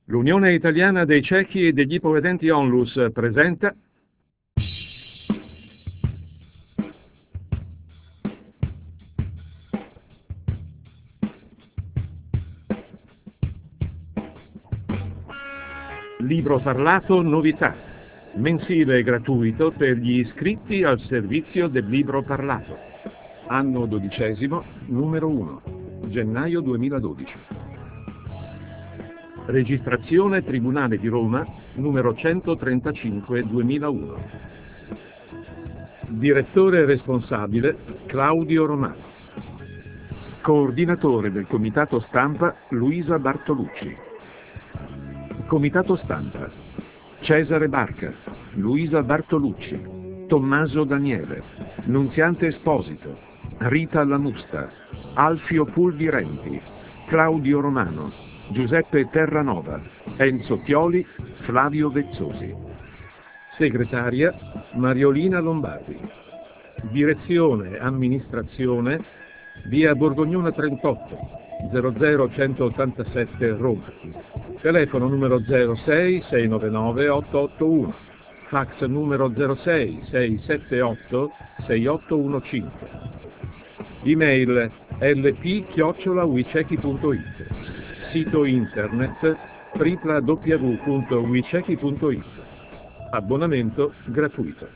L'Unione Italiana dei Ciechi e degli Ipovedenti Onlus presenta Libro parlato novità, mensile e gratuito per gli iscritti al servizio del libro parlato. Anno 12, numero 1, gennaio 2012. Registrazione Tribunale di Roma, numero 135/2001. Direttore responsabile Claudio Romano. Coordinatore del Comitato Stampa Luisa Bartolucci. Comitato Stampa: Cesare Barca, Luisa Bartolucci, Tommaso Daniele, Nunziante Esposito, Rita Lamusta, Alfio Pulvirenti, Claudio Romano, Giuseppe Terranova, Enzo Chioli, Flavio Vezzosi. Segretaria Mariolina Lombardi. Direzione Amministrazione, via Borgognona 38, 00187 Roma. Telefono numero 06 699 881, fax numero 06 678 6815. Email lp@wicechi.it. Sito internet www.wicechi.it. Abbonamento gratuito.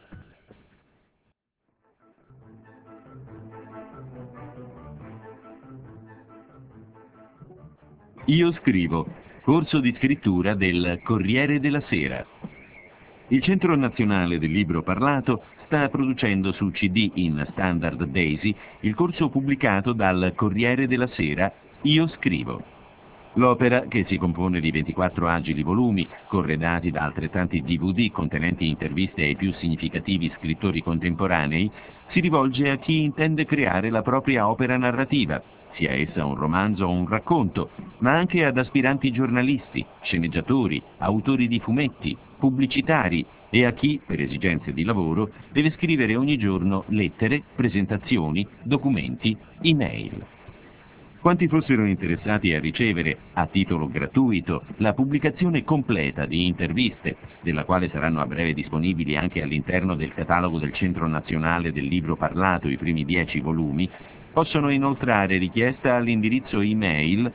Io scrivo, corso di scrittura del Corriere della Sera. Il Centro Nazionale del Libro Parlato sta producendo su CD in standard DAISY il corso pubblicato dal Corriere della Sera Io scrivo. L'opera, che si compone di 24 agili volumi, corredati da altrettanti DVD contenenti interviste ai più significativi scrittori contemporanei, si rivolge a chi intende creare la propria opera narrativa, sia essa un romanzo o un racconto, ma anche ad aspiranti giornalisti, sceneggiatori, autori di fumetti, pubblicitari e a chi, per esigenze di lavoro, deve scrivere ogni giorno lettere, presentazioni, documenti, email. Quanti fossero interessati a ricevere, a titolo gratuito, la pubblicazione completa di interviste, della quale saranno a breve disponibili anche all'interno del catalogo del Centro Nazionale del Libro Parlato i primi 10 volumi, possono inoltrare richiesta all'indirizzo email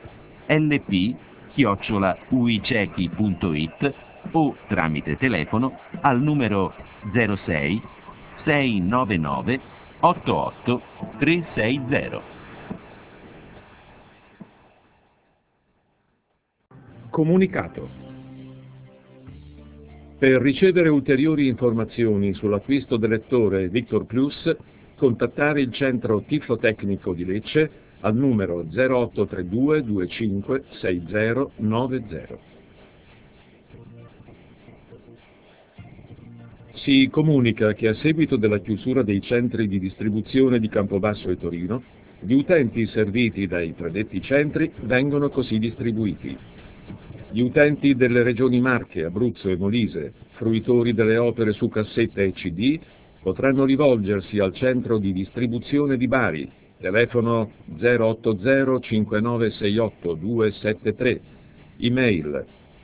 lp@uicechi.it o tramite telefono al numero 06 699 88 360. Comunicato. Per ricevere ulteriori informazioni sull'acquisto del lettore Victor Plus, contattare il centro Tiflotecnico di Lecce al numero 0832 25 6090. Si comunica che a seguito della chiusura dei centri di distribuzione di Campobasso e Torino, gli utenti serviti dai predetti centri vengono così distribuiti: gli utenti delle regioni Marche, Abruzzo e Molise, fruitori delle opere su cassetta e CD, potranno rivolgersi al centro di distribuzione di Bari, telefono 080 5968 273, email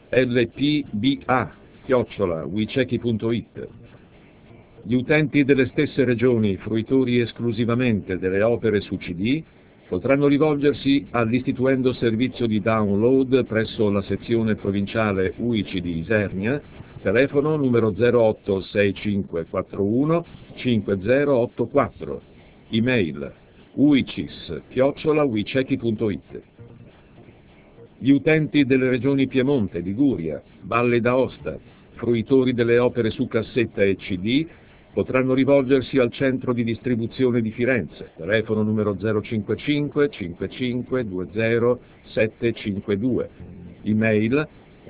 lpba@wicechi.it. Gli utenti delle stesse regioni, fruitori esclusivamente delle opere su CD, potranno rivolgersi all'Istituendo Servizio di Download presso la sezione provinciale UICI di Isernia, telefono numero 08 6541 5084, email uicis@wicechi.it. Gli utenti delle regioni Piemonte, Liguria, Valle d'Aosta, fruitori delle opere su cassetta e CD, potranno rivolgersi al centro di distribuzione di Firenze, telefono numero 055 55 20 752, email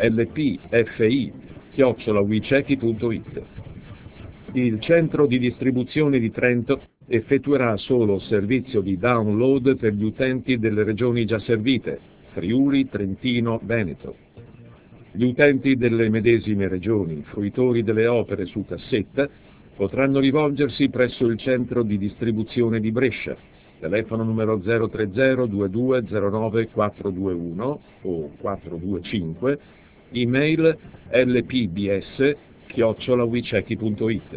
lpfi@wicechi.it. Il centro di distribuzione di Trento effettuerà solo servizio di download per gli utenti delle regioni già servite, Friuli, Trentino, Veneto. Gli utenti delle medesime regioni, fruitori delle opere su cassetta, potranno rivolgersi presso il centro di distribuzione di Brescia, telefono numero 030 2209 421 o 425, email lpbs@wicheki.it.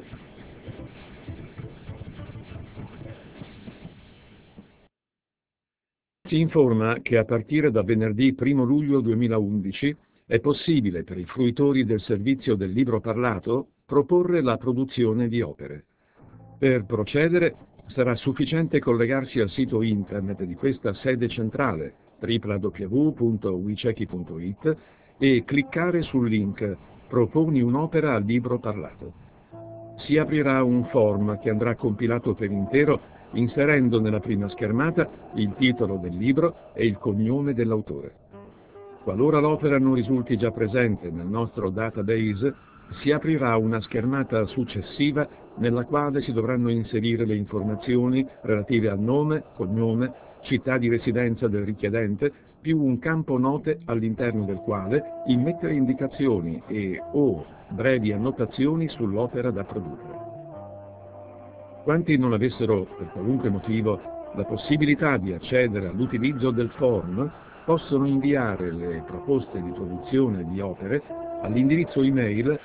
Si informa che a partire da venerdì 1 luglio 2011 è possibile per i fruitori del servizio del libro parlato proporre la produzione di opere. Per procedere sarà sufficiente collegarsi al sito internet di questa sede centrale www.wicheki.it e cliccare sul link "Proponi un'opera al libro parlato". Si aprirà un form che andrà compilato per intero inserendo nella prima schermata il titolo del libro e il cognome dell'autore. Qualora l'opera non risulti già presente nel nostro database, si aprirà una schermata successiva nella quale si dovranno inserire le informazioni relative al nome, cognome, città di residenza del richiedente, più un campo note all'interno del quale immettere indicazioni o brevi annotazioni sull'opera da produrre. Quanti non avessero, per qualunque motivo, la possibilità di accedere all'utilizzo del form, possono inviare le proposte di produzione di opere all'indirizzo email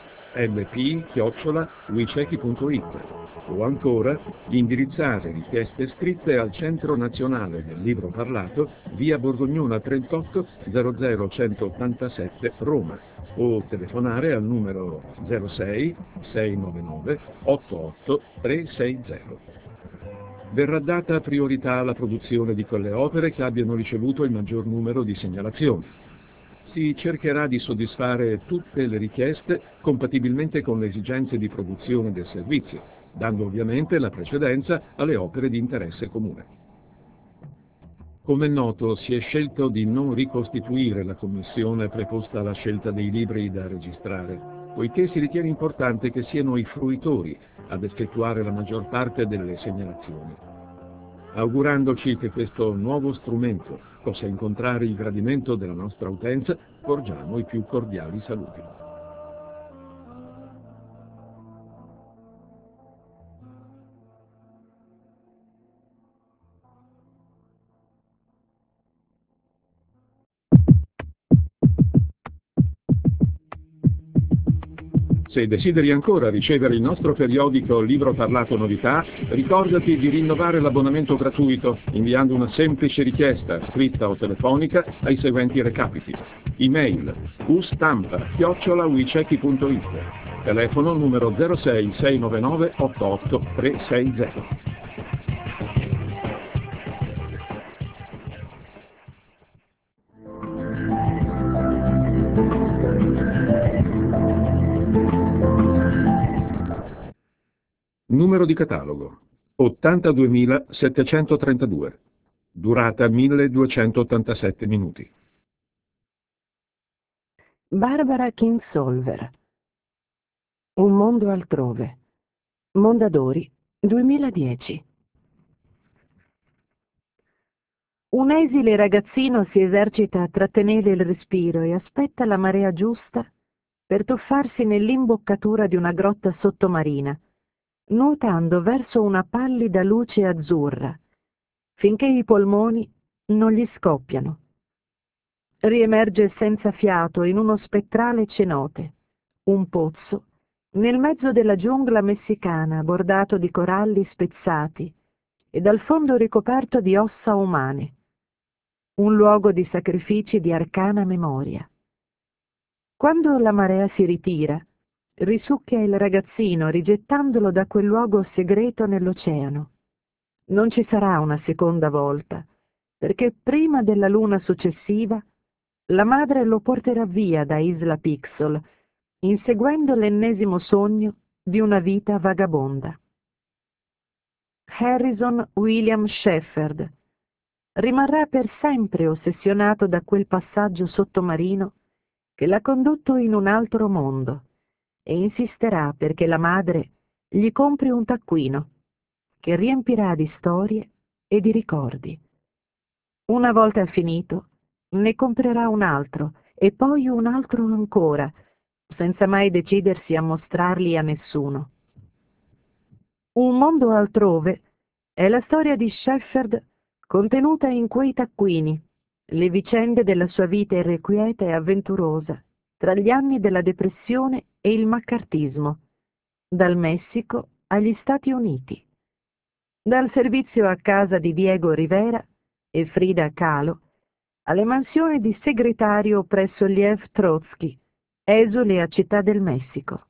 lp@wicheki.it o ancora indirizzare richieste scritte al Centro Nazionale del Libro Parlato, via Borgognona 38 00187 Roma, o telefonare al numero 06 699 88 360. Verrà data priorità alla produzione di quelle opere che abbiano ricevuto il maggior numero di segnalazioni. Si cercherà di soddisfare tutte le richieste compatibilmente con le esigenze di produzione del servizio, dando ovviamente la precedenza alle opere di interesse comune. Come è noto, si è scelto di non ricostituire la commissione preposta alla scelta dei libri da registrare, poiché si ritiene importante che siano i fruitori ad effettuare la maggior parte delle segnalazioni. Augurandoci che questo nuovo strumento possa incontrare il gradimento della nostra utenza, porgiamo i più cordiali saluti. Se desideri ancora ricevere il nostro periodico Libro Parlato Novità, ricordati di rinnovare l'abbonamento gratuito inviando una semplice richiesta, scritta o telefonica, ai seguenti recapiti. Email ustampa@wicheki.it, telefono numero 06 699 88 360. Numero di catalogo 82.732, durata 1287 minuti. Barbara Kingsolver. Un mondo altrove. Mondadori, 2010. Un esile ragazzino si esercita a trattenere il respiro e aspetta la marea giusta per tuffarsi nell'imboccatura di una grotta sottomarina, nuotando verso una pallida luce azzurra, finché i polmoni non gli scoppiano. Riemerge senza fiato in uno spettrale cenote, un pozzo, nel mezzo della giungla messicana bordato di coralli spezzati e dal fondo ricoperto di ossa umane, un luogo di sacrifici di arcana memoria. Quando la marea si ritira, risucchia il ragazzino rigettandolo da quel luogo segreto nell'oceano. Non ci sarà una seconda volta, perché prima della luna successiva la madre lo porterà via da Isla Pixel, inseguendo l'ennesimo sogno di una vita vagabonda. Harrison William Shepard rimarrà per sempre ossessionato da quel passaggio sottomarino che l'ha condotto in un altro mondo e insisterà perché la madre gli compri un taccuino che riempirà di storie e di ricordi. Una volta finito, ne comprerà un altro e poi un altro ancora, senza mai decidersi a mostrarli a nessuno. Un mondo altrove è la storia di Shepard contenuta in quei taccuini, le vicende della sua vita irrequieta e avventurosa, tra gli anni della depressione e il maccartismo, dal Messico agli Stati Uniti, dal servizio a casa di Diego Rivera e Frida Kahlo alle mansioni di segretario presso Lev Trotsky, esule a Città del Messico.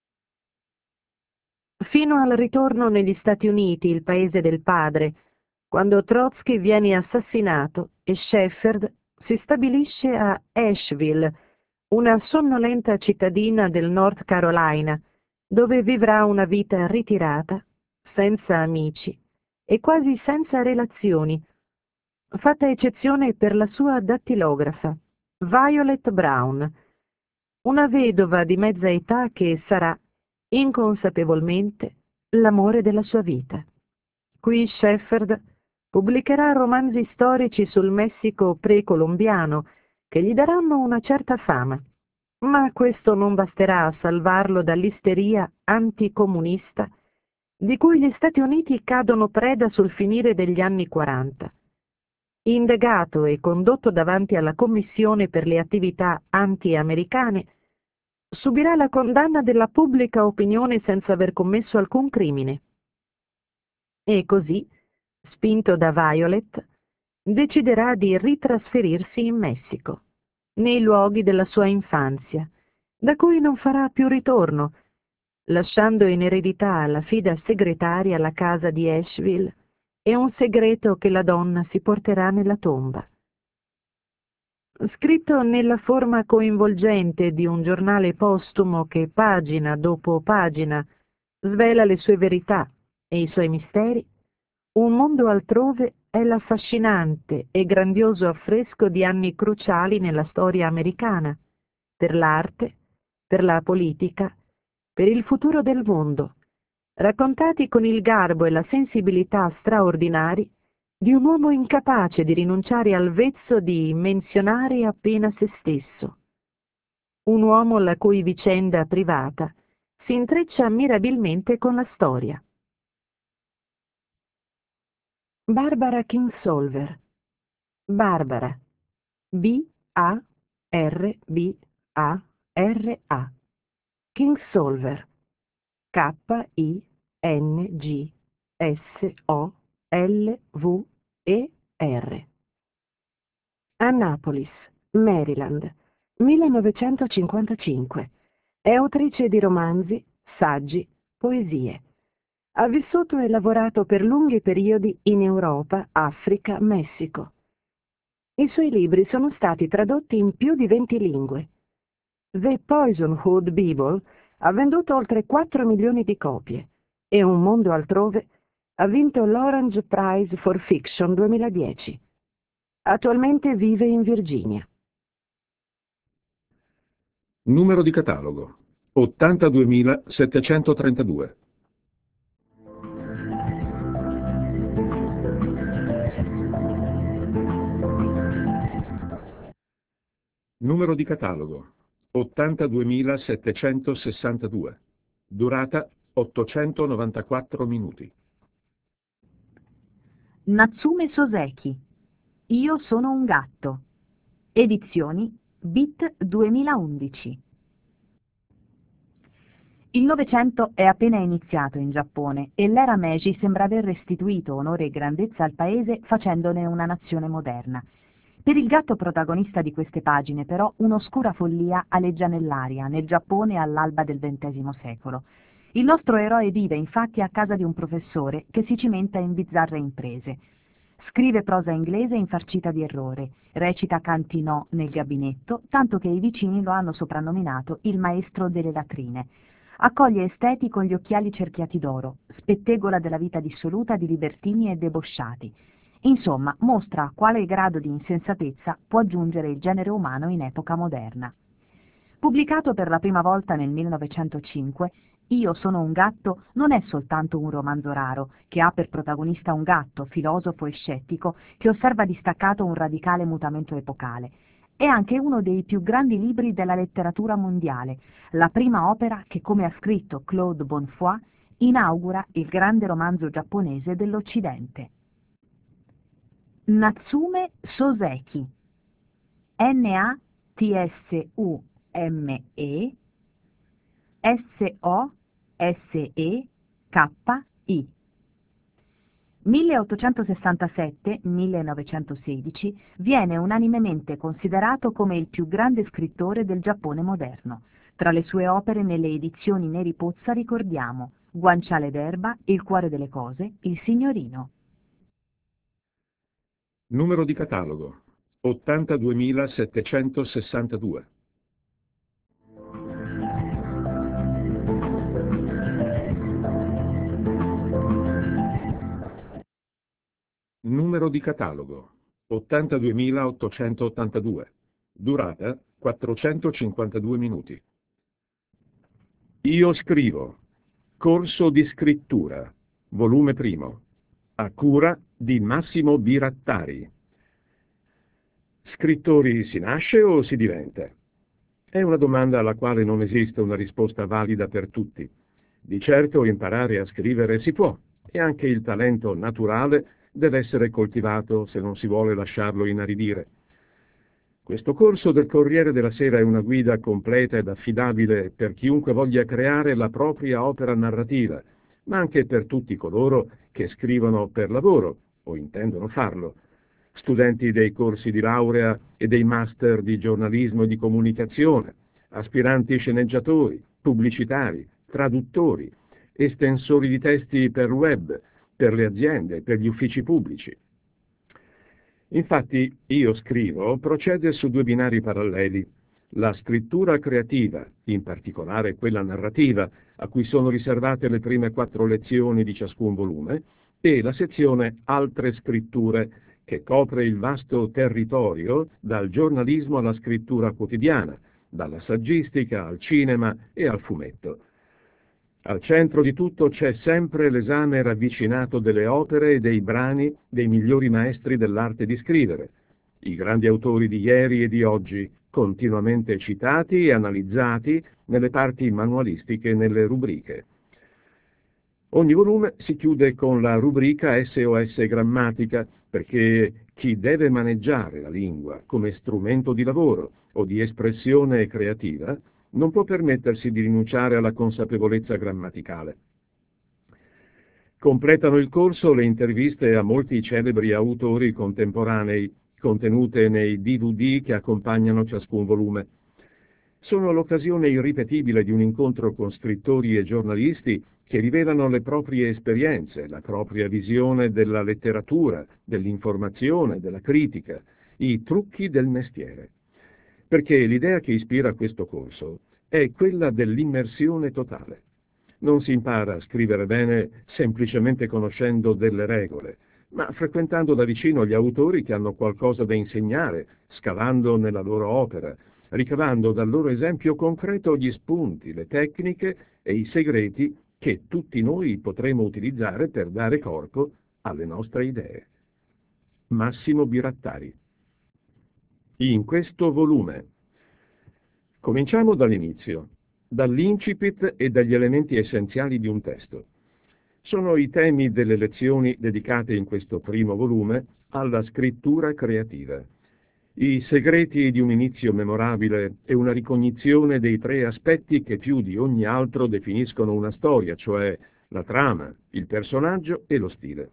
Fino al ritorno negli Stati Uniti, il paese del padre, quando Trotsky viene assassinato e Shepard si stabilisce a Asheville, una sonnolenta cittadina del North Carolina, dove vivrà una vita ritirata, senza amici e quasi senza relazioni, fatta eccezione per la sua dattilografa, Violet Brown, una vedova di mezza età che sarà, inconsapevolmente, l'amore della sua vita. Qui Shepard pubblicherà romanzi storici sul Messico precolombiano che gli daranno una certa fama, ma questo non basterà a salvarlo dall'isteria anticomunista di cui gli Stati Uniti cadono preda sul finire degli anni 40. Indagato e condotto davanti alla Commissione per le attività anti-americane, subirà la condanna della pubblica opinione senza aver commesso alcun crimine. E così, spinto da Violet, deciderà di ritrasferirsi in Messico, nei luoghi della sua infanzia, da cui non farà più ritorno, lasciando in eredità alla fida segretaria la casa di Asheville e un segreto che la donna si porterà nella tomba. Scritto nella forma coinvolgente di un giornale postumo che pagina dopo pagina svela le sue verità e i suoi misteri, Un mondo altrove è l'affascinante e grandioso affresco di anni cruciali nella storia americana, per l'arte, per la politica, per il futuro del mondo, raccontati con il garbo e la sensibilità straordinari di un uomo incapace di rinunciare al vezzo di menzionare appena se stesso. Un uomo la cui vicenda privata si intreccia mirabilmente con la storia. Barbara Kingsolver. Barbara. B-A-R-B-A-R-A. Kingsolver. K-I-N-G-S-O-L-V-E-R. Annapolis, Maryland, 1955. È autrice di romanzi, saggi, poesie. Ha vissuto e lavorato per lunghi periodi in Europa, Africa, Messico. I suoi libri sono stati tradotti in più di 20 lingue. The Poisonwood Bible ha venduto oltre 4 milioni di copie e Un mondo altrove ha vinto l'Orange Prize for Fiction 2010. Attualmente vive in Virginia. Numero di catalogo 82.732. Numero di catalogo 82.762. Durata 894 minuti. Natsume Soseki. Io sono un gatto. Edizioni Bit 2011. Il Novecento è appena iniziato in Giappone e l'era Meiji sembra aver restituito onore e grandezza al paese facendone una nazione moderna. Per il gatto protagonista di queste pagine, però, un'oscura follia aleggia nell'aria, nel Giappone all'alba del XX secolo. Il nostro eroe vive infatti a casa di un professore che si cimenta in bizzarre imprese. Scrive prosa inglese infarcita di errore, recita canti no nel gabinetto, tanto che i vicini lo hanno soprannominato il maestro delle latrine. Accoglie esteti con gli occhiali cerchiati d'oro, spettegola della vita dissoluta di libertini e debosciati. Insomma, mostra a quale grado di insensatezza può giungere il genere umano in epoca moderna. Pubblicato per la prima volta nel 1905, Io sono un gatto non è soltanto un romanzo raro, che ha per protagonista un gatto, filosofo e scettico, che osserva distaccato un radicale mutamento epocale. È anche uno dei più grandi libri della letteratura mondiale, la prima opera che, come ha scritto Claude Bonfoy, inaugura il grande romanzo giapponese dell'Occidente. Natsume Soseki, Natsume Soseki, 1867-1916, viene unanimemente considerato come il più grande scrittore del Giappone moderno. Tra le sue opere nelle edizioni Neri Pozza ricordiamo Guanciale d'erba, Il cuore delle cose, Il signorino. Numero di catalogo 82.762. Numero di catalogo 82.882. Durata 452 minuti. Io scrivo. Corso di scrittura. Volume primo. A cura di Massimo Birattari. Scrittori si nasce o si diventa? È una domanda alla quale non esiste una risposta valida per tutti. Di certo imparare a scrivere si può, e anche il talento naturale deve essere coltivato se non si vuole lasciarlo inaridire. Questo corso del Corriere della Sera è una guida completa ed affidabile per chiunque voglia creare la propria opera narrativa, ma anche per tutti coloro che scrivono per lavoro o intendono farlo. Studenti dei corsi di laurea e dei master di giornalismo e di comunicazione, aspiranti sceneggiatori, pubblicitari, traduttori, estensori di testi per web, per le aziende, per gli uffici pubblici. Infatti, Io scrivo procede su due binari paralleli: la scrittura creativa, in particolare quella narrativa, a cui sono riservate le prime 4 lezioni di ciascun volume, e la sezione Altre scritture, che copre il vasto territorio dal giornalismo alla scrittura quotidiana, dalla saggistica al cinema e al fumetto. Al centro di tutto c'è sempre l'esame ravvicinato delle opere e dei brani dei migliori maestri dell'arte di scrivere, i grandi autori di ieri e di oggi, continuamente citati e analizzati nelle parti manualistiche e nelle rubriche. Ogni volume si chiude con la rubrica SOS Grammatica, perché chi deve maneggiare la lingua come strumento di lavoro o di espressione creativa non può permettersi di rinunciare alla consapevolezza grammaticale. Completano il corso le interviste a molti celebri autori contemporanei, contenute nei DVD che accompagnano ciascun volume. Sono l'occasione irripetibile di un incontro con scrittori e giornalisti che rivelano le proprie esperienze, la propria visione della letteratura, dell'informazione, della critica, i trucchi del mestiere. Perché l'idea che ispira questo corso è quella dell'immersione totale. Non si impara a scrivere bene semplicemente conoscendo delle regole, ma frequentando da vicino gli autori che hanno qualcosa da insegnare, scavando nella loro opera, ricavando dal loro esempio concreto gli spunti, le tecniche e i segreti che tutti noi potremo utilizzare per dare corpo alle nostre idee. Massimo Birattari. In questo volume cominciamo dall'inizio, dall'incipit e dagli elementi essenziali di un testo. Sono i temi delle lezioni dedicate in questo primo volume alla scrittura creativa. I segreti di un inizio memorabile e una ricognizione dei 3 aspetti che più di ogni altro definiscono una storia, cioè la trama, il personaggio e lo stile.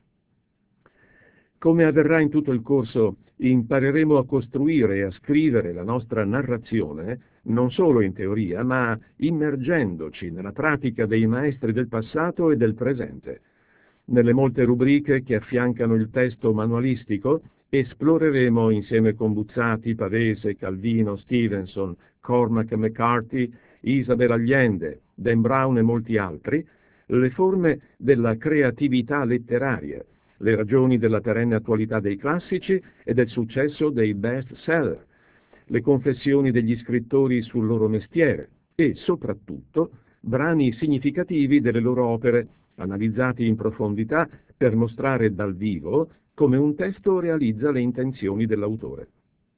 Come avverrà in tutto il corso, impareremo a costruire e a scrivere la nostra narrazione non solo in teoria, ma immergendoci nella pratica dei maestri del passato e del presente. Nelle molte rubriche che affiancano il testo manualistico esploreremo insieme con Buzzati, Pavese, Calvino, Stevenson, Cormac McCarthy, Isabel Allende, Dan Brown e molti altri le forme della creatività letteraria, le ragioni della perenne attualità dei classici e del successo dei best seller, le confessioni degli scrittori sul loro mestiere e, soprattutto, brani significativi delle loro opere, analizzati in profondità per mostrare dal vivo come un testo realizza le intenzioni dell'autore.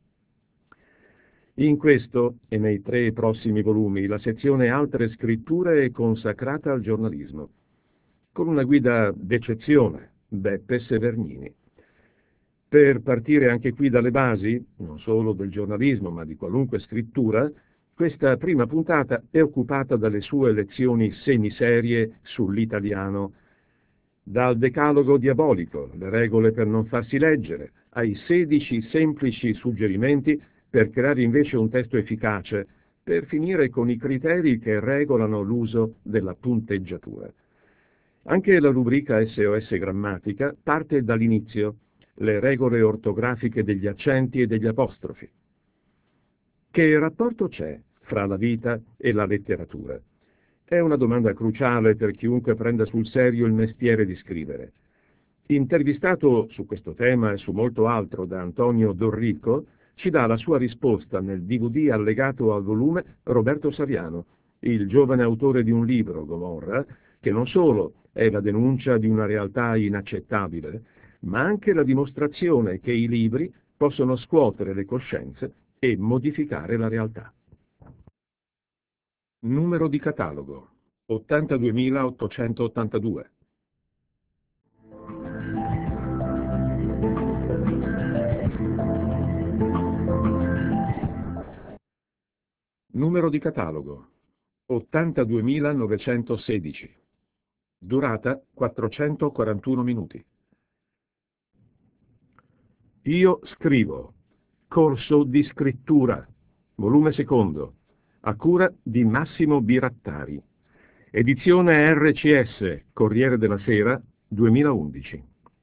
In questo e nei 3 prossimi volumi la sezione Altre scritture è consacrata al giornalismo, con una guida d'eccezione, Beppe Severnini. Per partire anche qui dalle basi, non solo del giornalismo ma di qualunque scrittura, questa prima puntata è occupata dalle sue lezioni semiserie sull'italiano, dal decalogo diabolico, le regole per non farsi leggere, ai 16 semplici suggerimenti per creare invece un testo efficace, per finire con i criteri che regolano l'uso della punteggiatura. Anche la rubrica SOS Grammatica parte dall'inizio, le regole ortografiche degli accenti e degli apostrofi. Che rapporto c'è fra la vita e la letteratura? È una domanda cruciale per chiunque prenda sul serio il mestiere di scrivere. Intervistato su questo tema e su molto altro da Antonio Dorrico, ci dà la sua risposta nel DVD allegato al volume Roberto Saviano, il giovane autore di un libro, Gomorra, che non solo è la denuncia di una realtà inaccettabile, ma anche la dimostrazione che i libri possono scuotere le coscienze e modificare la realtà. Numero di catalogo 82.882. Numero di catalogo 82.916. Durata 441 minuti. Io scrivo. Corso di scrittura. Volume secondo. A cura di Massimo Birattari. Edizione RCS, Corriere della Sera, 2011.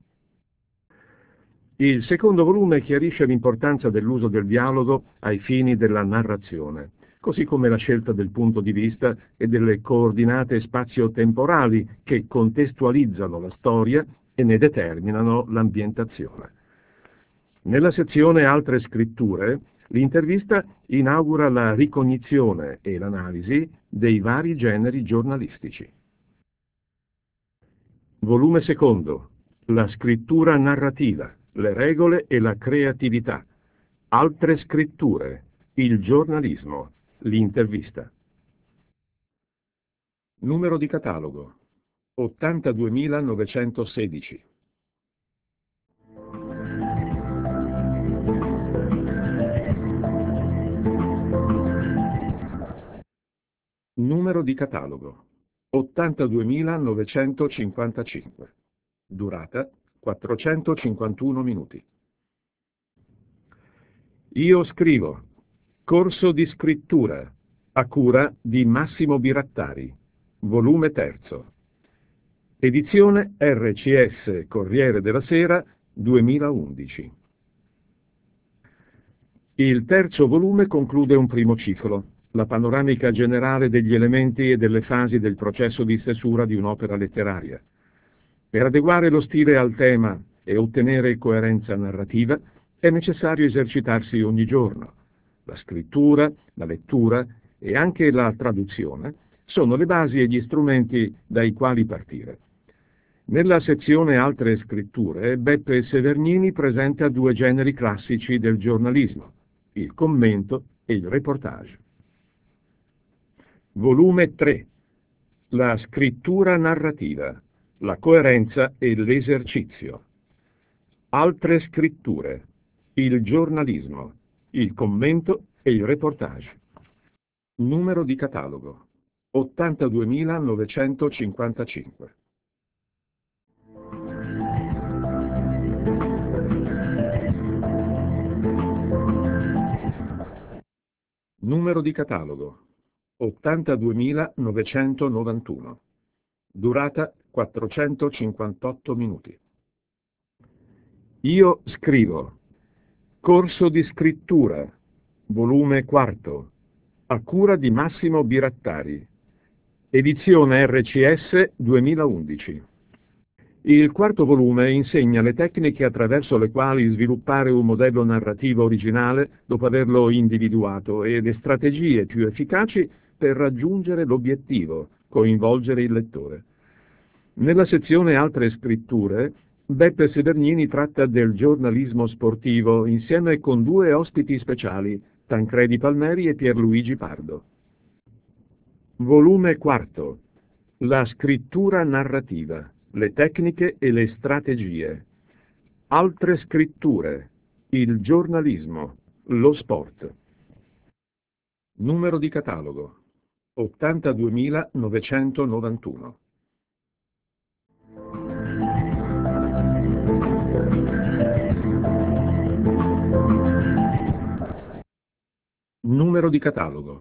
Il secondo volume chiarisce l'importanza dell'uso del dialogo ai fini della narrazione, così come la scelta del punto di vista e delle coordinate spazio-temporali che contestualizzano la storia e ne determinano l'ambientazione. Nella sezione Altre scritture, l'intervista inaugura la ricognizione e l'analisi dei vari generi giornalistici. Volume secondo. La scrittura narrativa, le regole e la creatività. Altre scritture, il giornalismo, l'intervista. Numero di catalogo 82.916. Numero di catalogo 82.955. Durata 451 minuti. Io scrivo. Corso di scrittura. A cura di Massimo Birattari. Volume terzo. Edizione RCS Corriere della Sera 2011. Il terzo volume conclude un primo ciclo, la panoramica generale degli elementi e delle fasi del processo di stesura di un'opera letteraria. Per adeguare lo stile al tema e ottenere coerenza narrativa è necessario esercitarsi ogni giorno. La scrittura, la lettura e anche la traduzione sono le basi e gli strumenti dai quali partire. Nella sezione Altre scritture, Beppe Severnini presenta due generi classici del giornalismo, il commento e il reportage. Volume 3. La scrittura narrativa, la coerenza e l'esercizio. Altre scritture, il giornalismo, il commento e il reportage. Numero di catalogo 82.955. Numero di catalogo 82.991. Durata 458 minuti. Io scrivo. Corso di scrittura. Volume quarto. A cura di Massimo Birattari. Edizione RCS 2011. Il quarto volume insegna le tecniche attraverso le quali sviluppare un modello narrativo originale dopo averlo individuato e le strategie più efficaci per raggiungere l'obiettivo, coinvolgere il lettore. Nella sezione Altre scritture, Beppe Severnini tratta del giornalismo sportivo insieme con due ospiti speciali, Tancredi Palmeri e Pierluigi Pardo. Volume quarto. La scrittura narrativa, le tecniche e le strategie. Altre scritture, il giornalismo, lo sport. Numero di catalogo 82.991. Numero di catalogo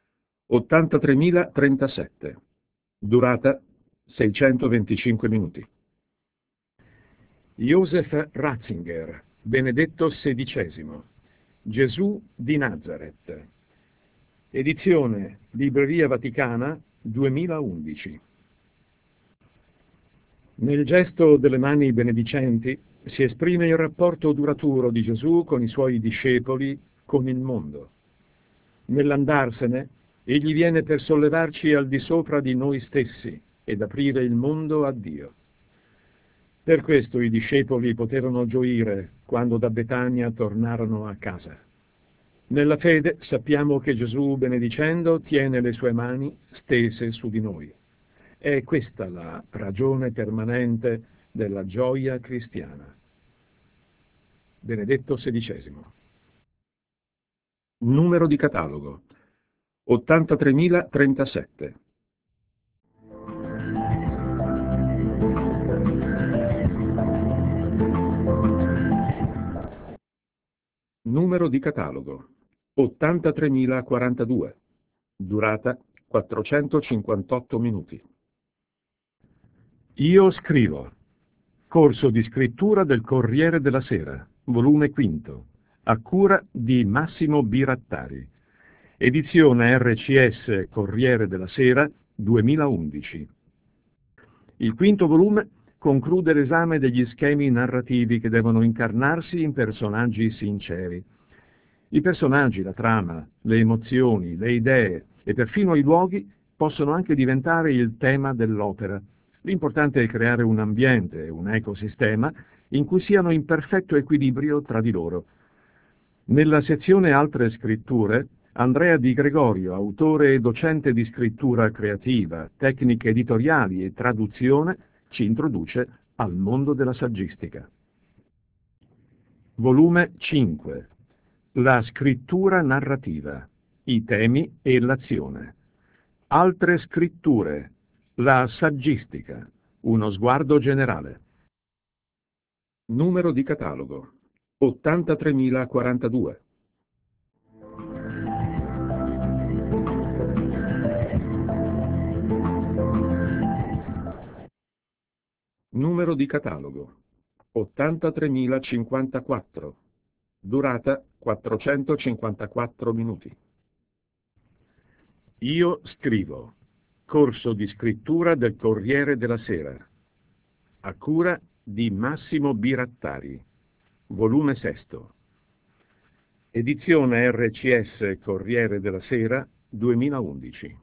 83.037. Durata 625 minuti. Joseph Ratzinger, Benedetto XVI, Gesù di Nazareth. Edizione Libreria Vaticana 2011. Nel gesto delle mani benedicenti si esprime il rapporto duraturo di Gesù con i suoi discepoli, con il mondo. Nell'andarsene, egli viene per sollevarci al di sopra di noi stessi ed aprire il mondo a Dio. Per questo i discepoli poterono gioire quando da Betania tornarono a casa. Nella fede sappiamo che Gesù, benedicendo, tiene le sue mani stese su di noi. È questa la ragione permanente della gioia cristiana. Benedetto XVI. Numero di catalogo 83.037. Numero di catalogo 83.042. Durata 458 minuti. Io scrivo. Corso di scrittura del Corriere della Sera, volume quinto, a cura di Massimo Birattari. Edizione RCS Corriere della Sera 2011. Il quinto volume conclude l'esame degli schemi narrativi che devono incarnarsi in personaggi sinceri. I personaggi, la trama, le emozioni, le idee e perfino i luoghi possono anche diventare il tema dell'opera. L'importante è creare un ambiente, un ecosistema, in cui siano in perfetto equilibrio tra di loro. Nella sezione Altre scritture, Andrea Di Gregorio, autore e docente di scrittura creativa, tecniche editoriali e traduzione, ci introduce al mondo della saggistica. Volume 5. La scrittura narrativa, i temi e l'azione. Altre scritture, la saggistica, uno sguardo generale. Numero di catalogo 83.042. Numero di catalogo 83.054. Durata 454 minuti. Io scrivo. Corso di scrittura del Corriere della Sera. A cura di Massimo Birattari. Volume sesto. Edizione RCS Corriere della Sera 2011.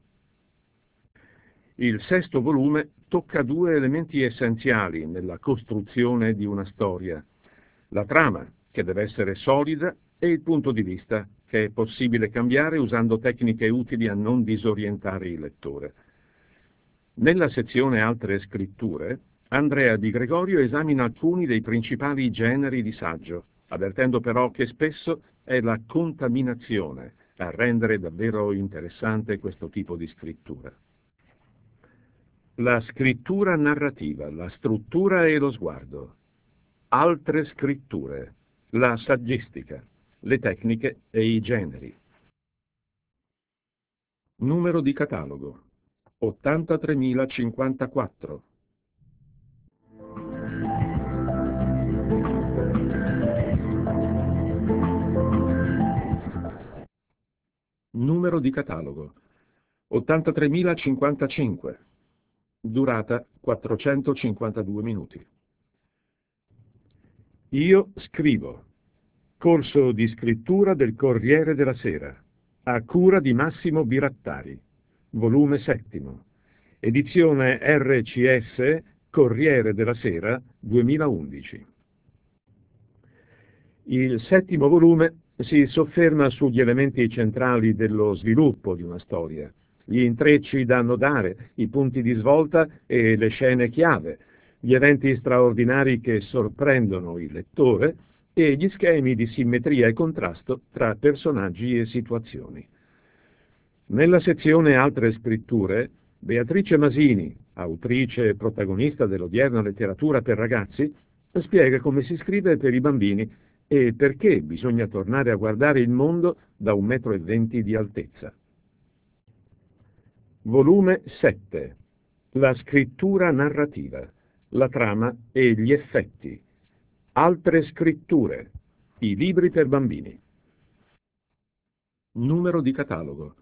Il sesto volume tocca due elementi essenziali nella costruzione di una storia: la trama, che deve essere solida, e il punto di vista, che è possibile cambiare usando tecniche utili a non disorientare il lettore. Nella sezione Altre scritture, Andrea Di Gregorio esamina alcuni dei principali generi di saggio, avvertendo però che spesso è la contaminazione a rendere davvero interessante questo tipo di scrittura. La scrittura narrativa, la struttura e lo sguardo. Altre scritture, la saggistica, le tecniche e i generi. Numero di catalogo 83.054. Numero di catalogo 83.055. Durata 452 minuti. Io scrivo. Corso di scrittura del Corriere della Sera, a cura di Massimo Birattari, volume settimo, edizione RCS Corriere della Sera 2011. Il settimo volume si sofferma sugli elementi centrali dello sviluppo di una storia, gli intrecci da annodare, i punti di svolta e le scene chiave, gli eventi straordinari che sorprendono il lettore e gli schemi di simmetria e contrasto tra personaggi e situazioni. Nella sezione Altre scritture, Beatrice Masini, autrice e protagonista dell'odierna letteratura per ragazzi, spiega come si scrive per i bambini e perché bisogna tornare a guardare il mondo da 1,20 m di altezza. Volume 7. La scrittura narrativa, la trama e gli effetti. Altre scritture, i libri per bambini. Numero di catalogo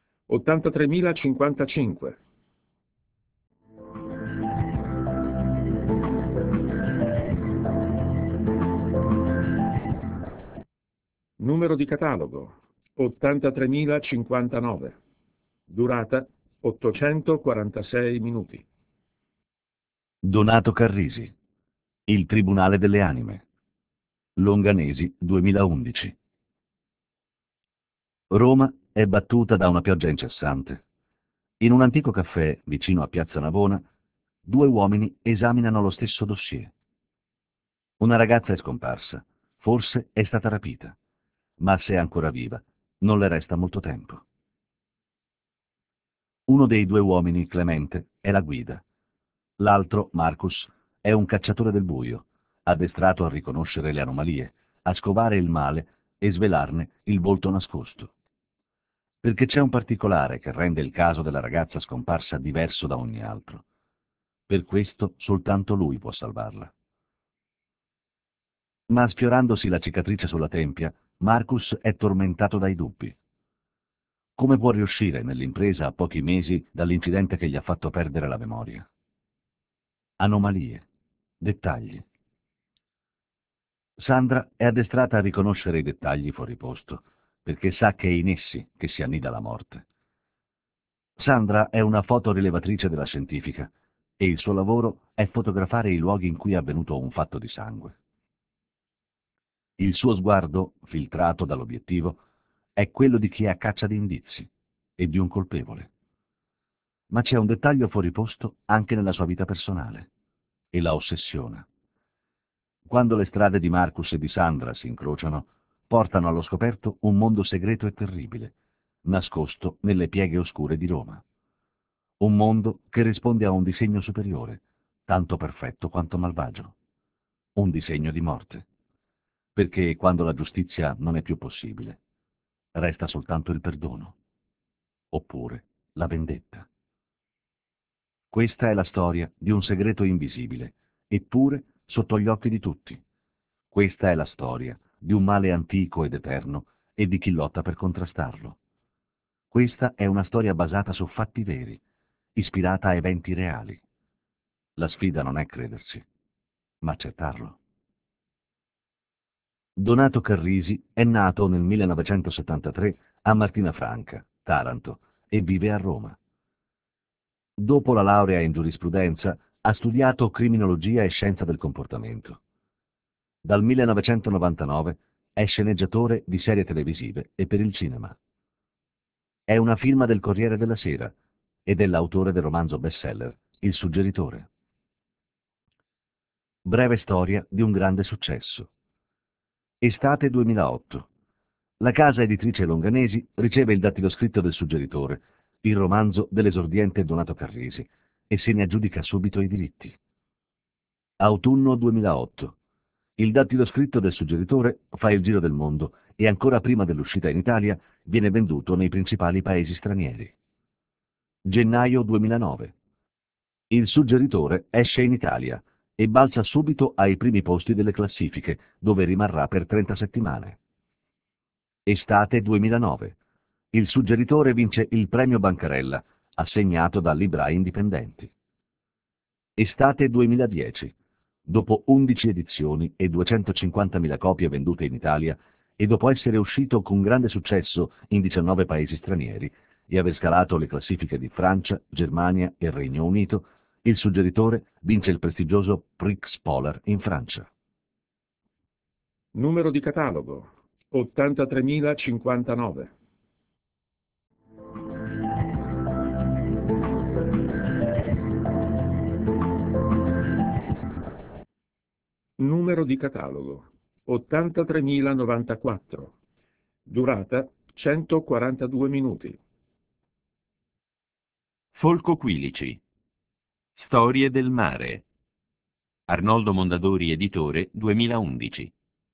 83.055. Numero di catalogo 83.059. Durata 846 minuti. Donato Carrisi, Il Tribunale delle Anime. Longanesi 2011. Roma è battuta da una pioggia incessante. In un antico caffè vicino a Piazza Navona, due uomini esaminano lo stesso dossier. Una ragazza è scomparsa, forse è stata rapita, ma se è ancora viva, non le resta molto tempo. Uno dei due uomini, Clemente, è la guida. L'altro, Marcus, è un cacciatore del buio, addestrato a riconoscere le anomalie, a scovare il male e svelarne il volto nascosto. Perché c'è un particolare che rende il caso della ragazza scomparsa diverso da ogni altro. Per questo soltanto lui può salvarla. Ma sfiorandosi la cicatrice sulla tempia, Marcus è tormentato dai dubbi. Come può riuscire nell'impresa a pochi mesi dall'incidente che gli ha fatto perdere la memoria? Anomalie, dettagli. Sandra è addestrata a riconoscere i dettagli fuori posto, perché sa che è in essi che si annida la morte. Sandra è una fotorilevatrice della scientifica e il suo lavoro è fotografare i luoghi in cui è avvenuto un fatto di sangue. Il suo sguardo, filtrato dall'obiettivo, è quello di chi è a caccia di indizi e di un colpevole. Ma c'è un dettaglio fuori posto anche nella sua vita personale e la ossessiona. Quando le strade di Marcus e di Sandra si incrociano, portano allo scoperto un mondo segreto e terribile, nascosto nelle pieghe oscure di Roma. Un mondo che risponde a un disegno superiore, tanto perfetto quanto malvagio. Un disegno di morte. Perché quando la giustizia non è più possibile, resta soltanto il perdono. Oppure la vendetta. Questa è la storia di un segreto invisibile, eppure sotto gli occhi di tutti. Questa è la storia di un male antico ed eterno e di chi lotta per contrastarlo. Questa è una storia basata su fatti veri, ispirata a eventi reali. La sfida non è crederci, ma accettarlo. Donato Carrisi è nato nel 1973 a Martinafranca, Taranto, e vive a Roma. Dopo la laurea in giurisprudenza ha studiato criminologia e scienza del comportamento. Dal 1999 è sceneggiatore di serie televisive e per il cinema. È una firma del Corriere della Sera ed è l'autore del romanzo bestseller Il suggeritore. Breve storia di un grande successo. Estate 2008. La casa editrice Longanesi riceve il dattiloscritto del suggeritore, il romanzo dell'esordiente Donato Carrisi, e se ne aggiudica subito i diritti. Autunno 2008. Il dattiloscritto del suggeritore fa il giro del mondo e ancora prima dell'uscita in Italia viene venduto nei principali paesi stranieri. Gennaio 2009. Il suggeritore esce in Italia e balza subito ai primi posti delle classifiche, dove rimarrà per 30 settimane. Estate 2009. Il suggeritore vince il premio Bancarella, assegnato da librai indipendenti. Estate 2010. Dopo 11 edizioni e 250.000 copie vendute in Italia, e dopo essere uscito con grande successo in 19 paesi stranieri e aver scalato le classifiche di Francia, Germania e Regno Unito, il suggeritore vince il prestigioso Prix Polar in Francia. Numero di catalogo 83.059. Numero di catalogo 83094. Durata 142 minuti. Folco Quilici. Storie del mare. Arnoldo Mondadori, editore, 2011.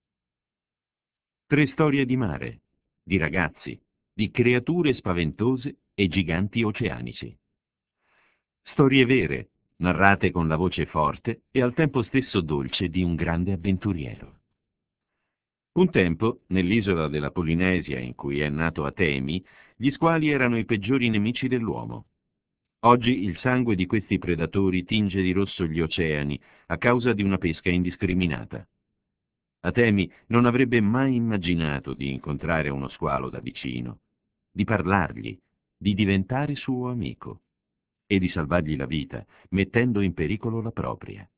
3 storie di mare, di ragazzi, di creature spaventose e giganti oceanici. Storie vere, narrate con la voce forte e al tempo stesso dolce di un grande avventuriero. Un tempo, nell'isola della Polinesia in cui è nato Atemi, gli squali erano i peggiori nemici dell'uomo. Oggi il sangue di questi predatori tinge di rosso gli oceani a causa di una pesca indiscriminata. Atemi non avrebbe mai immaginato di incontrare uno squalo da vicino, di parlargli, di diventare suo amico e di salvargli la vita, mettendo in pericolo la propria.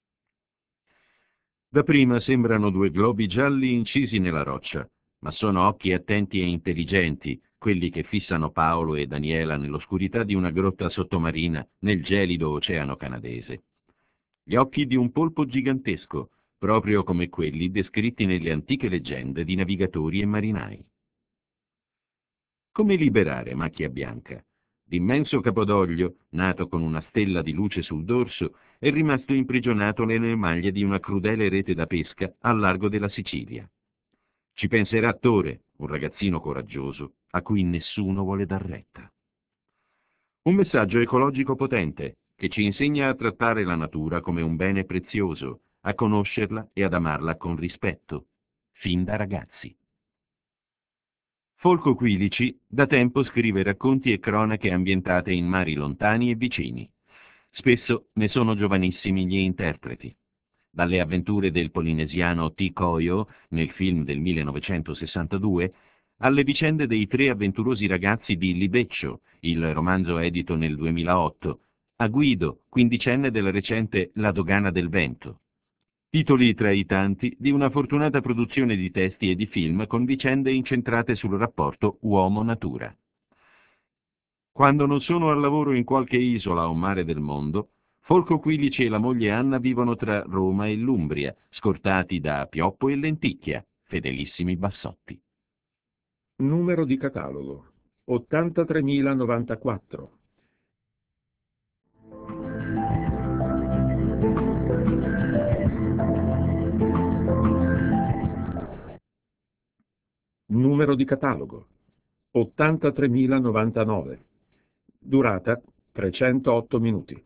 Dapprima sembrano 2 globi gialli incisi nella roccia, ma sono occhi attenti e intelligenti, quelli che fissano Paolo e Daniela nell'oscurità di una grotta sottomarina nel gelido oceano canadese. Gli occhi di un polpo gigantesco, proprio come quelli descritti nelle antiche leggende di navigatori e marinai. Come liberare Macchia Bianca? L'immenso capodoglio, nato con una stella di luce sul dorso, è rimasto imprigionato nelle maglie di una crudele rete da pesca al largo della Sicilia. Ci penserà Tore, un ragazzino coraggioso, a cui nessuno vuole dar retta. Un messaggio ecologico potente, che ci insegna a trattare la natura come un bene prezioso, a conoscerla e ad amarla con rispetto, fin da ragazzi. Folco Quilici da tempo scrive racconti e cronache ambientate in mari lontani e vicini. Spesso ne sono giovanissimi gli interpreti. Dalle avventure del polinesiano T. Koyo nel film del 1962, alle vicende dei 3 avventurosi ragazzi di Libeccio, il romanzo edito nel 2008, a Guido, quindicenne della recente La dogana del vento. Titoli tra i tanti di una fortunata produzione di testi e di film con vicende incentrate sul rapporto uomo-natura. Quando non sono al lavoro in qualche isola o mare del mondo, Folco Quilici e la moglie Anna vivono tra Roma e l'Umbria, scortati da Pioppo e Lenticchia, fedelissimi bassotti. Numero di catalogo 83094. Numero di catalogo 83099. Durata 308 minuti.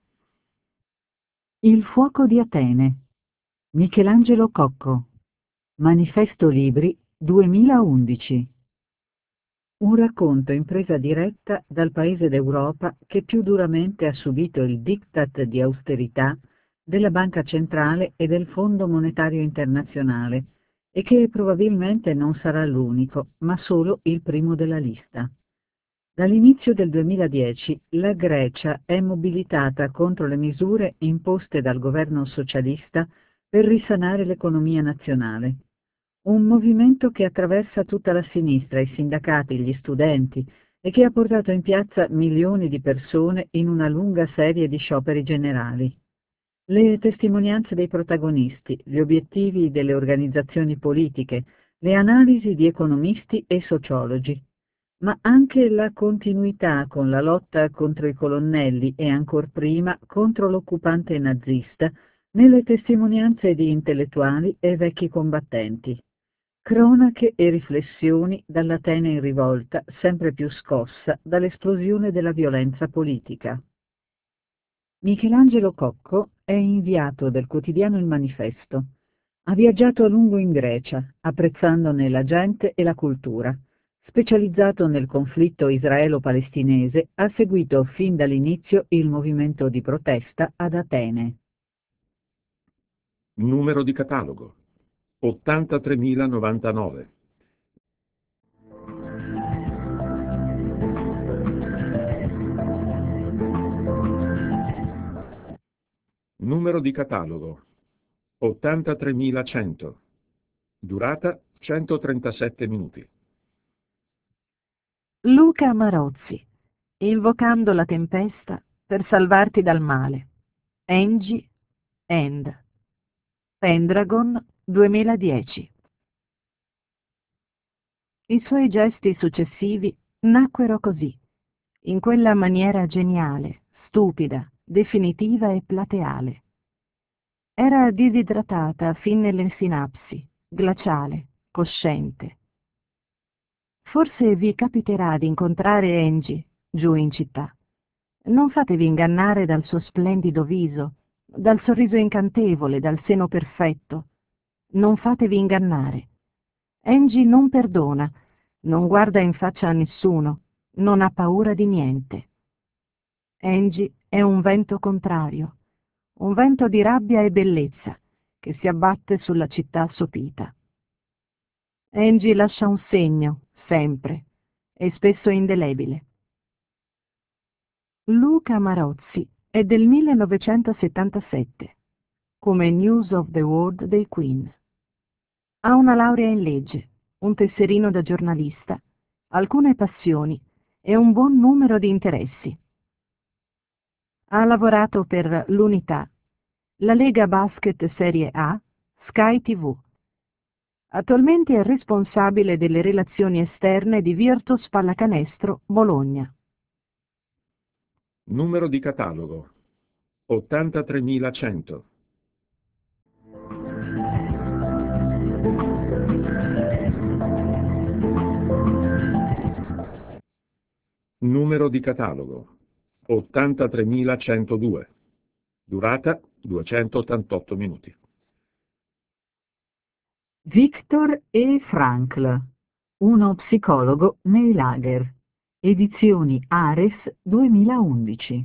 Il fuoco di Atene. Michelangelo Cocco. Manifesto Libri 2011. Un racconto in presa diretta dal paese d'Europa che più duramente ha subito il diktat di austerità della Banca Centrale e del Fondo Monetario Internazionale e che probabilmente non sarà l'unico, ma solo il primo della lista. Dall'inizio del 2010 la Grecia è mobilitata contro le misure imposte dal governo socialista per risanare l'economia nazionale. Un movimento che attraversa tutta la sinistra, i sindacati, gli studenti e che ha portato in piazza milioni di persone in una lunga serie di scioperi generali. Le testimonianze dei protagonisti, gli obiettivi delle organizzazioni politiche, le analisi di economisti e sociologi, ma anche la continuità con la lotta contro i colonnelli e ancor prima contro l'occupante nazista nelle testimonianze di intellettuali e vecchi combattenti. Cronache e riflessioni dall'Atene in rivolta, sempre più scossa dall'esplosione della violenza politica. Michelangelo Cocco è inviato del quotidiano Il Manifesto. Ha viaggiato a lungo in Grecia, apprezzandone la gente e la cultura. Specializzato nel conflitto israelo-palestinese, ha seguito fin dall'inizio il movimento di protesta ad Atene. Numero di catalogo 83099. Numero di catalogo 83100. Durata 137 minuti. Luca Marozzi, invocando la tempesta per salvarti dal male. Angie End. Pendragon 2010. I suoi gesti successivi nacquero così, in quella maniera geniale, stupida, definitiva e plateale. Era disidratata fin nelle sinapsi, glaciale, cosciente. Forse vi capiterà di incontrare Angie giù in città. Non fatevi ingannare dal suo splendido viso, dal sorriso incantevole, dal seno perfetto. Non fatevi ingannare. Angie non perdona, non guarda in faccia a nessuno, non ha paura di niente. Angie è un vento contrario, un vento di rabbia e bellezza che si abbatte sulla città sopita. Angie lascia un segno, sempre, e spesso indelebile. Luca Marozzi è del 1977, come News of the World dei Queen. Ha una laurea in legge, un tesserino da giornalista, alcune passioni e un buon numero di interessi. Ha lavorato per l'Unità, la Lega Basket Serie A, Sky TV. Attualmente è responsabile delle relazioni esterne di Virtus Pallacanestro Bologna. Numero di catalogo 83100. Numero di catalogo 83102. Durata 288 minuti. Viktor E. Frankl, uno psicologo nei lager. Edizioni Ares 2011.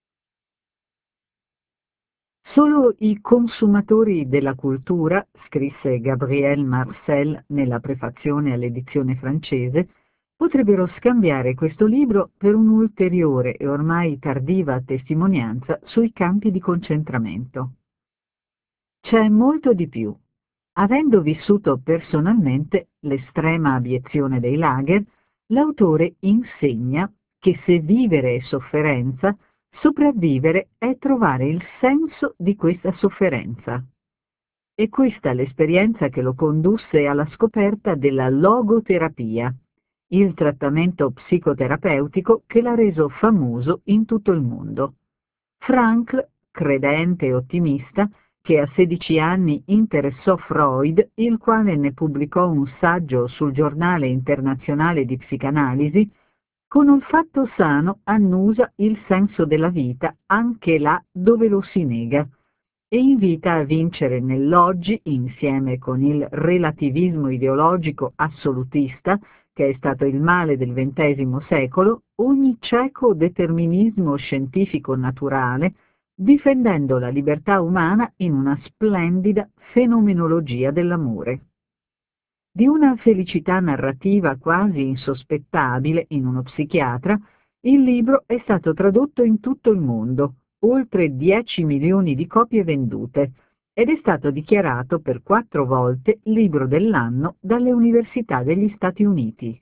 Solo i consumatori della cultura, scrisse Gabriel Marcel nella prefazione all'edizione francese, potrebbero scambiare questo libro per un'ulteriore e ormai tardiva testimonianza sui campi di concentramento. C'è molto di più. Avendo vissuto personalmente l'estrema abiezione dei lager, l'autore insegna che se vivere è sofferenza, sopravvivere è trovare il senso di questa sofferenza. E questa è l'esperienza che lo condusse alla scoperta della logoterapia, il trattamento psicoterapeutico che l'ha reso famoso in tutto il mondo. Frankl, credente e ottimista, che a 16 anni interessò Freud, il quale ne pubblicò un saggio sul Giornale internazionale di psicanalisi, con olfatto sano annusa il senso della vita anche là dove lo si nega e invita a vincere nell'oggi, insieme con il relativismo ideologico assolutista, che è stato il male del XX secolo, ogni cieco determinismo scientifico naturale, difendendo la libertà umana in una splendida fenomenologia dell'amore. Di una felicità narrativa quasi insospettabile in uno psichiatra, il libro è stato tradotto in tutto il mondo, oltre 10 milioni di copie vendute, ed è stato dichiarato per 4 volte libro dell'anno dalle università degli Stati Uniti.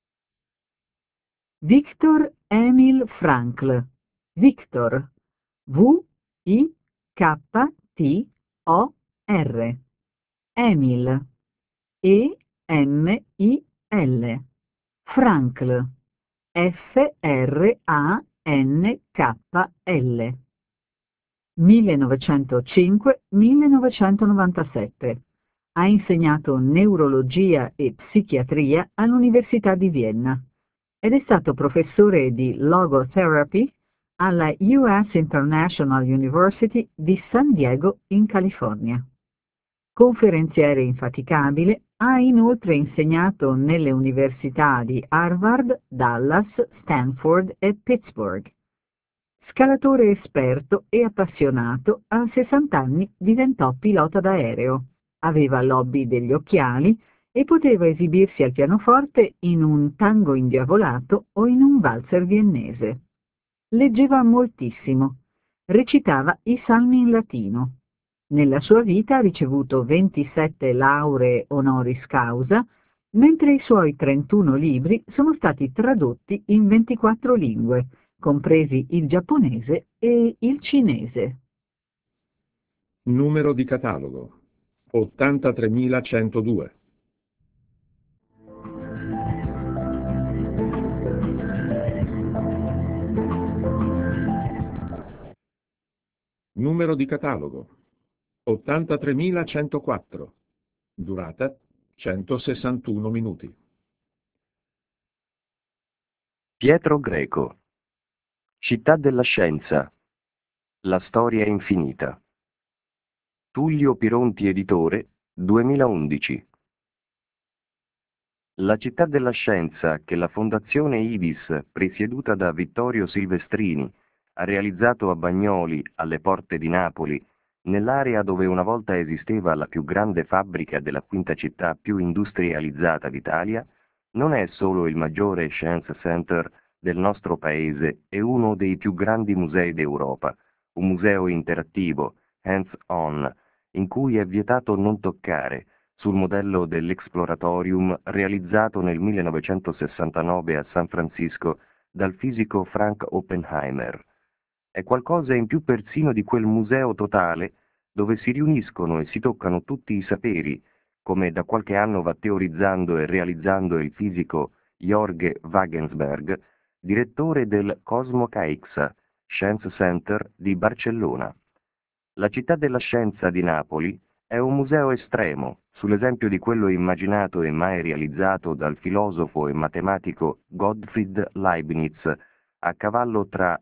Viktor Emil Frankl. Viktor. V-I-K-T-O-R. Emil. E-M-I-L. Frankl. F-R-A-N-K-L. 1905-1997. Ha insegnato neurologia e psichiatria all'Università di Vienna ed è stato professore di logotherapy alla US International University di San Diego in California. Conferenziere infaticabile, ha inoltre insegnato nelle università di Harvard, Dallas, Stanford e Pittsburgh. Scalatore esperto e appassionato, a 60 anni diventò pilota d'aereo. Aveva l'hobby degli occhiali e poteva esibirsi al pianoforte in un tango indiavolato o in un valzer viennese. Leggeva moltissimo, recitava i salmi in latino. Nella sua vita ha ricevuto 27 lauree honoris causa, mentre i suoi 31 libri sono stati tradotti in 24 lingue, compresi il giapponese e il cinese. Numero di catalogo 83102. Numero di catalogo 83104. Durata 161 minuti. Pietro Greco. Città della scienza. La storia infinita. Tullio Pironti editore, 2011. La città della scienza che la Fondazione Ibis, presieduta da Vittorio Silvestrini, ha realizzato a Bagnoli, alle porte di Napoli, nell'area dove una volta esisteva la più grande fabbrica della quinta città più industrializzata d'Italia, non è solo il maggiore Science Center del nostro paese e uno dei più grandi musei d'Europa, un museo interattivo, hands-on, in cui è vietato non toccare, sul modello dell'Exploratorium realizzato nel 1969 a San Francisco dal fisico Frank Oppenheimer. È qualcosa in più persino di quel museo totale dove si riuniscono e si toccano tutti i saperi, come da qualche anno va teorizzando e realizzando il fisico Jorge Wagensberg, direttore del Cosmo CAIXA, Science Center di Barcellona. La città della scienza di Napoli è un museo estremo, sull'esempio di quello immaginato e mai realizzato dal filosofo e matematico Gottfried Leibniz a cavallo tra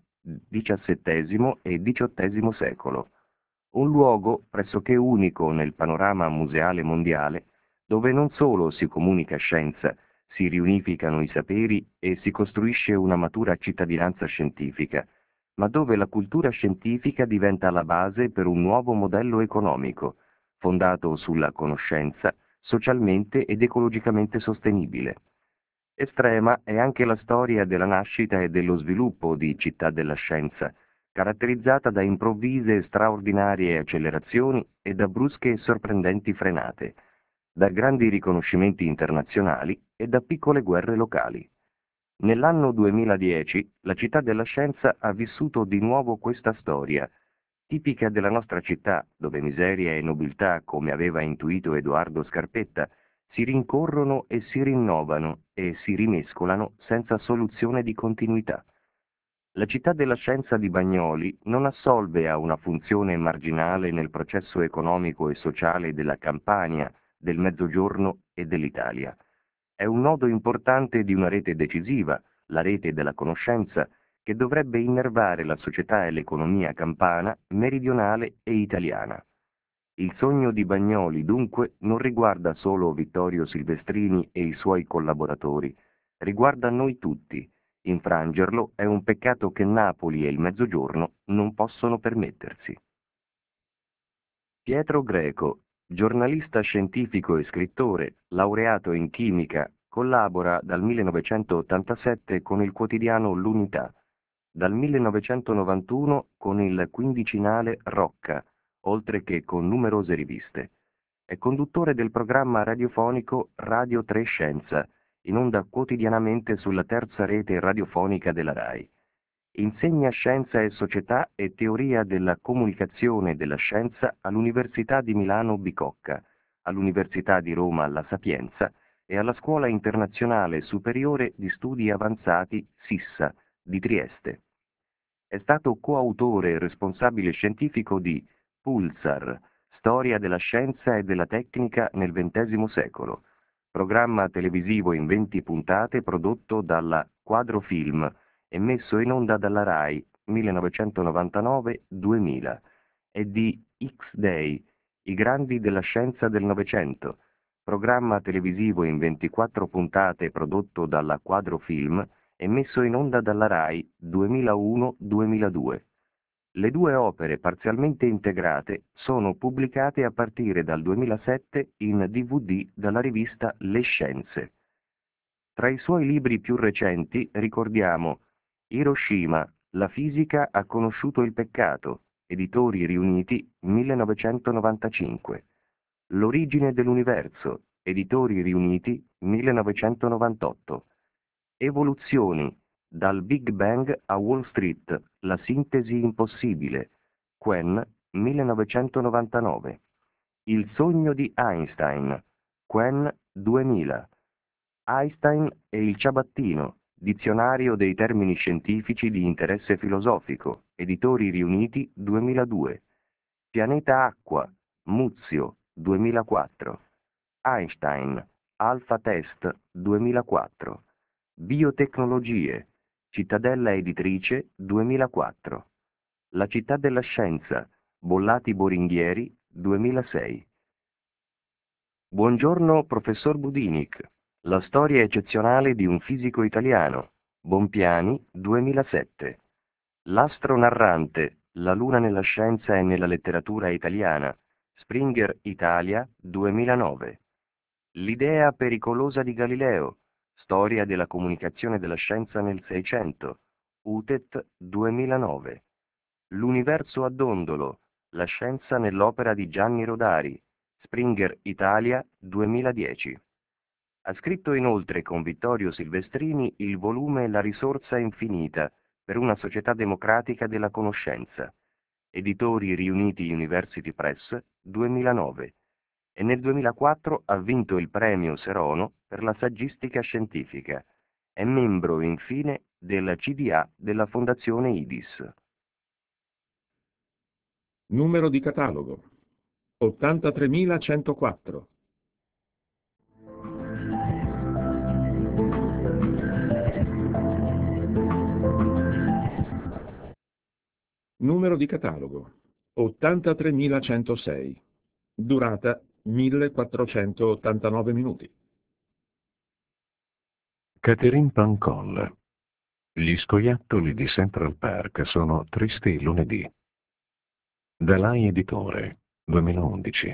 XVII e XVIII secolo. Un luogo pressoché unico nel panorama museale mondiale, dove non solo si comunica scienza, si riunificano i saperi e si costruisce una matura cittadinanza scientifica, ma dove la cultura scientifica diventa la base per un nuovo modello economico, fondato sulla conoscenza, socialmente ed ecologicamente sostenibile. Estrema è anche la storia della nascita e dello sviluppo di Città della Scienza, caratterizzata da improvvise e straordinarie accelerazioni e da brusche e sorprendenti frenate, da grandi riconoscimenti internazionali e da piccole guerre locali. Nell'anno 2010 la Città della Scienza ha vissuto di nuovo questa storia, tipica della nostra città, dove miseria e nobiltà, come aveva intuito Edoardo Scarpetta, si rincorrono e si rinnovano e si rimescolano senza soluzione di continuità. La città della scienza di Bagnoli non assolve a una funzione marginale nel processo economico e sociale della Campania, del Mezzogiorno e dell'Italia. È un nodo importante di una rete decisiva, la rete della conoscenza, che dovrebbe innervare la società e l'economia campana, meridionale e italiana. Il sogno di Bagnoli, dunque, non riguarda solo Vittorio Silvestrini e i suoi collaboratori, riguarda noi tutti. Infrangerlo è un peccato che Napoli e il Mezzogiorno non possono permettersi. Pietro Greco, giornalista scientifico e scrittore, laureato in chimica, collabora dal 1987 con il quotidiano L'Unità, dal 1991 con il quindicinale Rocca, oltre che con numerose riviste. È conduttore del programma radiofonico Radio 3 Scienza, in onda quotidianamente sulla terza rete radiofonica della RAI. Insegna scienza e società e teoria della comunicazione e della scienza all'Università di Milano Bicocca, all'Università di Roma La Sapienza e alla Scuola Internazionale Superiore di Studi Avanzati SISSA di Trieste. È stato coautore e responsabile scientifico di Pulsar, Storia della scienza e della tecnica nel XX secolo, programma televisivo in 20 puntate prodotto dalla Quadrofilm e messo in onda dalla RAI 1999-2000, e di X-Day, I grandi della scienza del Novecento, programma televisivo in 24 puntate prodotto dalla Quadrofilm e messo in onda dalla RAI 2001-2002. Le due opere parzialmente integrate sono pubblicate a partire dal 2007 in DVD dalla rivista Le Scienze. Tra i suoi libri più recenti ricordiamo Hiroshima, la fisica ha conosciuto il peccato, Editori Riuniti 1995. L'origine dell'universo, Editori Riuniti 1998. Evoluzioni, dal Big Bang a Wall Street, la sintesi impossibile, Quen 1999. Il sogno di Einstein, Quen 2000. Einstein e il ciabattino, dizionario dei termini scientifici di interesse filosofico, Editori Riuniti 2002. Pianeta Acqua, Muzio 2004. Einstein, Alpha Test 2004. Biotecnologie, Cittadella Editrice 2004. La città della scienza, Bollati Boringhieri 2006. Buongiorno professor Budinic, la storia eccezionale di un fisico italiano, Bompiani 2007. L'astro narrante, la luna nella scienza e nella letteratura italiana, Springer Italia 2009. L'idea pericolosa di Galileo, storia della comunicazione della scienza nel Seicento, UTET 2009. L'universo a dondolo, la scienza nell'opera di Gianni Rodari, Springer Italia 2010. Ha scritto inoltre con Vittorio Silvestrini il volume La risorsa infinita per una società democratica della conoscenza, Editori Riuniti University Press 2009, e nel 2004 ha vinto il premio Serono per la saggistica scientifica. È membro infine della CDA della Fondazione IDIS. Numero di catalogo 83104. Numero di catalogo 83106. Durata 1489 minuti. Catherine Pancol. Gli scoiattoli di Central Park sono tristi lunedì. Dalai Editore, 2011.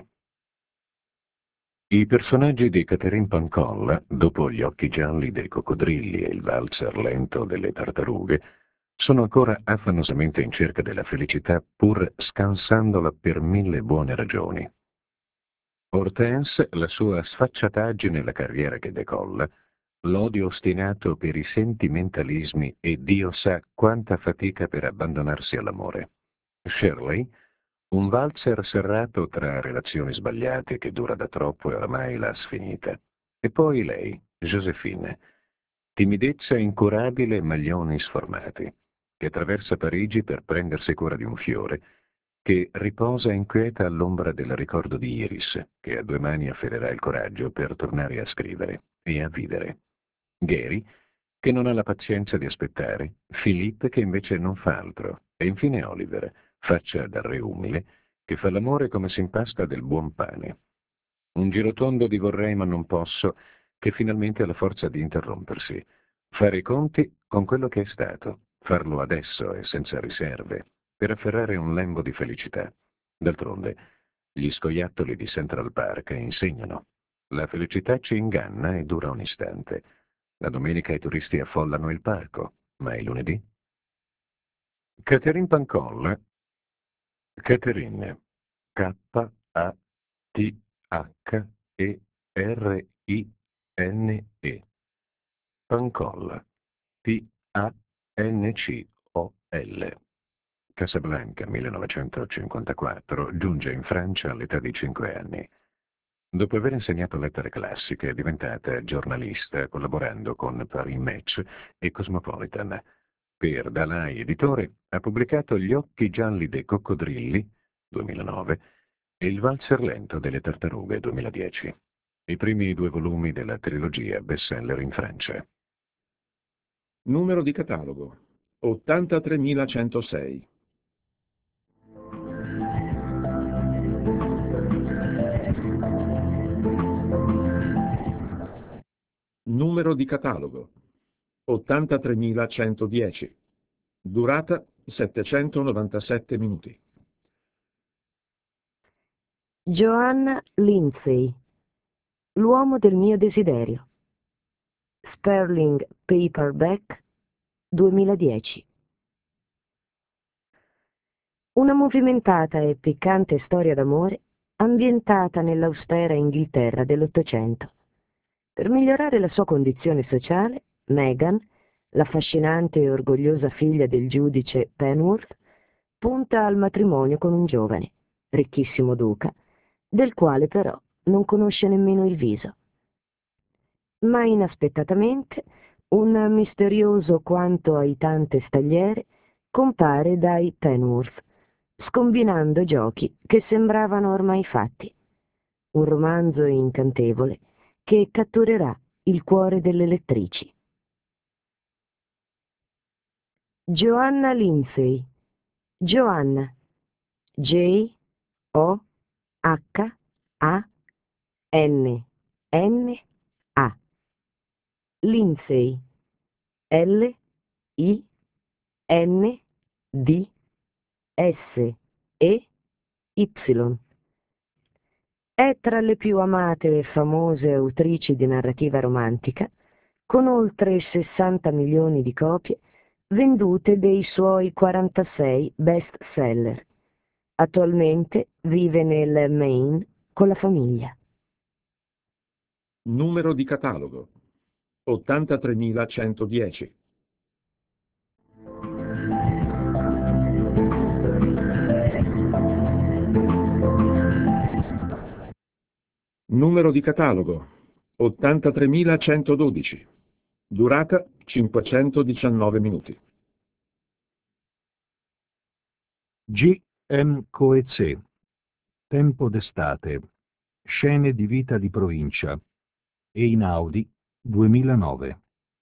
I personaggi di Catherine Pancol, dopo Gli occhi gialli dei coccodrilli e Il valzer lento delle tartarughe, sono ancora affannosamente in cerca della felicità, pur scansandola per 1000 buone ragioni. Hortense, la sua sfacciataggine e la carriera che decolla, l'odio ostinato per i sentimentalismi e Dio sa quanta fatica per abbandonarsi all'amore. Shirley, un valzer serrato tra relazioni sbagliate che dura da troppo e oramai l'ha sfinita. E poi lei, Josephine, timidezza incurabile e maglioni sformati, che attraversa Parigi per prendersi cura di un fiore, che riposa inquieta all'ombra del ricordo di Iris, che a 2 mani afferrerà il coraggio per tornare a scrivere e a vivere. Gary, che non ha la pazienza di aspettare, Philippe, che invece non fa altro, e infine Oliver, faccia da re umile, che fa l'amore come si impasta del buon pane. Un girotondo di vorrei ma non posso, che finalmente ha la forza di interrompersi. Fare i conti con quello che è stato, farlo adesso e senza riserve, per afferrare un lembo di felicità. D'altronde, gli scoiattoli di Central Park insegnano. La felicità ci inganna e dura un istante. La domenica i turisti affollano il parco, ma il lunedì? Catherine Pancol. Catherine. K-A-T-H-E-R-I-N-E. Pancol. P-A-N-C-O-L. Casablanca, 1954, giunge in Francia all'età di 5 anni. Dopo aver insegnato lettere classiche è diventata giornalista, collaborando con Paris Match e Cosmopolitan. Per Dalai Editore ha pubblicato Gli occhi gialli dei coccodrilli, 2009, e Il valzer lento delle tartarughe, 2010. I primi 2 volumi della trilogia bestseller in Francia. Numero di catalogo 83106. Numero di catalogo 83110. Durata 797 minuti. Joanna Lindsay. L'uomo del mio desiderio. Sperling Paperback 2010. Una movimentata e piccante storia d'amore ambientata nell'austera Inghilterra dell'Ottocento. Per migliorare la sua condizione sociale, Meghan, l'affascinante e orgogliosa figlia del giudice Penworth, punta al matrimonio con un giovane, ricchissimo duca, del quale però non conosce nemmeno il viso. Ma inaspettatamente un misterioso quanto aitante stagliere compare dai Penworth, scombinando giochi che sembravano ormai fatti. Un romanzo incantevole che catturerà il cuore delle lettrici. Joanna Lindsay. Joanna. Johanna. Lindsay. Lindsey. È tra le più amate e famose autrici di narrativa romantica, con oltre 60 milioni di copie vendute dei suoi 46 best seller. Attualmente vive nel Maine con la famiglia. Numero di catalogo 83110. Numero di catalogo 83112. Durata 519 minuti. G. M. Coetzee. Tempo d'estate. Scene di vita di provincia. Einaudi, 2009.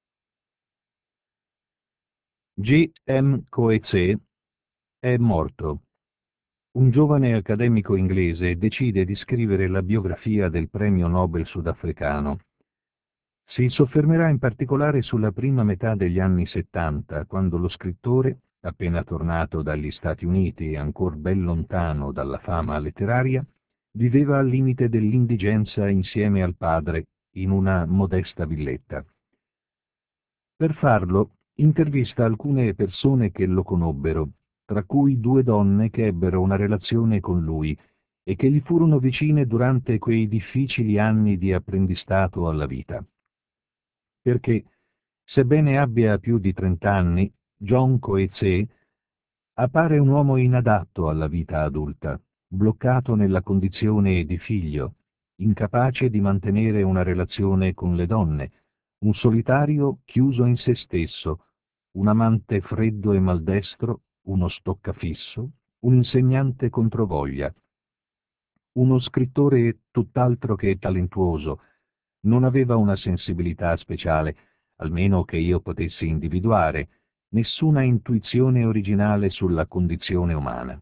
G. M. Coetzee è morto. Un giovane accademico inglese decide di scrivere la biografia del premio Nobel sudafricano. Si soffermerà in particolare sulla prima metà degli anni '70, quando lo scrittore, appena tornato dagli Stati Uniti e ancor ben lontano dalla fama letteraria, viveva al limite dell'indigenza insieme al padre in una modesta villetta. Per farlo, intervista alcune persone che lo conobbero, tra cui 2 donne che ebbero una relazione con lui e che gli furono vicine durante quei difficili anni di apprendistato alla vita. Perché, sebbene abbia più di 30 anni, John Coetzee appare un uomo inadatto alla vita adulta, bloccato nella condizione di figlio, incapace di mantenere una relazione con le donne, un solitario chiuso in se stesso, un amante freddo e maldestro, uno stoccafisso, un insegnante controvoglia. Uno scrittore tutt'altro che talentuoso, non aveva una sensibilità speciale, almeno che io potessi individuare, nessuna intuizione originale sulla condizione umana.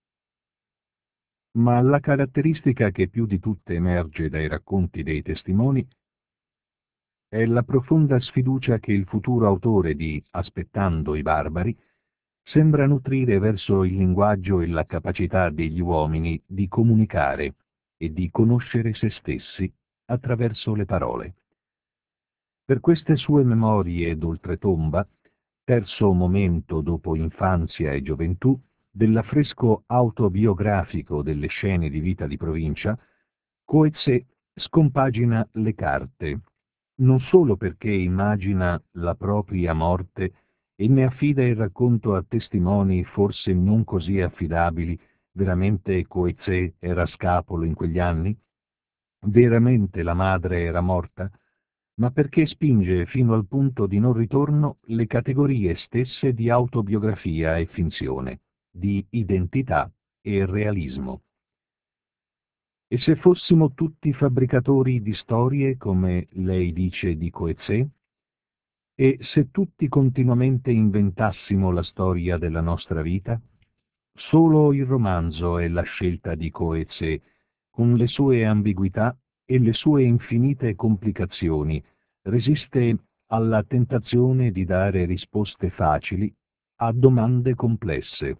Ma la caratteristica che più di tutte emerge dai racconti dei testimoni è la profonda sfiducia che il futuro autore di Aspettando i barbari sembra nutrire verso il linguaggio e la capacità degli uomini di comunicare e di conoscere se stessi attraverso le parole. Per queste sue memorie d'oltretomba, terzo momento dopo infanzia e gioventù, dell'affresco autobiografico delle scene di vita di provincia, Coetzee scompagina le carte, non solo perché immagina la propria morte e ne affida il racconto a testimoni forse non così affidabili. Veramente Coetzee era scapolo in quegli anni? Veramente la madre era morta? Ma perché spinge fino al punto di non ritorno le categorie stesse di autobiografia e finzione, di identità e realismo. E se fossimo tutti fabbricatori di storie, come lei dice di Coetzee? E se tutti continuamente inventassimo la storia della nostra vita? Solo il romanzo è la scelta di Coetzee, con le sue ambiguità e le sue infinite complicazioni, resiste alla tentazione di dare risposte facili a domande complesse.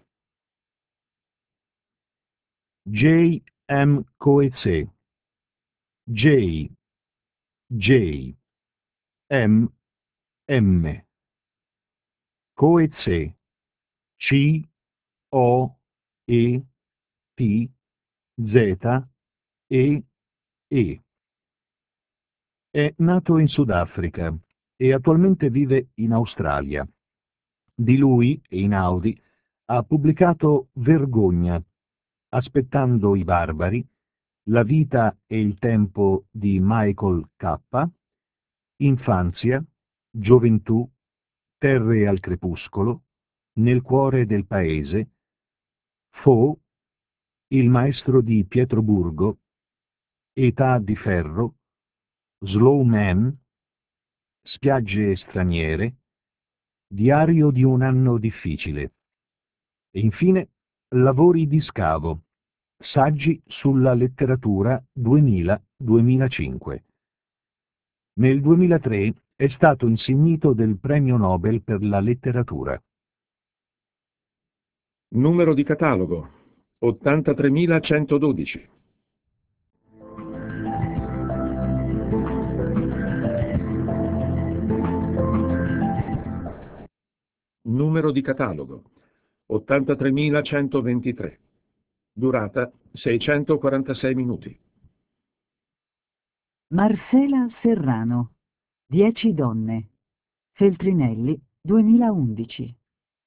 J. M. Coetzee. J. J. M. M. Coetzee. C. O. E. T. Z. E. E. È nato in Sudafrica e attualmente vive in Australia. Di lui, Einaudi, ha pubblicato Vergogna, Aspettando i barbari La vita e il tempo di Michael K., Infanzia, gioventù, terre al crepuscolo, nel cuore del paese, Fo, il maestro di Pietroburgo, Età di ferro, Slow Man, Spiagge straniere, Diario di un anno difficile. E infine Lavori di scavo, saggi sulla letteratura 2000-2005. Nel 2003 è stato insignito del Premio Nobel per la letteratura. Numero di catalogo 83112. Numero di catalogo 83123. Durata 646 minuti. Marcela Serrano, 10 donne. Feltrinelli, 2011.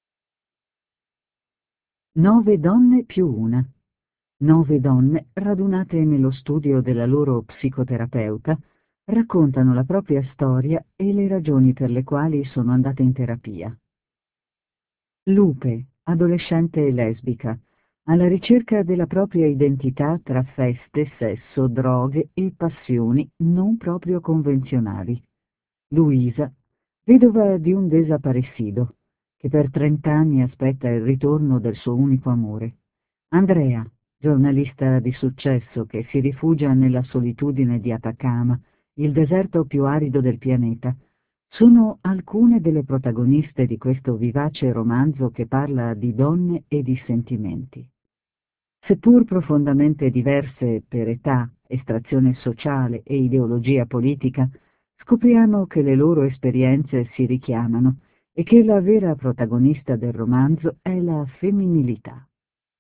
9 donne più una. 9 donne radunate nello studio della loro psicoterapeuta raccontano la propria storia e le ragioni per le quali sono andate in terapia. Lupe, adolescente lesbica, alla ricerca della propria identità tra feste, sesso, droghe e passioni non proprio convenzionali. Luisa, vedova di un desaparecido, che per 30 anni aspetta il ritorno del suo unico amore. Andrea, giornalista di successo che si rifugia nella solitudine di Atacama, il deserto più arido del pianeta, sono alcune delle protagoniste di questo vivace romanzo che parla di donne e di sentimenti. Seppur profondamente diverse per età, estrazione sociale e ideologia politica, scopriamo che le loro esperienze si richiamano e che la vera protagonista del romanzo è la femminilità.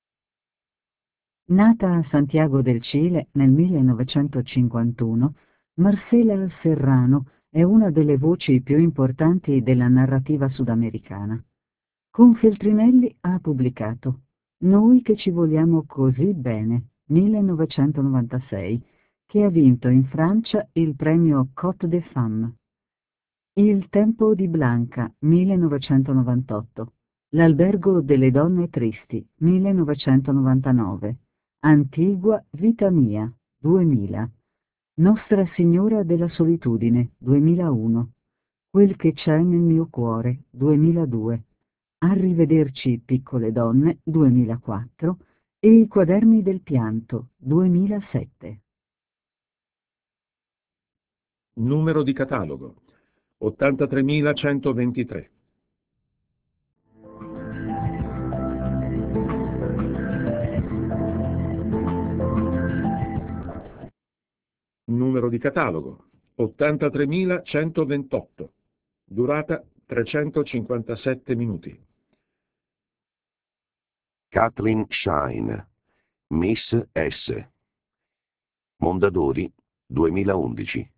Nata a Santiago del Cile nel 1951, Marcela Serrano è una delle voci più importanti della narrativa sudamericana. Con Feltrinelli ha pubblicato Noi che ci vogliamo così bene, 1996, che ha vinto in Francia il premio Côte des Femmes. Il tempo di Blanca, 1998. L'albergo delle donne tristi, 1999. Antigua vita mia, 2000. Nostra Signora della Solitudine, 2001. Quel che c'è nel mio cuore, 2002. Arrivederci piccole donne, 2004. E I quaderni del pianto, 2007. Numero di catalogo 83123. Numero di catalogo 83128. Durata 357 minuti. Kathleen Shine, Miss S. Mondadori, 2011.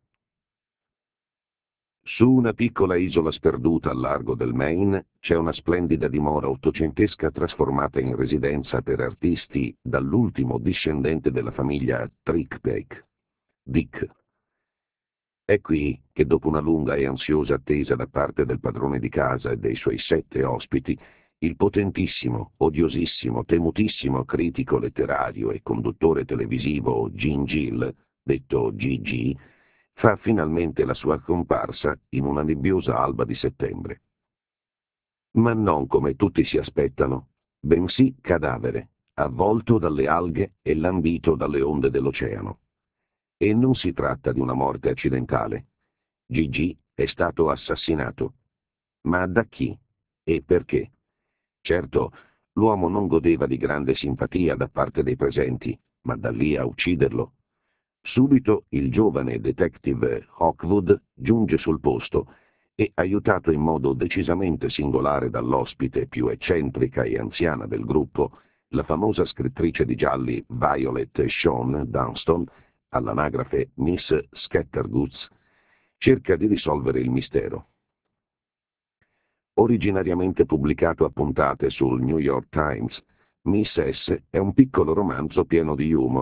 Su una piccola isola sperduta al largo del Maine c'è una splendida dimora ottocentesca trasformata in residenza per artisti dall'ultimo discendente della famiglia Trickbeck, Dick. È qui che dopo una lunga e ansiosa attesa da parte del padrone di casa e dei suoi 7 ospiti, il potentissimo, odiosissimo, temutissimo critico letterario e conduttore televisivo Gene Gill, detto GG, fa finalmente la sua comparsa in una nebbiosa alba di settembre. Ma non come tutti si aspettano, bensì cadavere, avvolto dalle alghe e lambito dalle onde dell'oceano. E non si tratta di una morte accidentale. Gigi è stato assassinato. Ma da chi? E perché? Certo, l'uomo non godeva di grande simpatia da parte dei presenti, ma da lì a ucciderlo. Subito il giovane detective Hawkwood giunge sul posto e, aiutato in modo decisamente singolare dall'ospite più eccentrica e anziana del gruppo, la famosa scrittrice di gialli Violet Sean Dunston, all'anagrafe Miss Scattergood, cerca di risolvere il mistero. Originariamente pubblicato a puntate sul New York Times, Miss S è un piccolo romanzo pieno di humor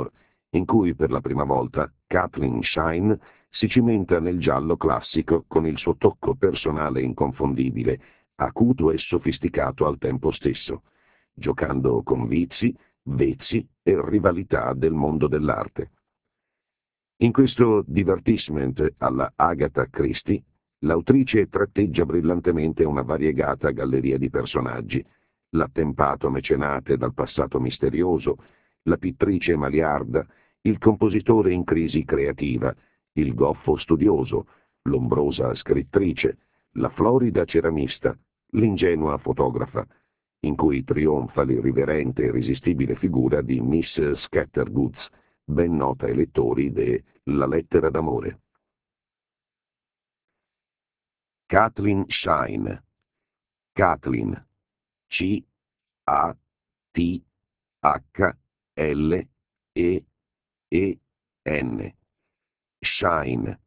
in cui per la prima volta Kathleen Shine si cimenta nel giallo classico con il suo tocco personale inconfondibile, acuto e sofisticato al tempo stesso, giocando con vizi, vezzi e rivalità del mondo dell'arte. In questo divertissement alla Agatha Christie, l'autrice tratteggia brillantemente una variegata galleria di personaggi: l'attempato mecenate dal passato misterioso, la pittrice maliarda, il compositore in crisi creativa, il goffo studioso, l'ombrosa scrittrice, la florida ceramista, l'ingenua fotografa, in cui trionfa l'irriverente e irresistibile figura di Miss Scattergoods, ben nota ai lettori de La lettera d'amore. Kathleen Shine. Kathleen, C-A-T-H-L-E-E-N. Shine,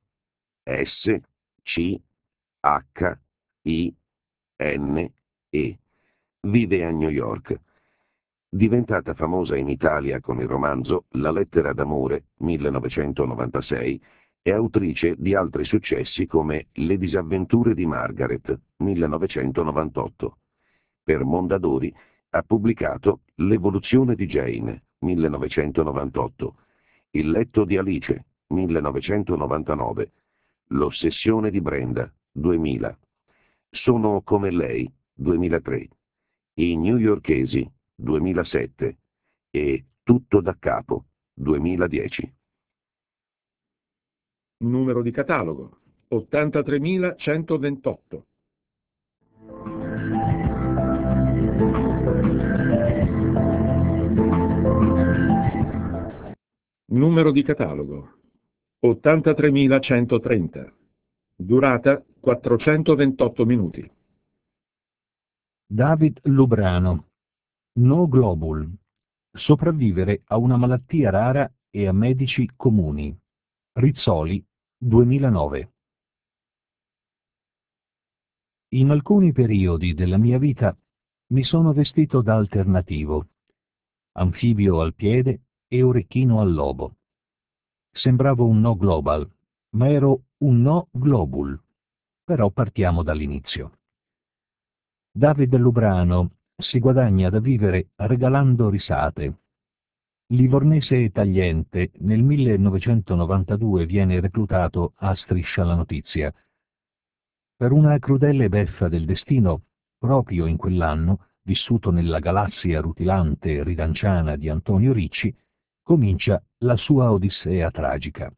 S-C-H-I-N-E. Vive a New York. Diventata famosa in Italia con il romanzo La lettera d'amore, 1996, è autrice di altri successi come Le disavventure di Margaret, 1998. Per Mondadori ha pubblicato L'evoluzione di Jane, 1998, Il letto di Alice, 1999, L'ossessione di Brenda, 2000, Sono come lei, 2003, I newyorkesi, 2007 e Tutto da capo, 2010. Numero di catalogo 83128. Numero di catalogo 83130. Durata 428 minuti. David Lubrano. No Globule. Sopravvivere a una malattia rara e a medici comuni. Rizzoli, 2009. In alcuni periodi della mia vita mi sono vestito da alternativo, anfibio al piede e orecchino al lobo. Sembravo un no global, ma ero un no globule. Però partiamo dall'inizio. David Lubrano si guadagna da vivere regalando risate. Livornese e tagliente, nel 1992 viene reclutato a Striscia la Notizia. Per una crudele beffa del destino, proprio in quell'anno, vissuto nella galassia rutilante e ridanciana di Antonio Ricci, comincia la sua odissea tragica.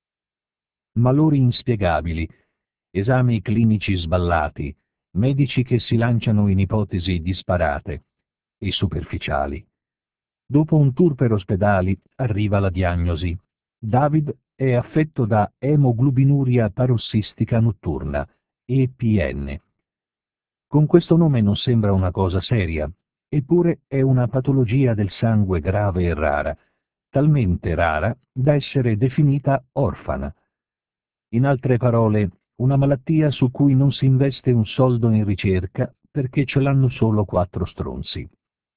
Malori inspiegabili, esami clinici sballati, medici che si lanciano in ipotesi disparate e superficiali. Dopo un tour per ospedali arriva la diagnosi. David è affetto da emoglobinuria parossistica notturna, EPN. Con questo nome non sembra una cosa seria, eppure è una patologia del sangue grave e rara, talmente rara da essere definita orfana. In altre parole, una malattia su cui non si investe un soldo in ricerca perché ce l'hanno solo 4 stronzi.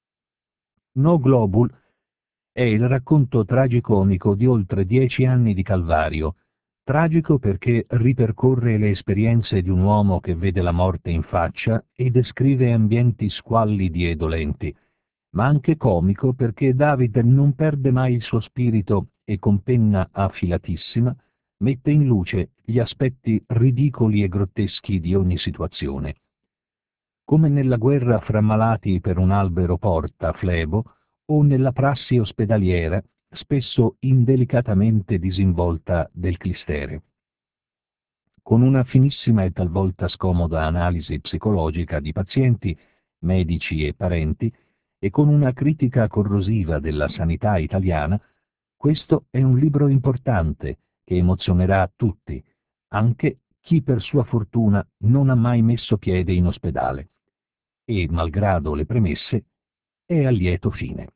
No Globule è il racconto tragicomico di oltre 10 anni di calvario, tragico perché ripercorre le esperienze di un uomo che vede la morte in faccia e descrive ambienti squallidi e dolenti, ma anche comico perché David non perde mai il suo spirito e con penna affilatissima mette in luce gli aspetti ridicoli e grotteschi di ogni situazione. Come nella guerra fra malati per un albero porta flebo, o nella prassi ospedaliera, spesso indelicatamente disinvolta del clistere. Con una finissima e talvolta scomoda analisi psicologica di pazienti, medici e parenti, e con una critica corrosiva della sanità italiana, questo è un libro importante che emozionerà tutti, anche chi per sua fortuna non ha mai messo piede in ospedale. E, malgrado le premesse, è a lieto fine.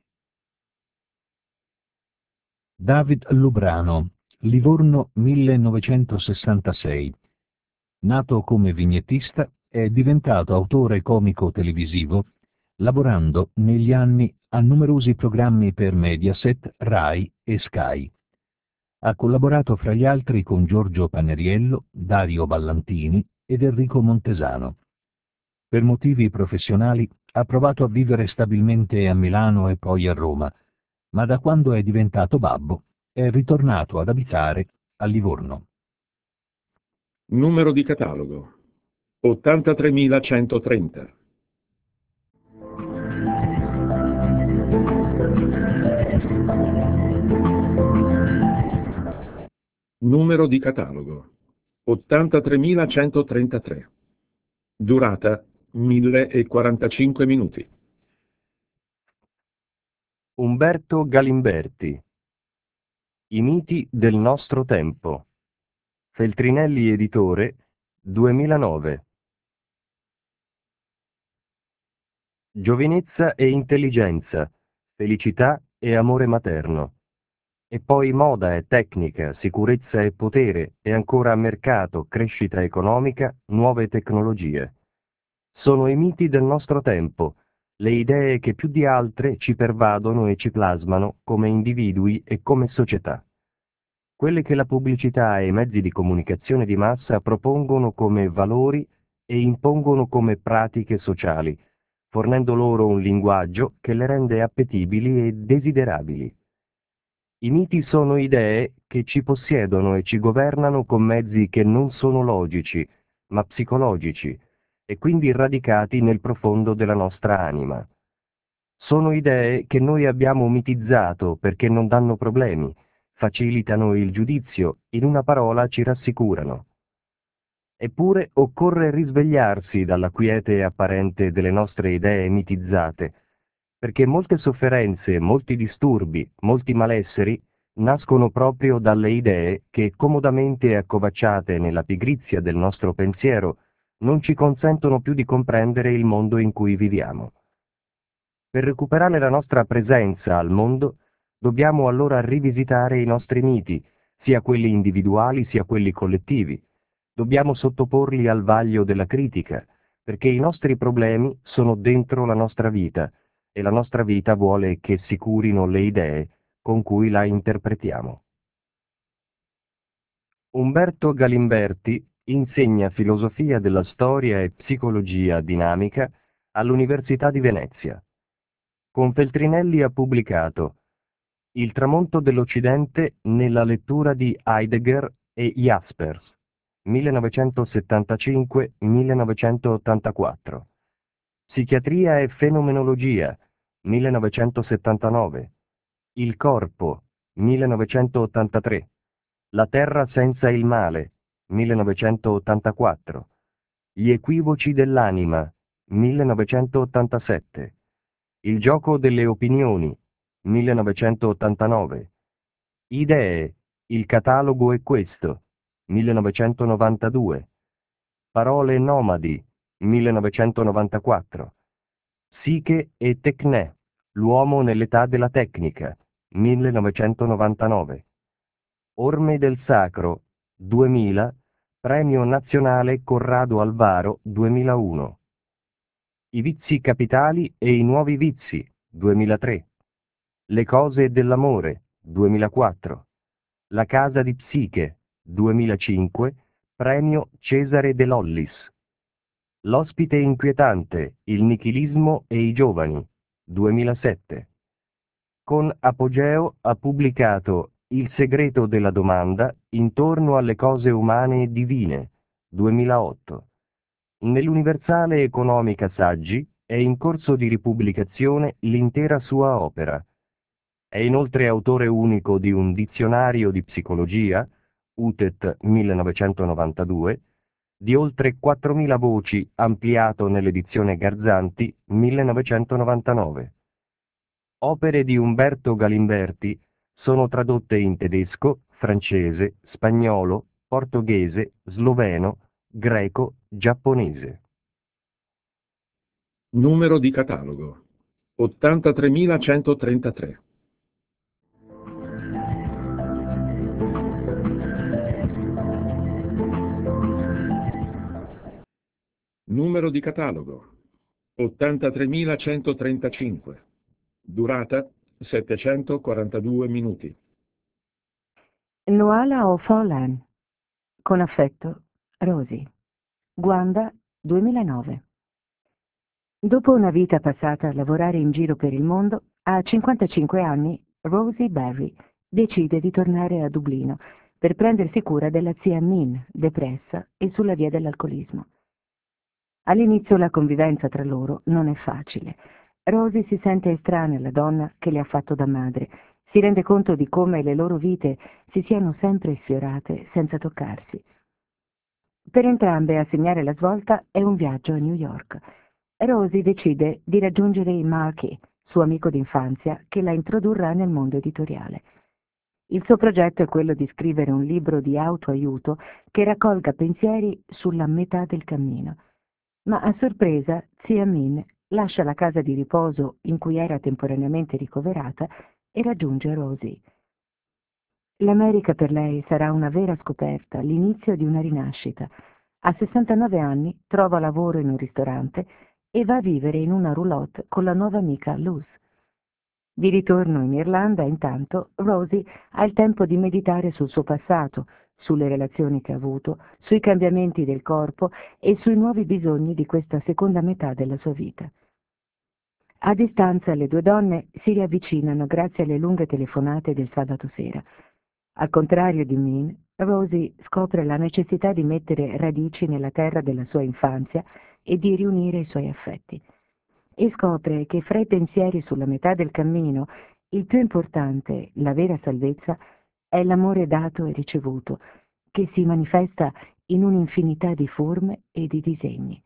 David Lubrano, Livorno 1966. Nato come vignettista, è diventato autore comico televisivo, lavorando negli anni a numerosi programmi per Mediaset, Rai e Sky. Ha collaborato fra gli altri con Giorgio Paneriello, Dario Ballantini ed Enrico Montesano. Per motivi professionali ha provato a vivere stabilmente a Milano e poi a Roma, ma da quando è diventato babbo è ritornato ad abitare a Livorno. Numero di catalogo 83130. Numero di catalogo 83133. Durata 1045 minuti. Umberto Galimberti. I miti del nostro tempo. Feltrinelli Editore, 2009. Giovinezza e intelligenza, felicità e amore materno. E poi moda e tecnica, sicurezza e potere, e ancora mercato, crescita economica, nuove tecnologie. Sono i miti del nostro tempo, le idee che più di altre ci pervadono e ci plasmano come individui e come società. Quelle che la pubblicità e i mezzi di comunicazione di massa propongono come valori e impongono come pratiche sociali, fornendo loro un linguaggio che le rende appetibili e desiderabili. I miti sono idee che ci possiedono e ci governano con mezzi che non sono logici, ma psicologici, e quindi radicati nel profondo della nostra anima. Sono idee che noi abbiamo mitizzato perché non danno problemi, facilitano il giudizio, in una parola ci rassicurano. Eppure occorre risvegliarsi dalla quiete apparente delle nostre idee mitizzate, perché molte sofferenze, molti disturbi, molti malesseri nascono proprio dalle idee che, comodamente accovacciate nella pigrizia del nostro pensiero, non ci consentono più di comprendere il mondo in cui viviamo. Per recuperare la nostra presenza al mondo, dobbiamo allora rivisitare i nostri miti, sia quelli individuali sia quelli collettivi. Dobbiamo sottoporli al vaglio della critica, perché i nostri problemi sono dentro la nostra vita, e la nostra vita vuole che si curino le idee con cui la interpretiamo. Umberto Galimberti insegna filosofia della storia e psicologia dinamica all'Università di Venezia. Con Feltrinelli ha pubblicato Il tramonto dell'Occidente nella lettura di Heidegger e Jaspers, 1975-1984. Psichiatria e fenomenologia, 1979. Il corpo, 1983. La terra senza il male, 1984. Gli equivoci dell'anima, 1987. Il gioco delle opinioni, 1989. Idee, il catalogo è questo, 1992. Parole nomadi, 1994. Psiche e Tecnè, l'uomo nell'età della tecnica, 1999. Orme del Sacro, 2000, Premio Nazionale Corrado Alvaro, 2001. I vizi capitali e i nuovi vizi, 2003. Le cose dell'amore, 2004. La casa di Psiche, 2005, Premio Cesare De Lollis. L'ospite inquietante, il nichilismo e i giovani, 2007. Con Apogeo ha pubblicato Il segreto della domanda intorno alle cose umane e divine, 2008. Nell'Universale Economica Saggi è in corso di ripubblicazione l'intera sua opera. È inoltre autore unico di un dizionario di psicologia, UTET 1992, di oltre 4.000 voci ampliato nell'edizione Garzanti 1999. Opere di Umberto Galimberti sono tradotte in tedesco, francese, spagnolo, portoghese, sloveno, greco, giapponese. Numero di catalogo 83133. Numero di catalogo 83.135. Durata 742 minuti. Nuala O'Fallon. Con affetto, Rosie. Guanda, 2009. Dopo una vita passata a lavorare in giro per il mondo, a 55 anni Rosie Barry decide di tornare a Dublino per prendersi cura della zia Min, depressa e sulla via dell'alcolismo. All'inizio la convivenza tra loro non è facile. Rosie si sente estranea alla donna che le ha fatto da madre, si rende conto di come le loro vite si siano sempre sfiorate senza toccarsi. Per entrambe a segnare la svolta è un viaggio a New York. Rosie decide di raggiungere Marky, suo amico d'infanzia, che la introdurrà nel mondo editoriale. Il suo progetto è quello di scrivere un libro di autoaiuto che raccolga pensieri sulla metà del cammino. Ma a sorpresa, zia Min lascia la casa di riposo in cui era temporaneamente ricoverata e raggiunge Rosie. L'America per lei sarà una vera scoperta, l'inizio di una rinascita. A 69 anni trova lavoro in un ristorante e va a vivere in una roulotte con la nuova amica Luz. Di ritorno in Irlanda, intanto, Rosie ha il tempo di meditare sul suo passato, sulle relazioni che ha avuto, sui cambiamenti del corpo e sui nuovi bisogni di questa seconda metà della sua vita. A distanza le due donne si riavvicinano grazie alle lunghe telefonate del sabato sera. Al contrario di Min, Rosie scopre la necessità di mettere radici nella terra della sua infanzia e di riunire i suoi affetti. E scopre che fra i pensieri sulla metà del cammino, il più importante, la vera salvezza, è l'amore dato e ricevuto, che si manifesta in un'infinità di forme e di disegni.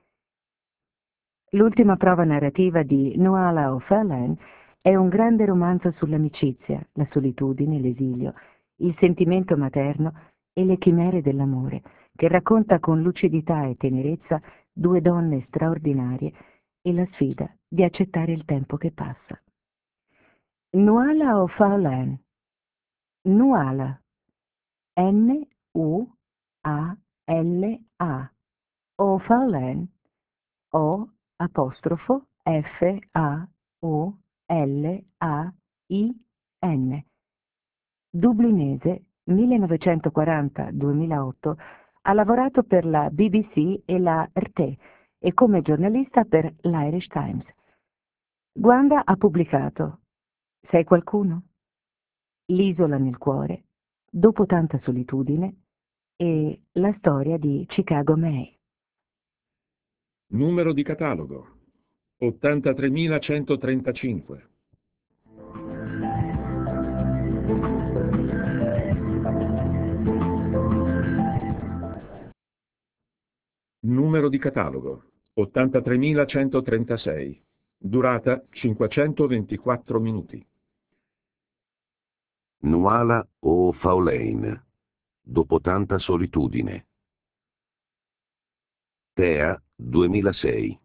L'ultima prova narrativa di Nuala O'Fallon è un grande romanzo sull'amicizia, la solitudine, l'esilio, il sentimento materno e le chimere dell'amore, che racconta con lucidità e tenerezza due donne straordinarie e la sfida di accettare il tempo che passa. Nuala O'Fallon. Nuala. N-U-A-L-A. O'Fallon. O-F-A-O-L-A-I-N. Dublinese, 1940-2008, ha lavorato per la BBC e la RT e come giornalista per l'Irish Times. Guanda ha pubblicato Sei qualcuno? L'isola nel cuore, Dopo tanta solitudine e la storia di Chicago May. Numero di catalogo 83.135. Numero di catalogo 83.136. Durata 524 minuti. Nuala O'Fallon. Dopo tanta solitudine. Tea, 2006.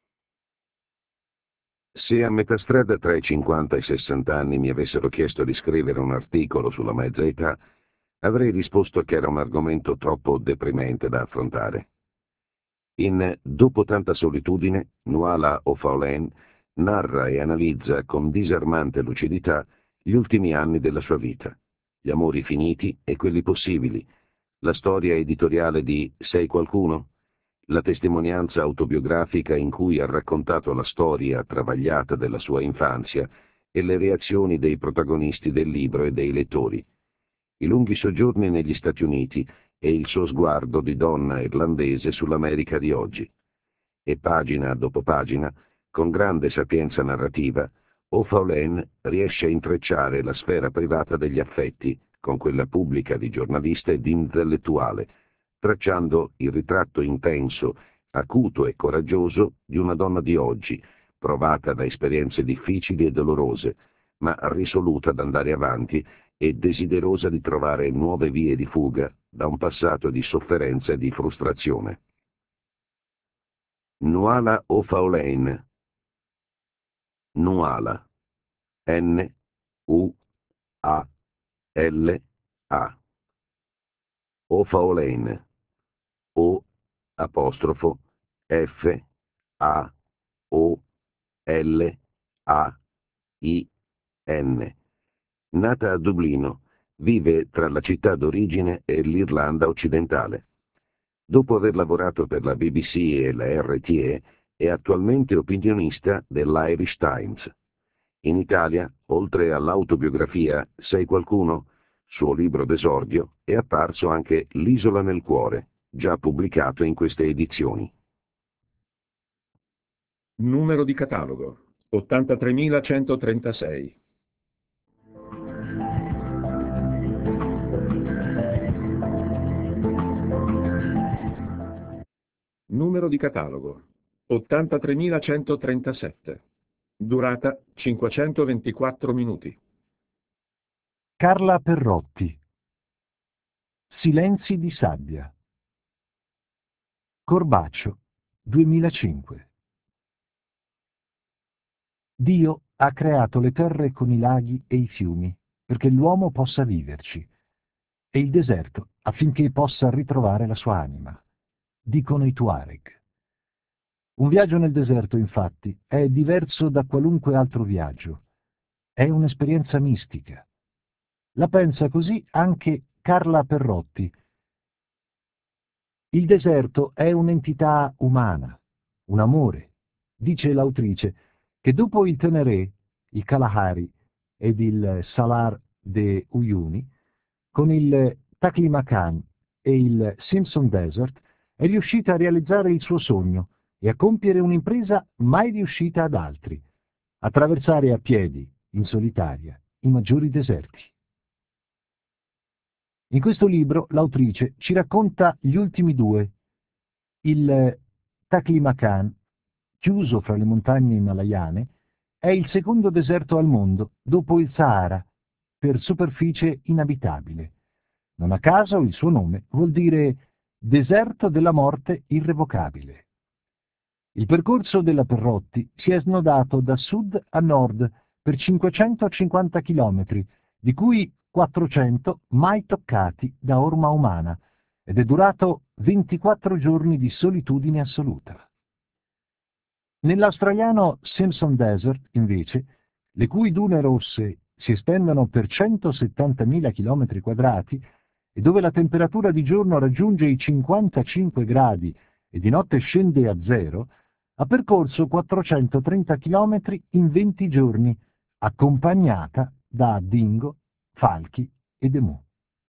Se a metà strada tra i 50 e i 60 anni mi avessero chiesto di scrivere un articolo sulla mezza età, avrei risposto che era un argomento troppo deprimente da affrontare. In Dopo tanta solitudine, Nuala O'Fallon narra e analizza con disarmante lucidità gli ultimi anni della sua vita, gli amori finiti e quelli possibili, la storia editoriale di Sei qualcuno? La testimonianza autobiografica in cui ha raccontato la storia travagliata della sua infanzia e le reazioni dei protagonisti del libro e dei lettori, i lunghi soggiorni negli Stati Uniti e il suo sguardo di donna irlandese sull'America di oggi. E pagina dopo pagina, con grande sapienza narrativa, O'Fallon riesce a intrecciare la sfera privata degli affetti con quella pubblica di giornalista e di intellettuale, tracciando il ritratto intenso, acuto e coraggioso di una donna di oggi, provata da esperienze difficili e dolorose, ma risoluta ad andare avanti e desiderosa di trovare nuove vie di fuga da un passato di sofferenza e di frustrazione. Nuala O'Fallon. Nuala. N-U-A-L-A. O'Fallon. O apostrofo F A O L-A-I-N. Nata a Dublino, vive tra la città d'origine e l'Irlanda occidentale. Dopo aver lavorato per la BBC e la RTE, è attualmente opinionista dell'Irish Times. In Italia, oltre all'autobiografia Sei qualcuno, suo libro d'esordio, è apparso anche L'isola nel cuore, già pubblicato in queste edizioni. Numero di catalogo 83136. Numero di catalogo 83137. Durata 524 minuti. Carla Perrotti. Silenzi di sabbia. Corbaccio, 2005. Dio ha creato le terre con i laghi e i fiumi perché l'uomo possa viverci, e il deserto affinché possa ritrovare la sua anima, dicono i Tuareg. Un viaggio nel deserto, infatti, è diverso da qualunque altro viaggio. È un'esperienza mistica. La pensa così anche Carla Perrotti. Il deserto è un'entità umana, un amore, dice l'autrice, che dopo il Teneré, il Kalahari ed il Salar de Uyuni, con il Taklamakan e il Simpson Desert, è riuscita a realizzare il suo sogno e a compiere un'impresa mai riuscita ad altri: attraversare a piedi, in solitaria, i maggiori deserti. In questo libro l'autrice ci racconta gli ultimi due. Il Taklamakan, chiuso fra le montagne himalayane, è il secondo deserto al mondo, dopo il Sahara, per superficie inabitabile. Non a caso il suo nome vuol dire deserto della morte irrevocabile. Il percorso della Perrotti si è snodato da sud a nord per 550 chilometri, di cui 400 mai toccati da orma umana, ed è durato 24 giorni di solitudine assoluta. Nell'australiano Simpson Desert, invece, le cui dune rosse si estendono per 170.000 km quadrati e dove la temperatura di giorno raggiunge i 55 gradi e di notte scende a zero, ha percorso 430 km in 20 giorni, accompagnata da dingo, falchi ed emu.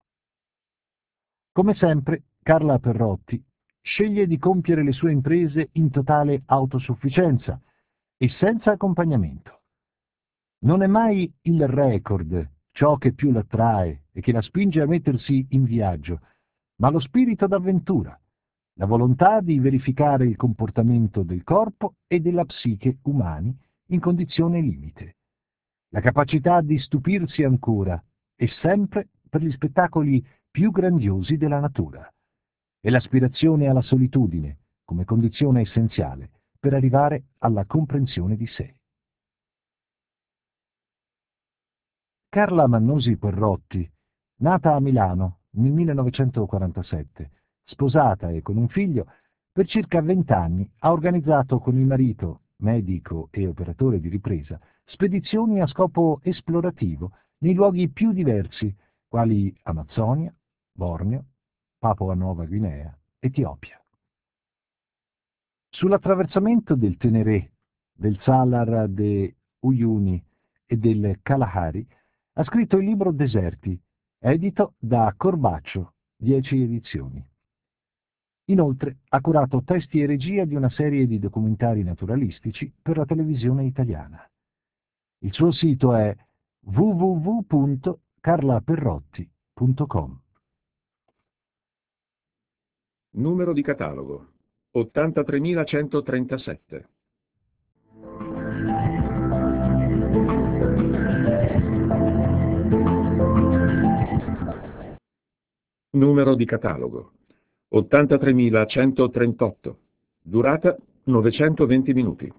Come sempre, Carla Perrotti sceglie di compiere le sue imprese in totale autosufficienza e senza accompagnamento. Non è mai il record ciò che più l'attrae e che la spinge a mettersi in viaggio, ma lo spirito d'avventura, la volontà di verificare il comportamento del corpo e della psiche umani in condizione limite, la capacità di stupirsi ancora e sempre per gli spettacoli più grandiosi della natura, e l'aspirazione alla solitudine come condizione essenziale per arrivare alla comprensione di sé. Carla Mannosi Perrotti, nata a Milano nel 1947, sposata e con un figlio, per circa 20 anni ha organizzato con il marito, medico e operatore di ripresa, spedizioni a scopo esplorativo nei luoghi più diversi, quali Amazzonia, Borneo, Papua Nuova Guinea, Etiopia. Sull'attraversamento del Teneré, del Salar de Uyuni e del Kalahari ha scritto il libro Deserti, edito da Corbaccio, 10 edizioni. Inoltre ha curato testi e regia di una serie di documentari naturalistici per la televisione italiana. Il suo sito è www.carlaperrotti.com. Numero di catalogo 83137. Numero di catalogo 83138. Durata 920 minuti.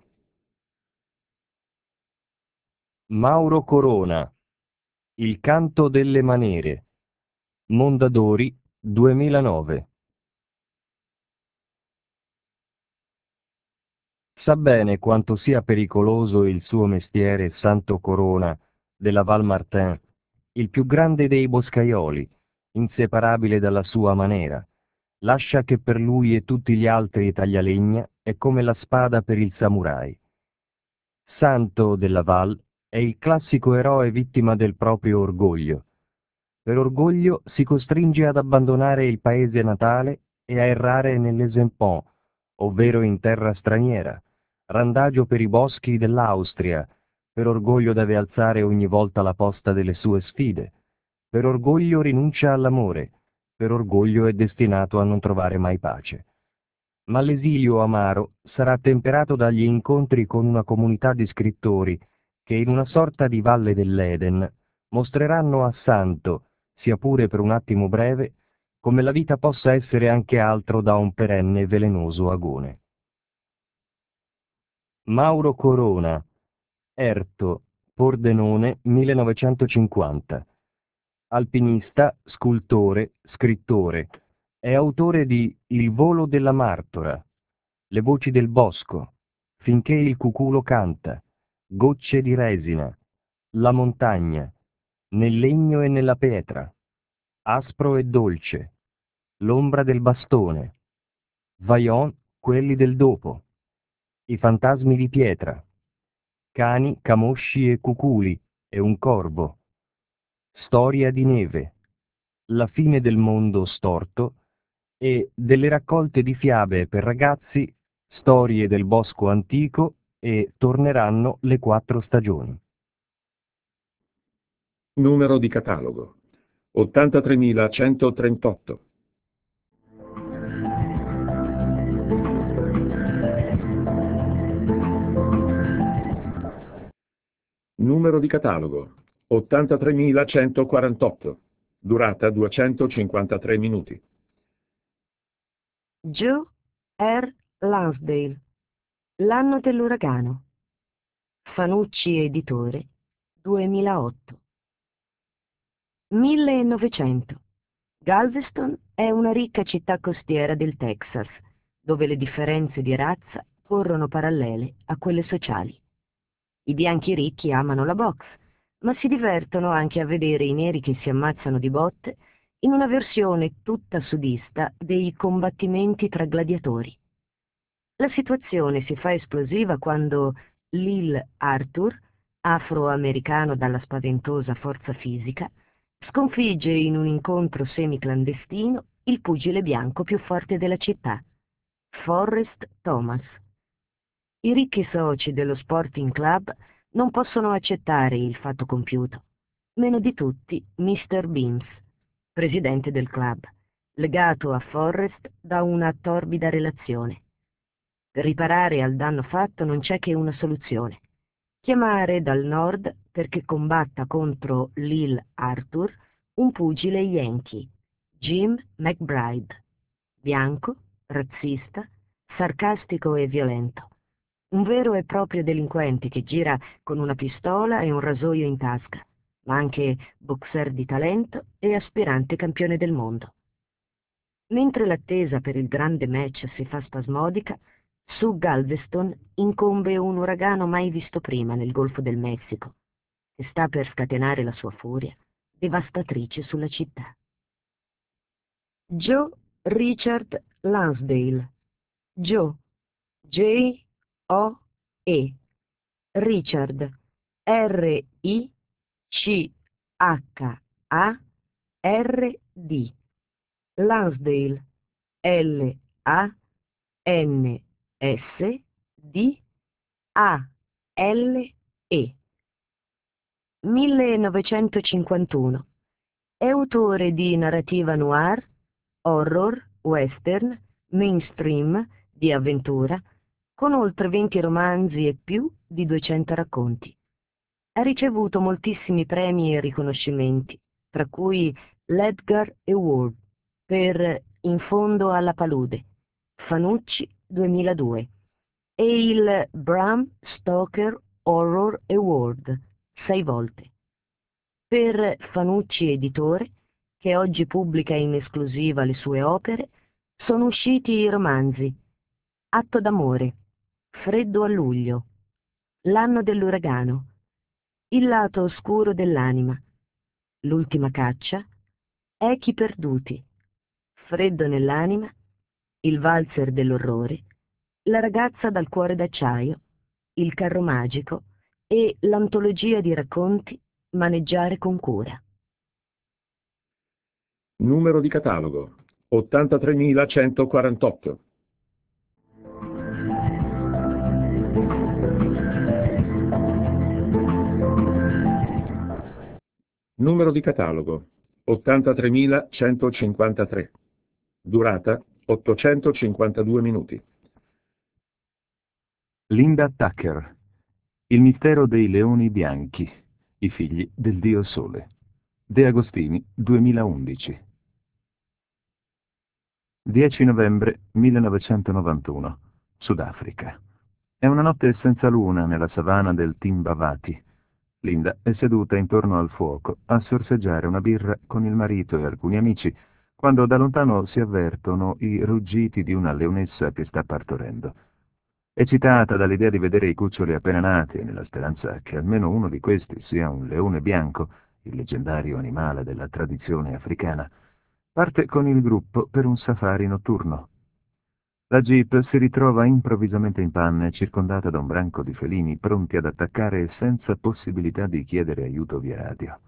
Mauro Corona. Il canto delle maniere. Mondadori 2009. Sa bene quanto sia pericoloso il suo mestiere Santo Corona della Val Martin, il più grande dei boscaioli, inseparabile dalla sua maniera. Lascia che per lui e tutti gli altri taglialegna è come la spada per il samurai. Santo della Val è il classico eroe vittima del proprio orgoglio. Per orgoglio si costringe ad abbandonare il paese natale e a errare nell'Esempont, ovvero in terra straniera, randagio per i boschi dell'Austria. Per orgoglio deve alzare ogni volta la posta delle sue sfide. Per orgoglio rinuncia all'amore. Per orgoglio è destinato a non trovare mai pace. Ma l'esilio amaro sarà temperato dagli incontri con una comunità di scrittori che in una sorta di valle dell'Eden mostreranno a Santo, sia pure per un attimo breve, come la vita possa essere anche altro da un perenne velenoso agone. Mauro Corona, Erto, Pordenone, 1950. Alpinista, scultore, scrittore. È autore di Il volo della martora, Le voci del bosco, Finché il cuculo canta, Gocce di resina, La montagna, Nel legno e nella pietra, Aspro e dolce, L'ombra del bastone, Vaillant, quelli del dopo, I fantasmi di pietra, Cani, camosci e cuculi, e un corvo, Storia di neve, La fine del mondo storto e delle raccolte di fiabe per ragazzi, Storie del bosco antico e Torneranno le 4 stagioni. Numero di catalogo 83138. Numero di catalogo 83148. Durata 253 minuti. Joe R. Lansdale. L'anno dell'uragano. Fanucci Editore, 2008. 1900. Galveston è una ricca città costiera del Texas, dove le differenze di razza corrono parallele a quelle sociali. I bianchi ricchi amano la box, ma si divertono anche a vedere i neri che si ammazzano di botte in una versione tutta sudista dei combattimenti tra gladiatori. La situazione si fa esplosiva quando Lil Arthur, afroamericano dalla spaventosa forza fisica, sconfigge in un incontro semiclandestino il pugile bianco più forte della città, Forrest Thomas. I ricchi soci dello Sporting Club non possono accettare il fatto compiuto, meno di tutti Mr. Beams, presidente del club, legato a Forrest da una torbida relazione. Per riparare al danno fatto non c'è che una soluzione: chiamare dal nord perché combatta contro Lil Arthur un pugile yankee, Jim McBride, bianco, razzista, sarcastico e violento. Un vero e proprio delinquente che gira con una pistola e un rasoio in tasca, ma anche boxer di talento e aspirante campione del mondo. Mentre l'attesa per il grande match si fa spasmodica, su Galveston incombe un uragano mai visto prima nel Golfo del Messico, che sta per scatenare la sua furia devastatrice sulla città. Joe Richard Lansdale. Joe, J-O-E. Richard, R-I-C-H-A-R-D. Lansdale, L-A-N-S-D-A-L-E. 1951. È autore di narrativa noir, horror, western, mainstream, di avventura, con oltre 20 romanzi e più di 200 racconti. Ha ricevuto moltissimi premi e riconoscimenti, tra cui l'Edgar Award per In fondo alla palude, Fanucci 2002, e il Bram Stoker Horror Award 6 volte. Per Fanucci Editore, che oggi pubblica in esclusiva le sue opere, sono usciti i romanzi Atto d'amore, freddo a luglio, l'anno dell'uragano, il lato oscuro dell'anima, l'ultima caccia, echi perduti, freddo nell'anima, il valzer dell'orrore, la ragazza dal cuore d'acciaio, il carro magico e l'antologia di racconti Maneggiare con cura. Numero di catalogo 83148. Numero di catalogo 83153. Durata 852 minuti. Linda Tucker. Il mistero dei leoni bianchi, i figli del dio Sole. De Agostini, 2011. 10 novembre 1991, Sudafrica. È una notte senza luna nella savana del Timbavati. Linda è seduta intorno al fuoco a sorseggiare una birra con il marito e alcuni amici, quando da lontano si avvertono i ruggiti di una leonessa che sta partorendo. Eccitata dall'idea di vedere i cuccioli appena nati e nella speranza che almeno uno di questi sia un leone bianco, il leggendario animale della tradizione africana, parte con il gruppo per un safari notturno. La jeep si ritrova improvvisamente in panne, circondata da un branco di felini pronti ad attaccare senza possibilità di chiedere aiuto via radio.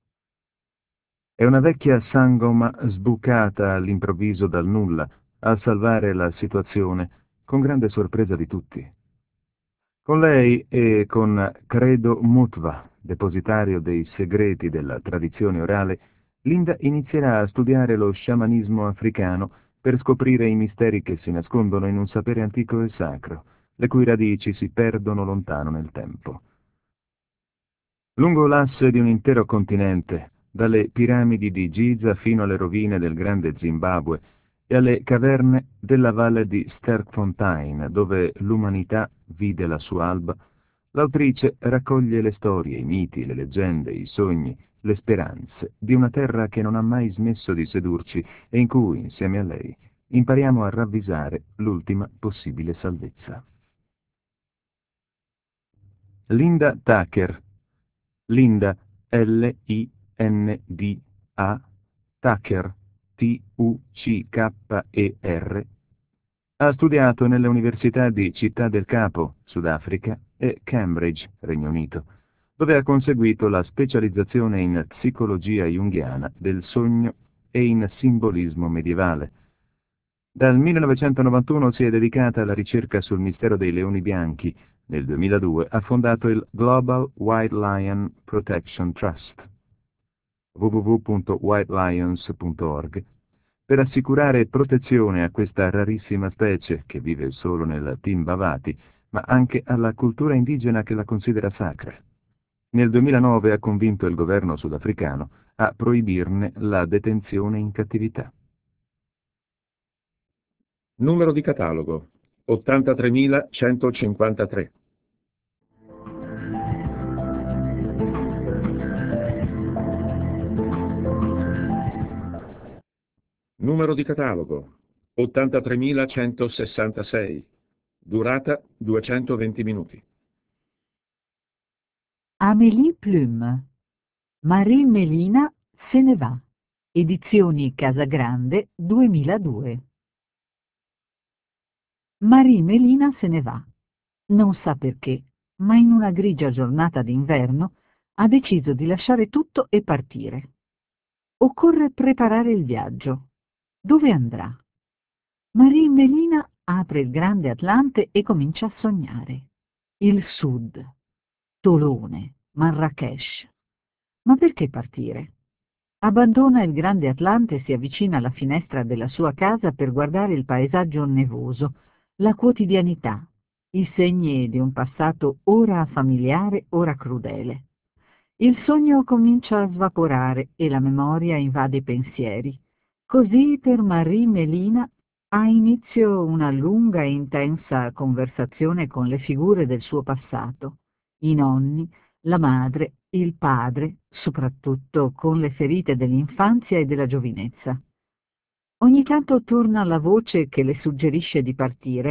È una vecchia sangoma sbucata all'improvviso dal nulla a salvare la situazione, con grande sorpresa di tutti. Con lei e con Credo Mutwa, depositario dei segreti della tradizione orale, Linda inizierà a studiare lo sciamanismo africano per scoprire i misteri che si nascondono in un sapere antico e sacro, le cui radici si perdono lontano nel tempo. Lungo l'asse di un intero continente, dalle piramidi di Giza fino alle rovine del grande Zimbabwe e alle caverne della valle di Sterkfontein, dove l'umanità vide la sua alba, l'autrice raccoglie le storie, i miti, le leggende, i sogni, le speranze di una terra che non ha mai smesso di sedurci e in cui, insieme a lei, impariamo a ravvisare l'ultima possibile salvezza. Linda Tucker. Linda, L-I-N-D-A, Tucker, T-U-C-K-E-R, ha studiato nelle università di Città del Capo, Sudafrica, e Cambridge, Regno Unito, dove ha conseguito la specializzazione in psicologia junghiana del sogno e in simbolismo medievale. Dal 1991 si è dedicata alla ricerca sul mistero dei leoni bianchi. Nel 2002 ha fondato il Global White Lion Protection Trust, www.whitelions.org, per assicurare protezione a questa rarissima specie che vive solo nel Timbavati, ma anche alla cultura indigena che la considera sacra. Nel 2009 ha convinto il governo sudafricano a proibirne la detenzione in cattività. Numero di catalogo 83153. Numero di catalogo 83166. Durata 220 minuti. Amélie Plume. Marie Melina se ne va. Edizioni Casagrande 2002. Marie Melina se ne va. Non sa perché, ma in una grigia giornata d'inverno ha deciso di lasciare tutto e partire. Occorre preparare il viaggio. Dove andrà? Marie Melina apre il grande Atlante e comincia a sognare. Il sud, Tolone, Marrakech. Ma perché partire? Abbandona il grande Atlante e si avvicina alla finestra della sua casa per guardare il paesaggio nevoso, la quotidianità, i segni di un passato ora familiare, ora crudele. Il sogno comincia a svaporare e la memoria invade i pensieri. Così per Marie Melina ha inizio una lunga e intensa conversazione con le figure del suo passato, i nonni, la madre, il padre, soprattutto con le ferite dell'infanzia e della giovinezza. Ogni tanto torna la voce che le suggerisce di partire,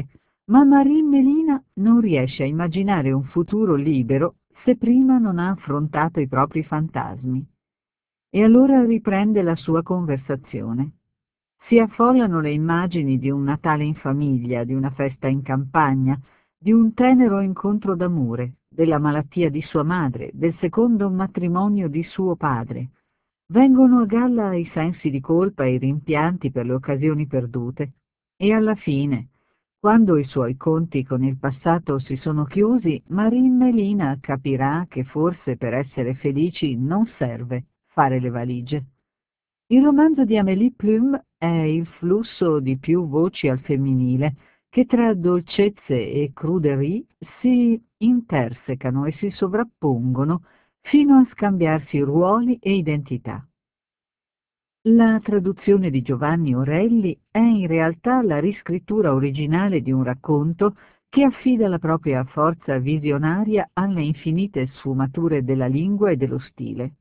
Ma Marin Melina non riesce a immaginare un futuro libero se prima non ha affrontato i propri fantasmi. E allora riprende la sua conversazione. Si affollano le immagini di un Natale in famiglia, di una festa in campagna, di un tenero incontro d'amore, della malattia di sua madre, del secondo matrimonio di suo padre. Vengono a galla i sensi di colpa e i rimpianti per le occasioni perdute. E alla fine, quando i suoi conti con il passato si sono chiusi, Marin Melina capirà che forse per essere felici non serve fare le valigie. Il romanzo di Amélie Plume è il flusso di più voci al femminile che tra dolcezze e cruderie si intersecano e si sovrappongono fino a scambiarsi ruoli e identità. La traduzione di Giovanni Orelli è in realtà la riscrittura originale di un racconto che affida la propria forza visionaria alle infinite sfumature della lingua e dello stile.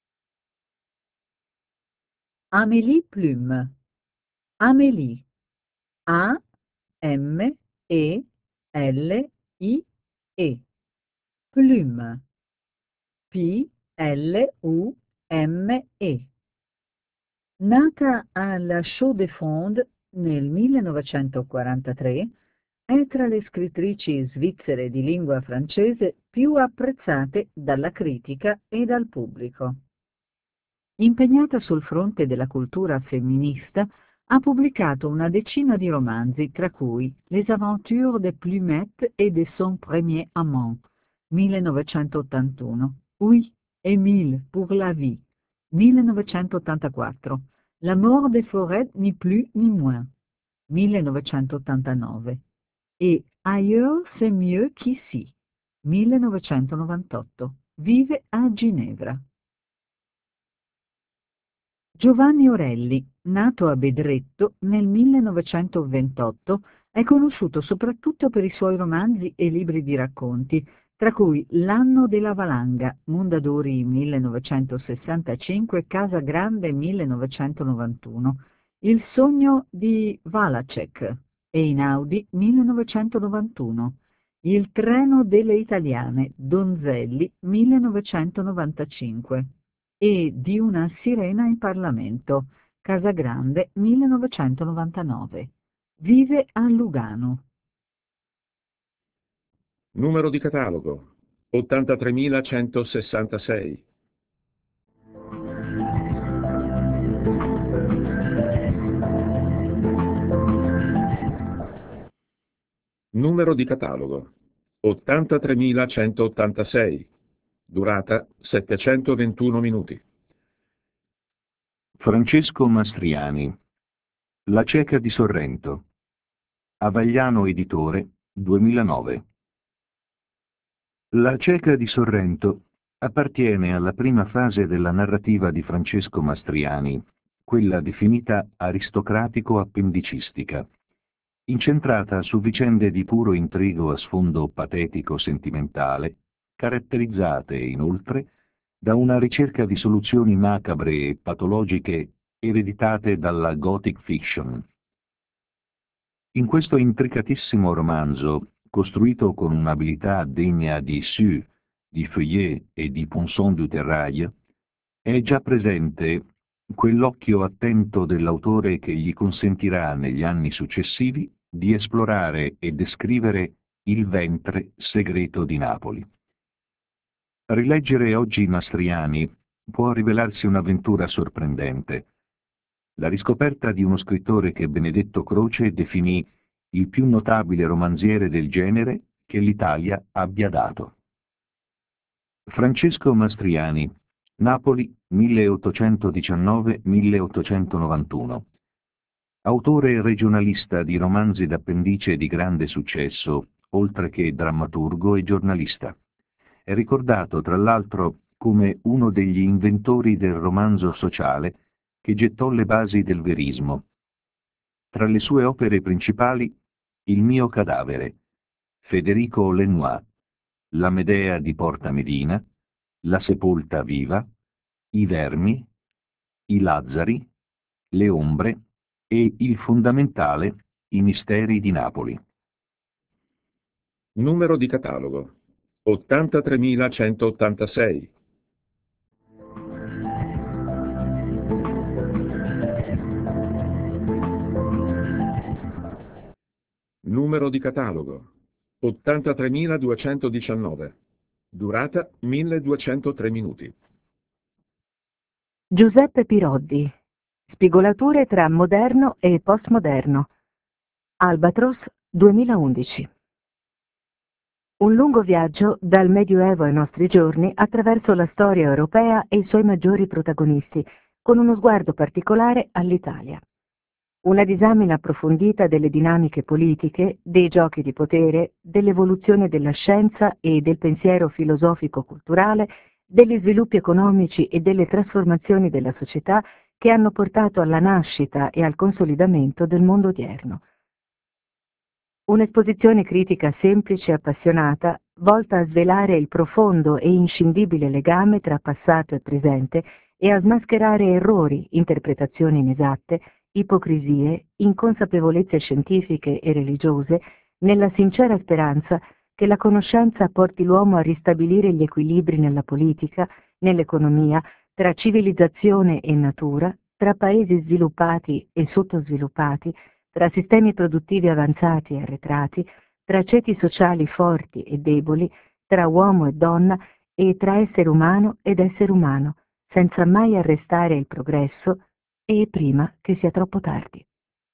Amélie Plume. Amélie. A-M-E-L-I-E. Plume. P-L-U-M-E. Nata alla Chaux de Fonds nel 1943, è tra le scrittrici svizzere di lingua francese più apprezzate dalla critica e dal pubblico. Impegnata sul fronte della cultura femminista, ha pubblicato una decina di romanzi, tra cui Les aventures de Plumette et de son premier amant, 1981, Oui, Émile pour la vie, 1984, La mort des forêts ni plus ni moins, 1989, e Ailleurs c'est mieux qu'ici, 1998. Vive a Ginevra. Giovanni Orelli, nato a Bedretto nel 1928, è conosciuto soprattutto per i suoi romanzi e libri di racconti, tra cui L'anno della valanga, Mondadori 1965, Casa Grande 1991, Il sogno di Valacek, Einaudi 1991, Il treno delle italiane, Donzelli 1995 e Di una sirena in Parlamento, Casagrande 1999. Vive a Lugano. Numero di catalogo 83166. Numero di catalogo 83186. Durata 721 minuti. Francesco Mastriani. La cieca di Sorrento. Avagliano Editore, 2009. La cieca di Sorrento appartiene alla prima fase della narrativa di Francesco Mastriani, quella definita aristocratico-appendicistica, incentrata su vicende di puro intrigo a sfondo patetico-sentimentale, caratterizzate, inoltre, da una ricerca di soluzioni macabre e patologiche ereditate dalla Gothic fiction. In questo intricatissimo romanzo, costruito con un'abilità degna di Sue, di Feuillet e di Ponson du Terrail, è già presente quell'occhio attento dell'autore che gli consentirà negli anni successivi di esplorare e descrivere il ventre segreto di Napoli. Rileggere oggi Mastriani può rivelarsi un'avventura sorprendente. La riscoperta di uno scrittore che Benedetto Croce definì il più notabile romanziere del genere che l'Italia abbia dato. Francesco Mastriani, Napoli 1819-1891. Autore regionalista di romanzi d'appendice di grande successo, oltre che drammaturgo e giornalista. È ricordato, tra l'altro, come uno degli inventori del romanzo sociale che gettò le basi del verismo. Tra le sue opere principali, Il mio cadavere, Federico Lenoir, La Medea di Porta Medina, La sepolta viva, I vermi, I Lazzari, Le ombre e il fondamentale I misteri di Napoli. Numero di catalogo 83186. Numero di catalogo 83219. Durata 1203 minuti. Giuseppe Piroddi. Spigolature tra moderno e postmoderno. Albatros 2011. Un lungo viaggio dal Medioevo ai nostri giorni attraverso la storia europea e i suoi maggiori protagonisti, con uno sguardo particolare all'Italia. Una disamina approfondita delle dinamiche politiche, dei giochi di potere, dell'evoluzione della scienza e del pensiero filosofico-culturale, degli sviluppi economici e delle trasformazioni della società che hanno portato alla nascita e al consolidamento del mondo odierno. Un'esposizione critica semplice e appassionata, volta a svelare il profondo e inscindibile legame tra passato e presente e a smascherare errori, interpretazioni inesatte, ipocrisie, inconsapevolezze scientifiche e religiose, nella sincera speranza che la conoscenza porti l'uomo a ristabilire gli equilibri nella politica, nell'economia, tra civilizzazione e natura, tra paesi sviluppati e sottosviluppati, tra sistemi produttivi avanzati e arretrati, tra ceti sociali forti e deboli, tra uomo e donna e tra essere umano ed essere umano, senza mai arrestare il progresso e prima che sia troppo tardi.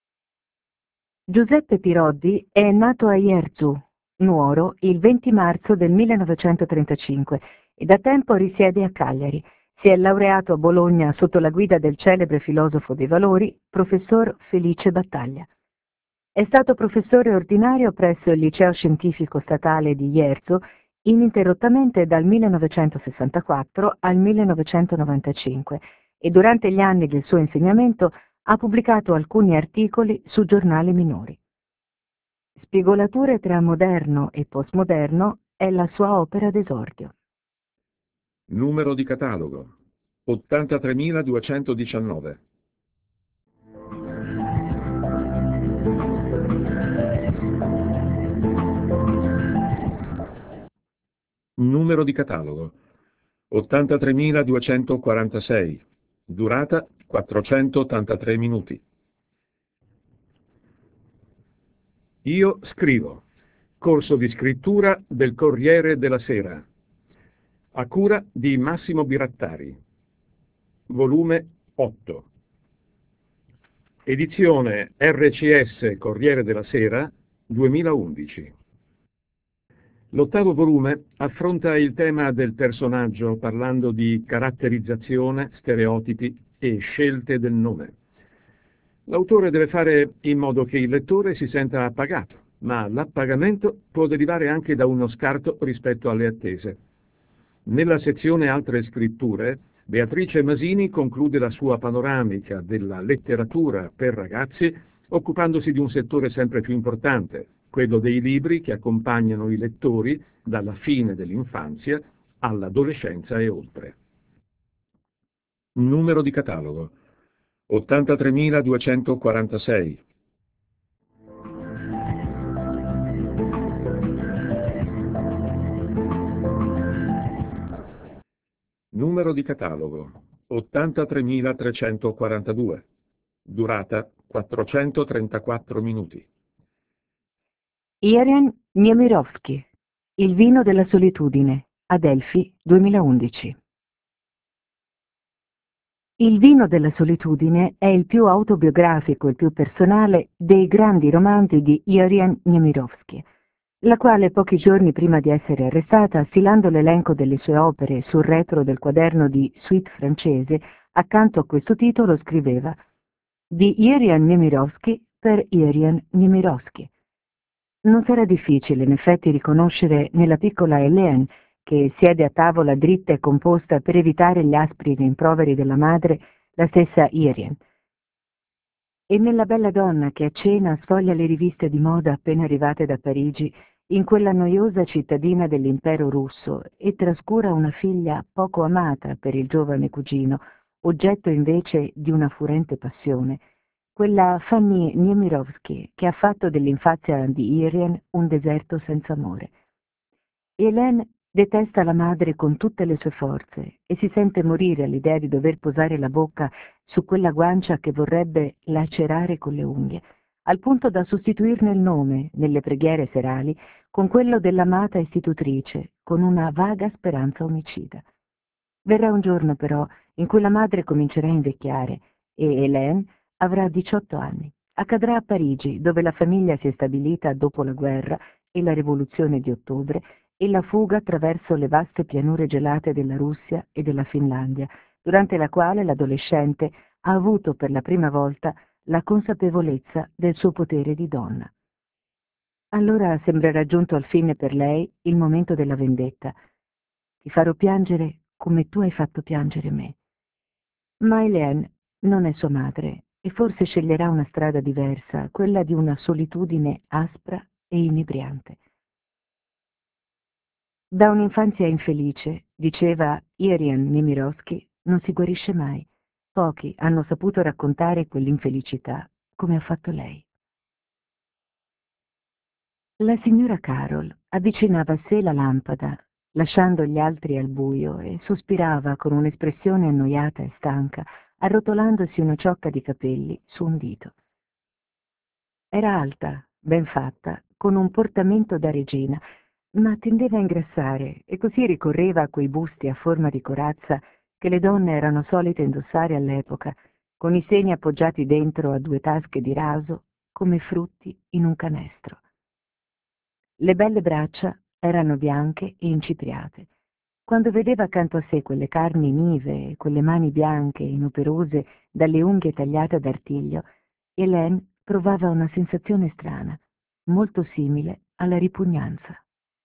Giuseppe Piroddi è nato a Ierzu, Nuoro, il 20 marzo del 1935 e da tempo risiede a Cagliari. Si è laureato a Bologna sotto la guida del celebre filosofo dei valori, professor Felice Battaglia. È stato professore ordinario presso il Liceo Scientifico Statale di Ierzo ininterrottamente dal 1964 al 1995 e durante gli anni del suo insegnamento ha pubblicato alcuni articoli su giornali minori. Spigolature tra moderno e postmoderno è la sua opera d'esordio. Numero di catalogo 83219. Numero di catalogo 83246. Durata 483 minuti. Io scrivo. Corso di scrittura del Corriere della Sera. A cura di Massimo Birattari. Volume 8. Edizione RCS Corriere della Sera 2011. L'ottavo volume affronta il tema del personaggio parlando di caratterizzazione, stereotipi e scelte del nome. L'autore deve fare in modo che il lettore si senta appagato, ma l'appagamento può derivare anche da uno scarto rispetto alle attese. Nella sezione Altre scritture, Beatrice Masini conclude la sua panoramica della letteratura per ragazzi, occupandosi di un settore sempre più importante, quello dei libri che accompagnano i lettori dalla fine dell'infanzia all'adolescenza e oltre. Numero di catalogo 83246. Numero di catalogo 83342. Durata 434 minuti. Irian Niemirovsky. Il vino della solitudine. Adelphi 2011. Il vino della solitudine è il più autobiografico e il più personale dei grandi romanzi di Irian Niemirovsky, la quale pochi giorni prima di essere arrestata, stilando l'elenco delle sue opere sul retro del quaderno di suite francese, accanto a questo titolo scriveva «Di Irian Niemirovsky per Irian Niemirovsky». Non sarà difficile in effetti riconoscere nella piccola Hélène, che siede a tavola dritta e composta per evitare gli aspri rimproveri della madre, la stessa Irian. E nella bella donna che a cena sfoglia le riviste di moda appena arrivate da Parigi, in quella noiosa cittadina dell'impero russo, e trascura una figlia poco amata per il giovane cugino, oggetto invece di una furente passione, quella Fanny Niemirovsky che ha fatto dell'infanzia di Irien un deserto senza amore. Hélène detesta la madre con tutte le sue forze e si sente morire all'idea di dover posare la bocca su quella guancia che vorrebbe lacerare con le unghie, al punto da sostituirne il nome, nelle preghiere serali, con quello dell'amata istitutrice, con una vaga speranza omicida. Verrà un giorno, però, in cui la madre comincerà a invecchiare e Hélène avrà 18 anni. Accadrà a Parigi, dove la famiglia si è stabilita dopo la guerra e la rivoluzione di ottobre e la fuga attraverso le vaste pianure gelate della Russia e della Finlandia, durante la quale l'adolescente ha avuto per la prima volta la consapevolezza del suo potere di donna. Allora sembrerà giunto al fine per lei il momento della vendetta. Ti farò piangere come tu hai fatto piangere me. Ma Hélène non è sua madre e forse sceglierà una strada diversa, quella di una solitudine aspra e inebriante. Da un'infanzia infelice, diceva Irien Nemirovsky, non si guarisce mai. Pochi hanno saputo raccontare quell'infelicità come ha fatto lei. La signora Carol avvicinava a sé la lampada, lasciando gli altri al buio, e sospirava con un'espressione annoiata e stanca, arrotolandosi una ciocca di capelli su un dito. Era alta, ben fatta, con un portamento da regina, ma tendeva a ingrassare e così ricorreva a quei busti a forma di corazza che le donne erano solite indossare all'epoca, con i seni appoggiati dentro a 2 tasche di raso come frutti in un canestro. Le belle braccia erano bianche e incipriate. Quando vedeva accanto a sé quelle carni nive e quelle mani bianche e inoperose dalle unghie tagliate ad artiglio, Hélène provava una sensazione strana, molto simile alla ripugnanza.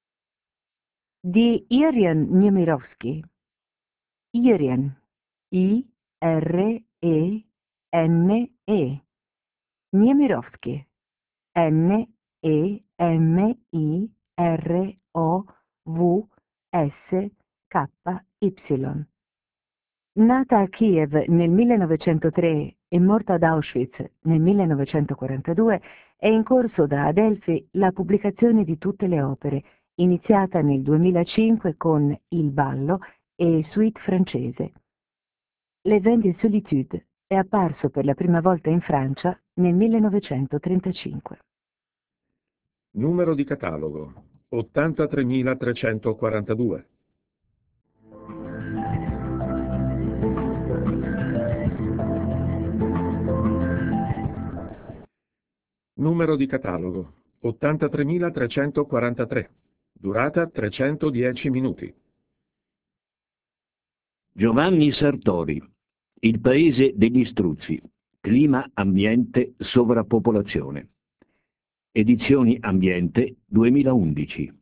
Di Irien Nemirovsky. Irien. I-R-E-N-E. Nemirovsky. N-E-M-I-R-O-V-S-K-Y. Nata a Kiev nel 1903 e morta ad Auschwitz nel 1942, è in corso da Adelphi la pubblicazione di tutte le opere, iniziata nel 2005 con Il ballo e Suite francese. Les Vents de Solitude è apparso per la prima volta in Francia nel 1935. Numero di catalogo 83.342. Numero di catalogo 83.343. Durata 310 minuti. Giovanni Sartori. Il paese degli struzzi. Clima, ambiente, sovrappopolazione. Edizioni Ambiente 2011.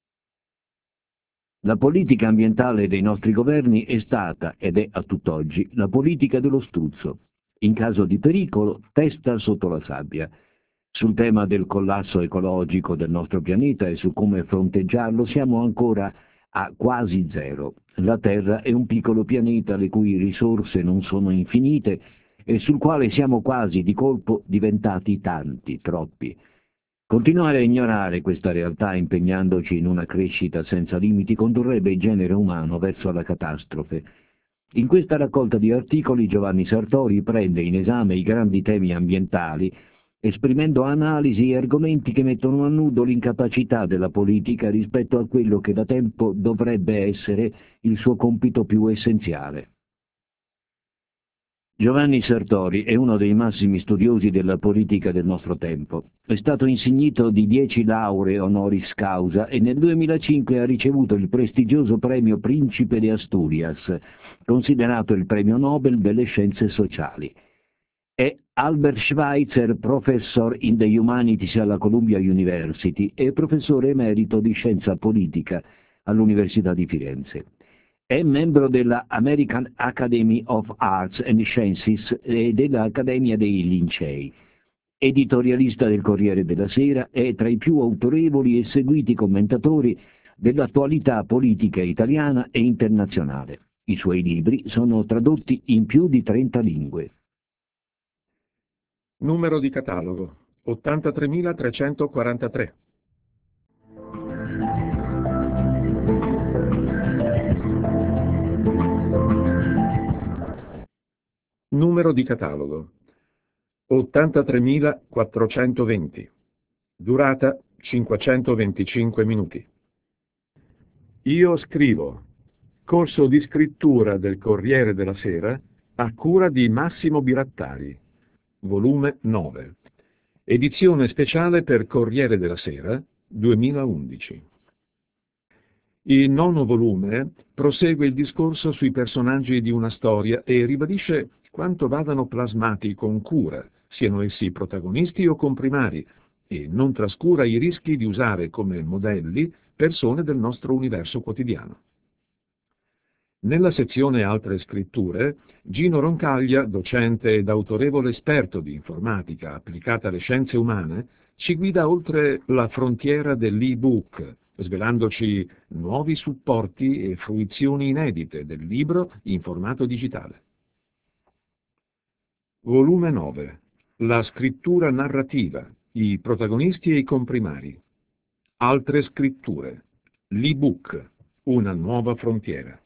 La politica ambientale dei nostri governi è stata, ed è a tutt'oggi, la politica dello struzzo. In caso di pericolo, testa sotto la sabbia. Sul tema del collasso ecologico del nostro pianeta e su come fronteggiarlo siamo ancora a quasi zero. La Terra è un piccolo pianeta le cui risorse non sono infinite e sul quale siamo quasi di colpo diventati tanti, troppi. Continuare a ignorare questa realtà impegnandoci in una crescita senza limiti condurrebbe il genere umano verso la catastrofe. In questa raccolta di articoli Giovanni Sartori prende in esame i grandi temi ambientali, esprimendo analisi e argomenti che mettono a nudo l'incapacità della politica rispetto a quello che da tempo dovrebbe essere il suo compito più essenziale. Giovanni Sartori è uno dei massimi studiosi della politica del nostro tempo. È stato insignito di 10 lauree honoris causa e nel 2005 ha ricevuto il prestigioso premio Principe de Asturias, considerato il premio Nobel delle scienze sociali. È Albert Schweitzer Professor in the Humanities alla Columbia University e professore emerito di scienza politica all'Università di Firenze. È membro della American Academy of Arts and Sciences e dell'Accademia dei Lincei. Editorialista del Corriere della Sera, è tra i più autorevoli e seguiti commentatori dell'attualità politica italiana e internazionale. I suoi libri sono tradotti in più di 30 lingue. Numero di catalogo 83343. Numero di catalogo 83420. Durata 525 minuti. Io scrivo. Corso di scrittura del Corriere della Sera a cura di Massimo Birattari. Volume 9. Edizione speciale per Corriere della Sera 2011. Il 9° volume prosegue il discorso sui personaggi di una storia e ribadisce quanto vadano plasmati con cura, siano essi protagonisti o comprimari, e non trascura i rischi di usare come modelli persone del nostro universo quotidiano. Nella sezione Altre scritture, Gino Roncaglia, docente ed autorevole esperto di informatica applicata alle scienze umane, ci guida oltre la frontiera dell'e-book, svelandoci nuovi supporti e fruizioni inedite del libro in formato digitale. Volume 9. La scrittura narrativa, i protagonisti e i comprimari. Altre scritture. L'e-book, una nuova frontiera.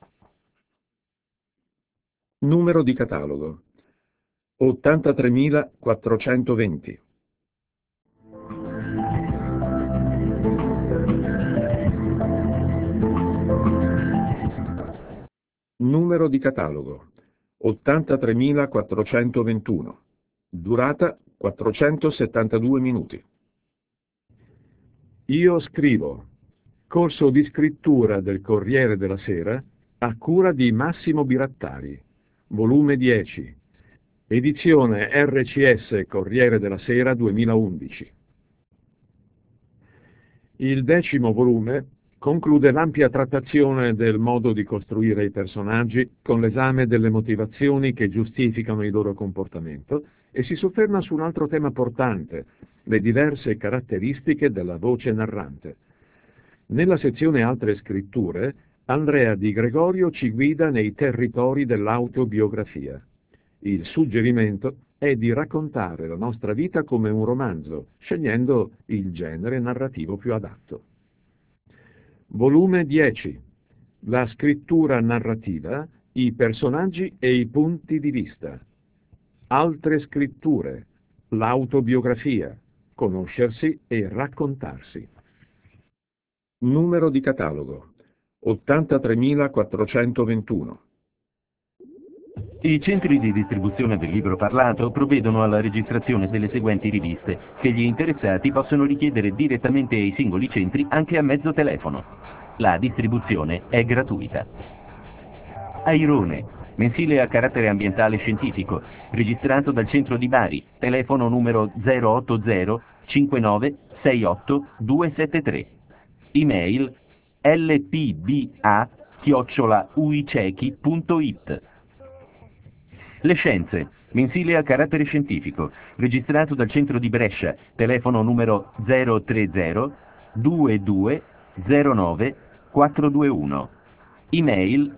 Numero di catalogo 83420. Numero di catalogo 83421. Durata 472 minuti. Io scrivo. Corso di scrittura del Corriere della Sera a cura di Massimo Birattari. Volume 10. Edizione RCS Corriere della Sera 2011. Il 10° volume conclude l'ampia trattazione del modo di costruire i personaggi con l'esame delle motivazioni che giustificano il loro comportamento e si sofferma su un altro tema portante, le diverse caratteristiche della voce narrante. Nella sezione Altre scritture, Andrea Di Gregorio ci guida nei territori dell'autobiografia. Il suggerimento è di raccontare la nostra vita come un romanzo, scegliendo il genere narrativo più adatto. Volume 10. La scrittura narrativa, i personaggi e i punti di vista. Altre scritture, l'autobiografia, conoscersi e raccontarsi. Numero di catalogo 83421. I centri di distribuzione del libro parlato provvedono alla registrazione delle seguenti riviste, che gli interessati possono richiedere direttamente ai singoli centri anche a mezzo telefono. La distribuzione è gratuita. Airone, mensile a carattere ambientale scientifico, registrato dal centro di Bari, telefono numero 080 59 68 273. Email lpba@uicechi.it. Le Scienze, mensile a carattere scientifico, registrato dal centro di Brescia, telefono numero 030 22 09 421. Email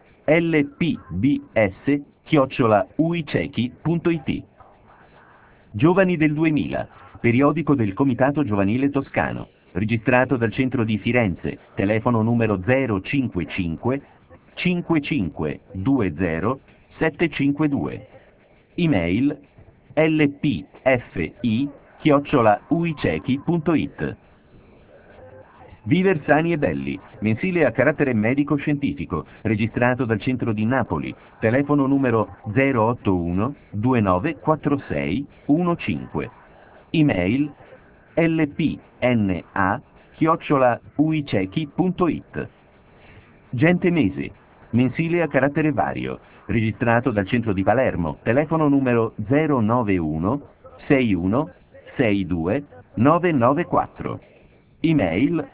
lpbs@uicechi.it. Giovani del 2000, periodico del Comitato Giovanile Toscano, registrato dal centro di Firenze, telefono numero 055 5520 752. Email lpfi@uicechi.it. Viver Sani e Belli, mensile a carattere medico-scientifico, registrato dal centro di Napoli, telefono numero 081 2946 15. Email lpna@uicechi.it. Gente Mese, mensile a carattere vario, registrato dal centro di Palermo, telefono numero 091 61 62 994. Email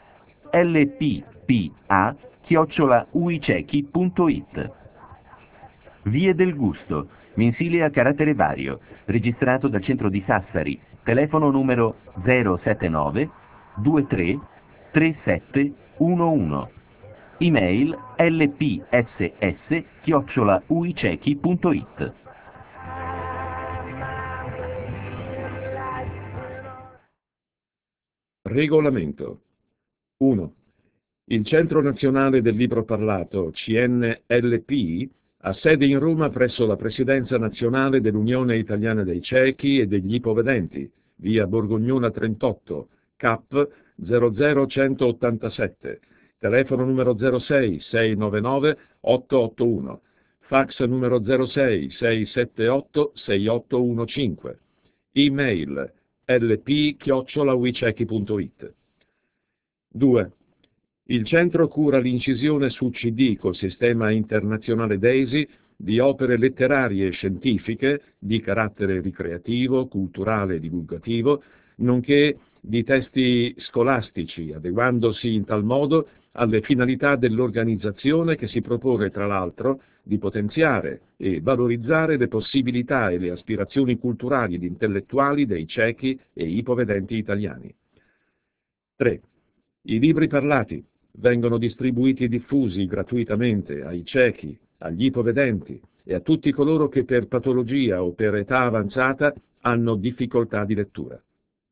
lppa@uicechi.it. Vie del Gusto, mensile a carattere vario, registrato dal centro di Sassari, telefono numero 079 23 37 11. Email lpss@uicechi.it. Regolamento. 1. Il Centro Nazionale del Libro Parlato, CNLP, ha sede in Roma presso la Presidenza Nazionale dell'Unione Italiana dei Ciechi e degli Ipovedenti, via Borgognona 38, CAP 00187, telefono numero 06 699 881, fax numero 06 678 6815, email lp@wicechi.it. 2. Il centro cura l'incisione su CD col sistema internazionale DAISY di opere letterarie e scientifiche di carattere ricreativo, culturale e divulgativo, nonché di testi scolastici, adeguandosi in tal modo alle finalità dell'organizzazione che si propone, tra l'altro, di potenziare e valorizzare le possibilità e le aspirazioni culturali ed intellettuali dei ciechi e ipovedenti italiani. 3. I libri parlati vengono distribuiti e diffusi gratuitamente ai ciechi, agli ipovedenti e a tutti coloro che per patologia o per età avanzata hanno difficoltà di lettura.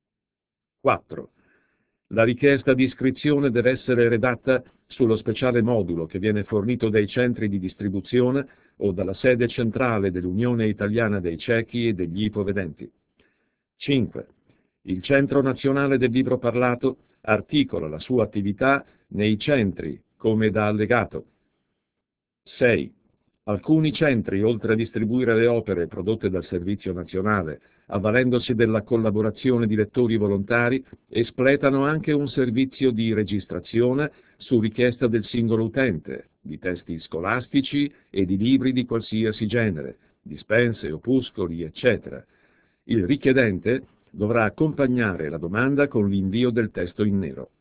4. La richiesta di iscrizione deve essere redatta sullo speciale modulo che viene fornito dai centri di distribuzione o dalla sede centrale dell'Unione Italiana dei Ciechi e degli Ipovedenti. 5. Il Centro Nazionale del Libro Parlato articola la sua attività nei centri come da allegato. 6. Alcuni centri, oltre a distribuire le opere prodotte dal Servizio Nazionale, avvalendosi della collaborazione di lettori volontari, espletano anche un servizio di registrazione su richiesta del singolo utente, di testi scolastici e di libri di qualsiasi genere, dispense, opuscoli, eccetera. Il richiedente dovrà accompagnare la domanda con l'invio del testo in nero.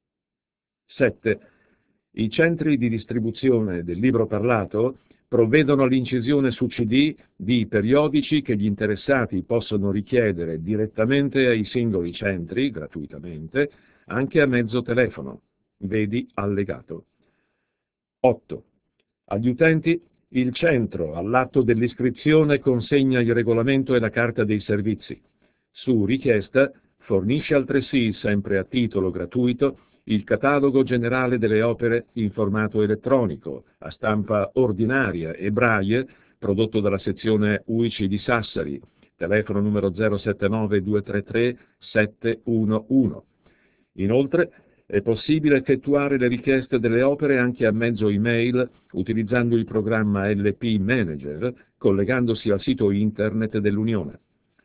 7. I centri di distribuzione del libro parlato provvedono all'incisione su CD di periodici che gli interessati possono richiedere direttamente ai singoli centri, gratuitamente, anche a mezzo telefono. Vedi allegato. 8. Agli utenti il centro, all'atto dell'iscrizione, consegna il regolamento e la carta dei servizi. Su richiesta, fornisce altresì, sempre a titolo gratuito, il catalogo generale delle opere in formato elettronico, a stampa ordinaria e braille, prodotto dalla sezione UICI di Sassari, telefono numero 079 233 711. Inoltre, è possibile effettuare le richieste delle opere anche a mezzo email utilizzando il programma LP Manager, collegandosi al sito internet dell'Unione.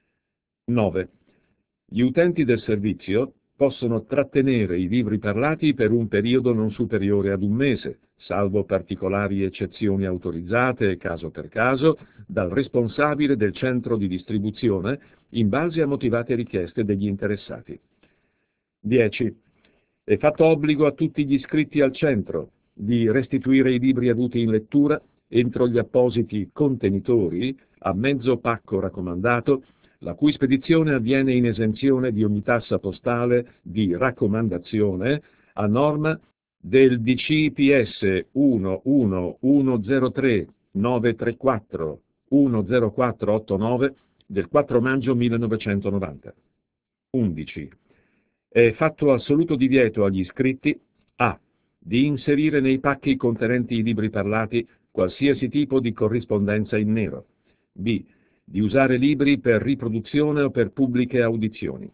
9. Gli utenti del servizio possono trattenere i libri parlati per un periodo non superiore ad un mese, salvo particolari eccezioni autorizzate, caso per caso, dal responsabile del centro di distribuzione, in base a motivate richieste degli interessati. 10. È fatto obbligo a tutti gli iscritti al centro di restituire i libri avuti in lettura entro gli appositi contenitori a mezzo pacco raccomandato, la cui spedizione avviene in esenzione di ogni tassa postale di raccomandazione a norma del DCPS 11103934 10489 del 4 maggio 1990. 11. È fatto assoluto divieto agli iscritti a. Di inserire nei pacchi contenenti i libri parlati qualsiasi tipo di corrispondenza in nero. B. Di usare libri per riproduzione o per pubbliche audizioni.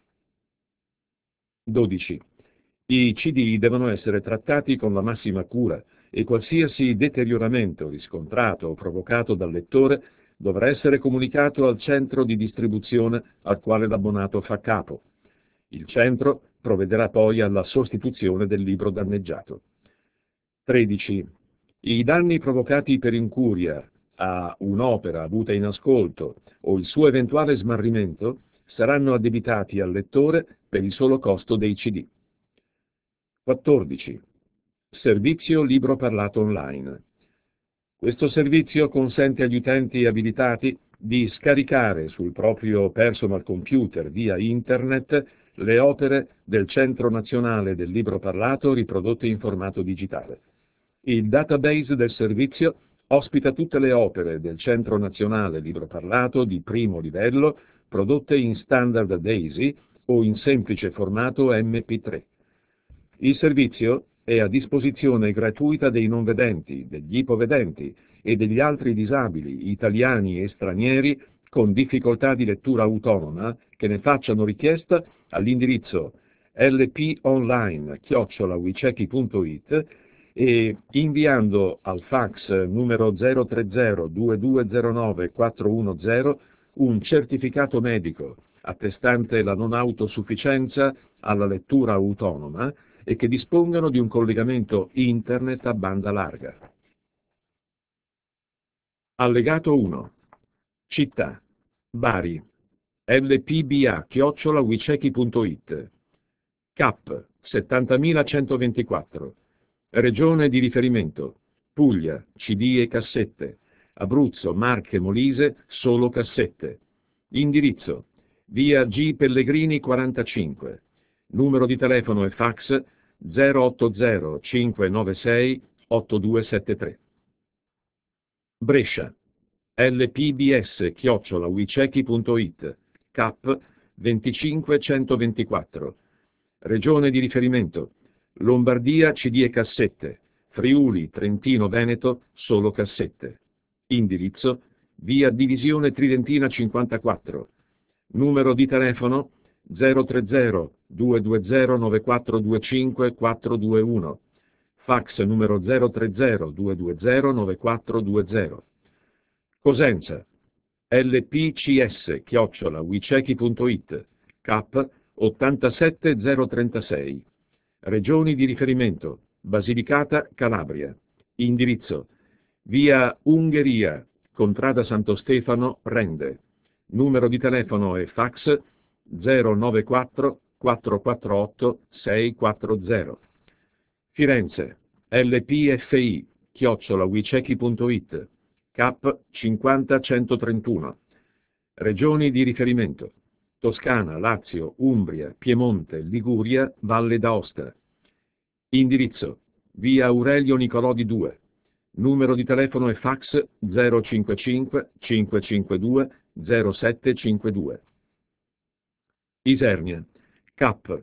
12. I CD devono essere trattati con la massima cura e qualsiasi deterioramento riscontrato o provocato dal lettore dovrà essere comunicato al centro di distribuzione al quale l'abbonato fa capo. Il centro provvederà poi alla sostituzione del libro danneggiato. 13. I danni provocati per incuria a un'opera avuta in ascolto o il suo eventuale smarrimento saranno addebitati al lettore per il solo costo dei CD. 14. Servizio libro parlato online. Questo servizio consente agli utenti abilitati di scaricare sul proprio personal computer via internet le opere del Centro Nazionale del Libro Parlato riprodotte in formato digitale. Il database del servizio ospita tutte le opere del Centro Nazionale Libro Parlato di primo livello prodotte in standard DAISY o in semplice formato MP3. Il servizio è a disposizione gratuita dei non vedenti, degli ipovedenti e degli altri disabili, italiani e stranieri, con difficoltà di lettura autonoma, che ne facciano richiesta all'indirizzo lponline@wicheki.it e inviando al fax numero 030-2209-410 un certificato medico attestante la non autosufficienza alla lettura autonoma e che dispongano di un collegamento internet a banda larga. Allegato 1. Città: Bari, lpba@wicheki.it, CAP 70124, Regione di riferimento: Puglia, CD e cassette, Abruzzo, Marche, Molise, solo cassette. Indirizzo: via G. Pellegrini 45, numero di telefono e fax 080 596 8273. Brescia, lpbs@wicheki.it, CAP 25124, Regione di riferimento: Lombardia, CD e cassette, Friuli, Trentino, Veneto, solo cassette. Indirizzo: via Divisione Tridentina 54, numero di telefono 030-220-9425-421, fax numero 030-220-9420. Cosenza, lpcs@wicheki.it, CAP 87036, Regioni di riferimento: Basilicata, Calabria. Indirizzo: via Ungheria, contrada Santo Stefano, Rende. Numero di telefono e fax 094 448 640. Firenze, lpfi@wicheki.it, CAP 50131. Regioni di riferimento: Toscana, Lazio, Umbria, Piemonte, Liguria, Valle d'Aosta. Indirizzo: via Aurelio Nicolodi 2. Numero di telefono e fax 055 552 0752. Isernia, CAP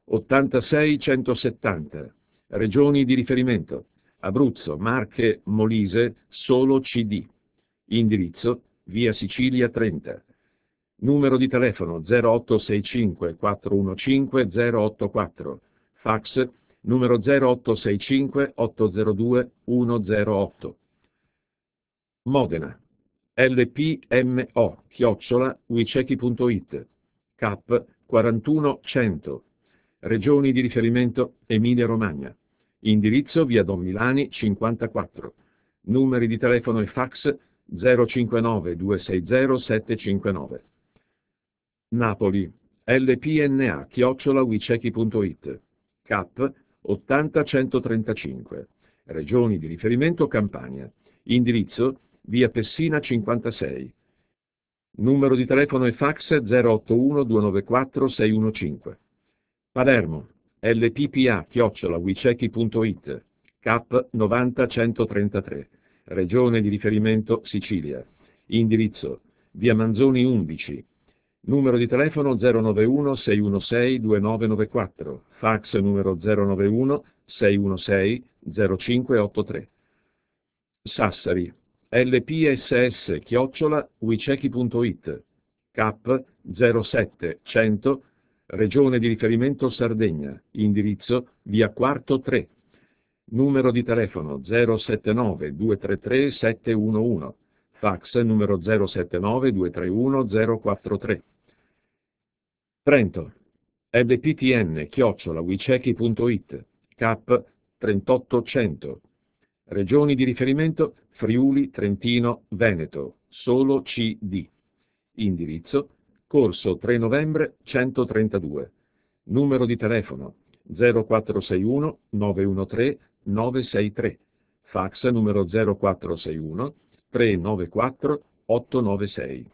86170, Regioni di riferimento: Abruzzo, Marche, Molise, solo CD. Indirizzo: via Sicilia 30. Numero di telefono 0865 415 084, fax numero 0865 802 108. Modena, lpmo@wicheki.it, CAP 41100, Regioni di riferimento: Emilia-Romagna. Indirizzo: via Don Milani 54. Numeri di telefono e fax 059 260 759. Napoli, lpna@wicheki.it, CAP 80135, Regioni di riferimento: Campania. Indirizzo: via Pessina 56. Numero di telefono e fax 081 294 615. Palermo, lppa@wicheki.it, CAP 90133, Regione di riferimento: Sicilia. Indirizzo: via Manzoni 11. Numero di telefono 091 616 2994, fax numero 091 616 0583. Sassari, lpss@wicheki.it, CAP 07100, Regione di riferimento: Sardegna. Indirizzo: via Quarto 3. Numero di telefono 079 233 711, fax numero 079 231 043. Trento, lptn@wicheki.it, CAP 38100, Regioni di riferimento: Friuli, Trentino, Veneto, solo CD. Indirizzo: Corso 3 novembre 132. Numero di telefono 0461 913 963, fax numero 0461 394 896.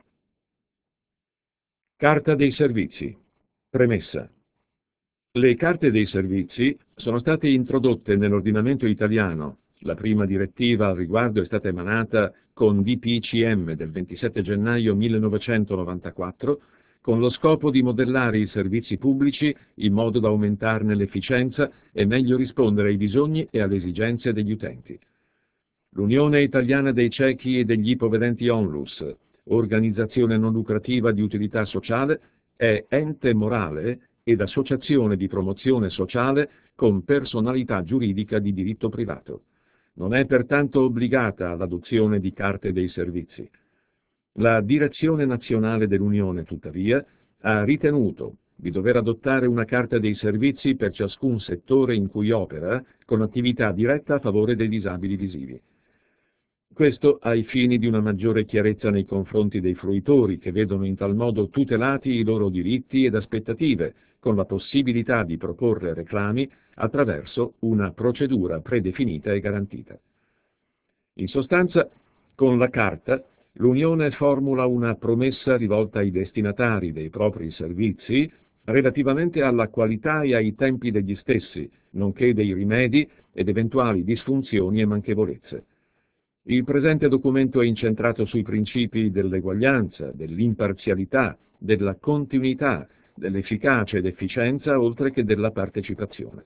Carta dei servizi. Premessa. Le carte dei servizi sono state introdotte nell'ordinamento italiano. La prima direttiva al riguardo è stata emanata con DPCM del 27 gennaio 1994, con lo scopo di modellare i servizi pubblici in modo da aumentarne l'efficienza e meglio rispondere ai bisogni e alle esigenze degli utenti. L'Unione Italiana dei Ciechi e degli Ipovedenti Onlus, organizzazione non lucrativa di utilità sociale, è ente morale ed associazione di promozione sociale con personalità giuridica di diritto privato. Non è pertanto obbligata all'adozione di carte dei servizi. La Direzione Nazionale dell'Unione, tuttavia, ha ritenuto di dover adottare una carta dei servizi per ciascun settore in cui opera, con attività diretta a favore dei disabili visivi. Questo ai fini di una maggiore chiarezza nei confronti dei fruitori, che vedono in tal modo tutelati i loro diritti ed aspettative, con la possibilità di proporre reclami attraverso una procedura predefinita e garantita. In sostanza, con la Carta, l'Unione formula una promessa rivolta ai destinatari dei propri servizi relativamente alla qualità e ai tempi degli stessi, nonché dei rimedi ed eventuali disfunzioni e manchevolezze. Il presente documento è incentrato sui principi dell'eguaglianza, dell'imparzialità, della continuità, dell'efficacia ed efficienza, oltre che della partecipazione.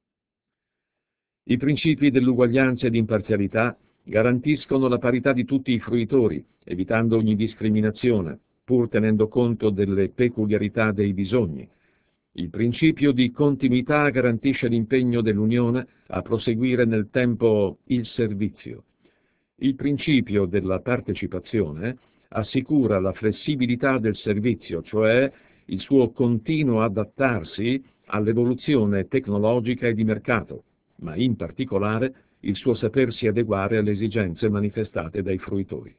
I principi dell'uguaglianza ed imparzialità garantiscono la parità di tutti i fruitori, evitando ogni discriminazione, pur tenendo conto delle peculiarità dei bisogni. Il principio di continuità garantisce l'impegno dell'Unione a proseguire nel tempo il servizio. Il principio della partecipazione assicura la flessibilità del servizio, cioè il suo continuo adattarsi all'evoluzione tecnologica e di mercato, ma in particolare il suo sapersi adeguare alle esigenze manifestate dai fruitori.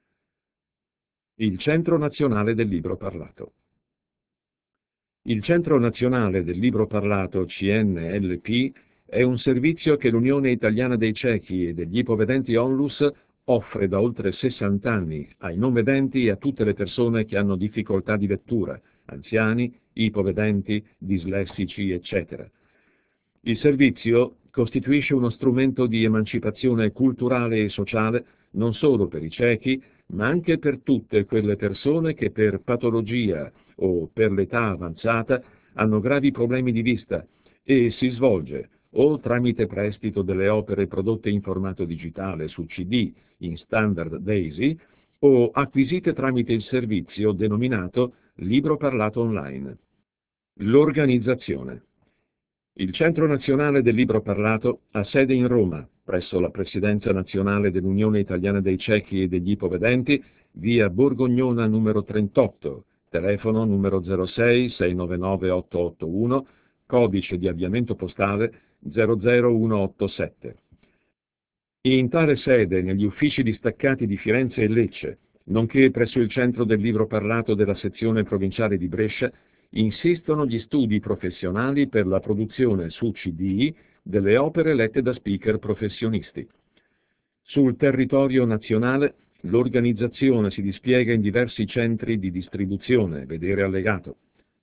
Il Centro Nazionale del Libro Parlato. Il Centro Nazionale del Libro Parlato, CNLP, è un servizio che l'Unione Italiana dei Ciechi e degli Ipovedenti Onlus offre da oltre 60 anni ai non vedenti e a tutte le persone che hanno difficoltà di lettura, anziani, ipovedenti, dislessici, eccetera. Il servizio costituisce uno strumento di emancipazione culturale e sociale non solo per i ciechi, ma anche per tutte quelle persone che per patologia o per l'età avanzata hanno gravi problemi di vista e si svolge o tramite prestito delle opere prodotte in formato digitale su CD in standard DAISY o acquisite tramite il servizio denominato Libro Parlato Online. L'organizzazione. Il Centro Nazionale del Libro Parlato ha sede in Roma, presso la Presidenza Nazionale dell'Unione Italiana dei Ciechi e degli Ipovedenti, via Borgognona numero 38, telefono numero 06 699 881, codice di avviamento postale 00187. In tale sede, negli uffici distaccati di Firenze e Lecce, nonché presso il Centro del Libro Parlato della sezione provinciale di Brescia, insistono gli studi professionali per la produzione su CD delle opere lette da speaker professionisti. Sul territorio nazionale l'organizzazione si dispiega in diversi centri di distribuzione, vedere allegato.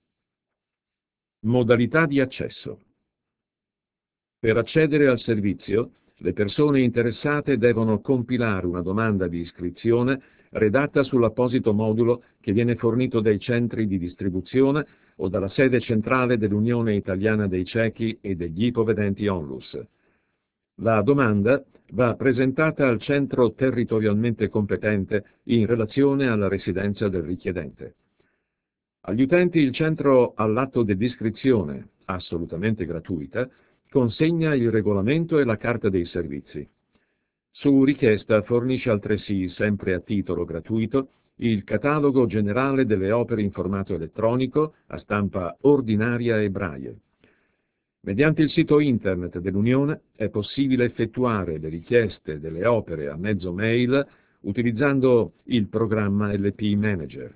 Modalità di accesso. Per accedere al servizio, le persone interessate devono compilare una domanda di iscrizione redatta sull'apposito modulo che viene fornito dai centri di distribuzione o dalla sede centrale dell'Unione Italiana dei Ciechi e degli Ipovedenti Onlus. La domanda va presentata al centro territorialmente competente in relazione alla residenza del richiedente. Agli utenti il centro, all'atto dell'iscrizione, assolutamente gratuita, consegna il regolamento e la carta dei servizi. Su richiesta fornisce altresì, sempre a titolo gratuito, il catalogo generale delle opere in formato elettronico a stampa ordinaria e braille. Mediante il sito internet dell'Unione è possibile effettuare le richieste delle opere a mezzo mail utilizzando il programma LP Manager.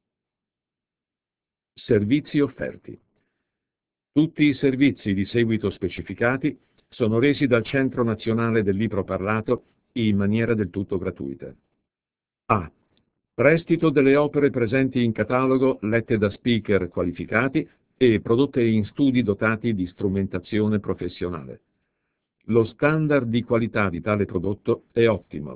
Servizi offerti. Tutti i servizi di seguito specificati sono resi dal Centro Nazionale del Libro Parlato in maniera del tutto gratuita. A. Prestito delle opere presenti in catalogo lette da speaker qualificati e prodotte in studi dotati di strumentazione professionale. Lo standard di qualità di tale prodotto è ottimo,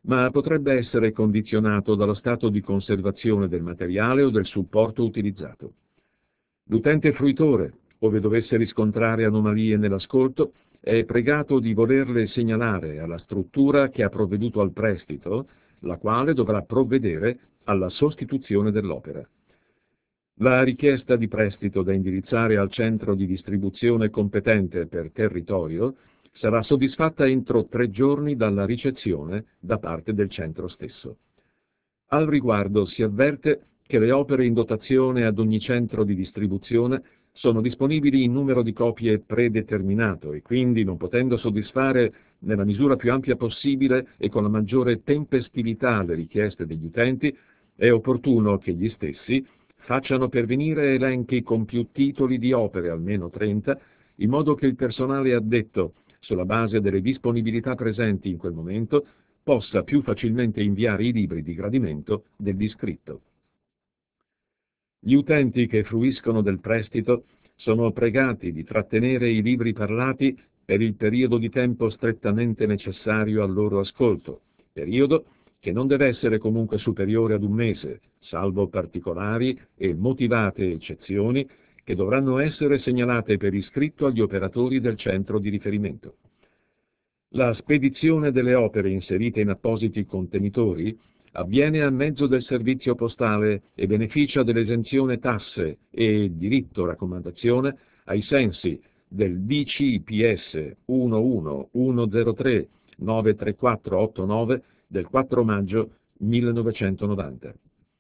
ma potrebbe essere condizionato dallo stato di conservazione del materiale o del supporto utilizzato. L'utente fruitore, ove dovesse riscontrare anomalie nell'ascolto, è pregato di volerle segnalare alla struttura che ha provveduto al prestito, la quale dovrà provvedere alla sostituzione dell'opera. La richiesta di prestito da indirizzare al centro di distribuzione competente per territorio sarà soddisfatta entro 3 giorni dalla ricezione da parte del centro stesso. Al riguardo si avverte che le opere in dotazione ad ogni centro di distribuzione sono disponibili in numero di copie predeterminato e quindi, non potendo soddisfare nella misura più ampia possibile e con la maggiore tempestività le richieste degli utenti, è opportuno che gli stessi facciano pervenire elenchi con più titoli di opere, almeno 30, in modo che il personale addetto, sulla base delle disponibilità presenti in quel momento, possa più facilmente inviare i libri di gradimento dell'iscritto. Gli utenti che fruiscono del prestito sono pregati di trattenere i libri parlati per il periodo di tempo strettamente necessario al loro ascolto, periodo che non deve essere comunque superiore ad 1 mese, salvo particolari e motivate eccezioni che dovranno essere segnalate per iscritto agli operatori del centro di riferimento. La spedizione delle opere inserite in appositi contenitori avviene a mezzo del servizio postale e beneficia dell'esenzione tasse e diritto raccomandazione ai sensi del DCPS 11103 93489 del 4 maggio 1990.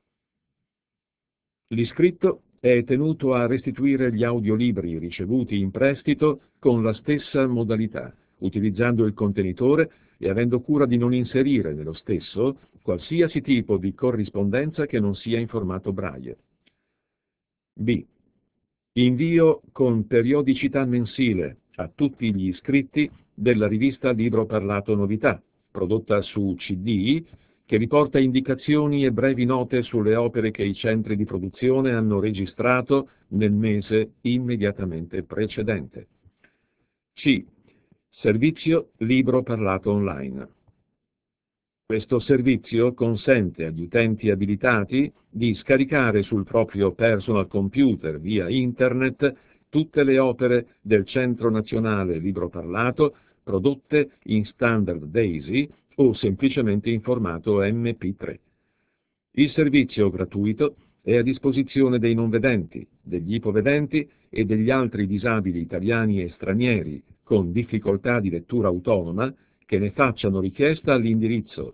L'iscritto è tenuto a restituire gli audiolibri ricevuti in prestito con la stessa modalità, utilizzando il contenitore e avendo cura di non inserire nello stesso qualsiasi tipo di corrispondenza che non sia in formato braille. B. Invio con periodicità mensile a tutti gli iscritti della rivista Libro Parlato Novità, prodotta su CD, che riporta indicazioni e brevi note sulle opere che i centri di produzione hanno registrato nel mese immediatamente precedente. C. Servizio Libro Parlato Online. Questo servizio consente agli utenti abilitati di scaricare sul proprio personal computer via Internet tutte le opere del Centro Nazionale Libro Parlato prodotte in standard DAISY o semplicemente in formato MP3. Il servizio gratuito è a disposizione dei non vedenti, degli ipovedenti e degli altri disabili italiani e stranieri con difficoltà di lettura autonoma che ne facciano richiesta all'indirizzo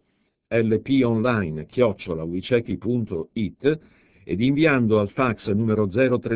lponline@wicechi.it ed inviando al fax numero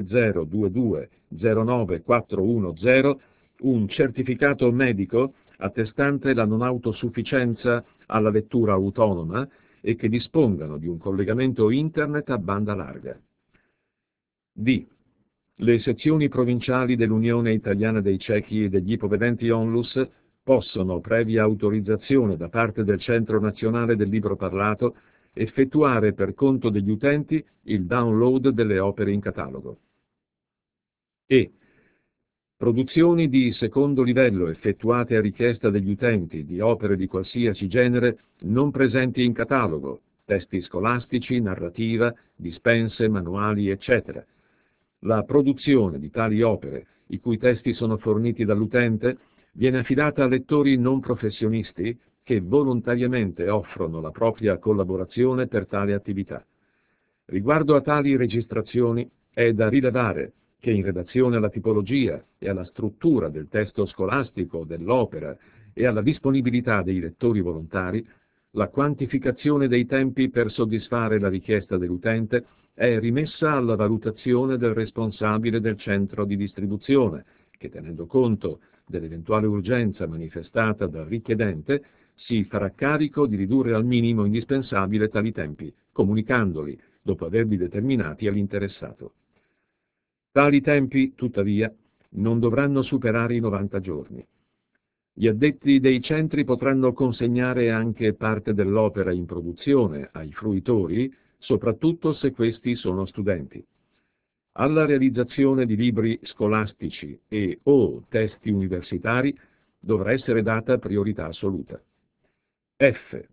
03022099410 un certificato medico attestante la non autosufficienza alla lettura autonoma e che dispongano di un collegamento Internet a banda larga. D. Le sezioni provinciali dell'Unione Italiana dei Ciechi e degli Ipovedenti Onlus possono, previa autorizzazione da parte del Centro Nazionale del Libro Parlato, effettuare per conto degli utenti il download delle opere in catalogo. E. Produzioni di secondo livello effettuate a richiesta degli utenti di opere di qualsiasi genere non presenti in catalogo, testi scolastici, narrativa, dispense, manuali, eccetera. La produzione di tali opere, i cui testi sono forniti dall'utente, viene affidata a lettori non professionisti che volontariamente offrono la propria collaborazione per tale attività. Riguardo a tali registrazioni, è da rilevare che in relazione alla tipologia e alla struttura del testo scolastico dell'opera e alla disponibilità dei lettori volontari, la quantificazione dei tempi per soddisfare la richiesta dell'utente è rimessa alla valutazione del responsabile del centro di distribuzione, che, tenendo conto dell'eventuale urgenza manifestata dal richiedente, si farà carico di ridurre al minimo indispensabile tali tempi, comunicandoli, dopo averli determinati, all'interessato. Tali tempi, tuttavia, non dovranno superare i 90 giorni. Gli addetti dei centri potranno consegnare anche parte dell'opera in produzione ai fruitori, soprattutto se questi sono studenti. Alla realizzazione di libri scolastici e/o testi universitari dovrà essere data priorità assoluta. F.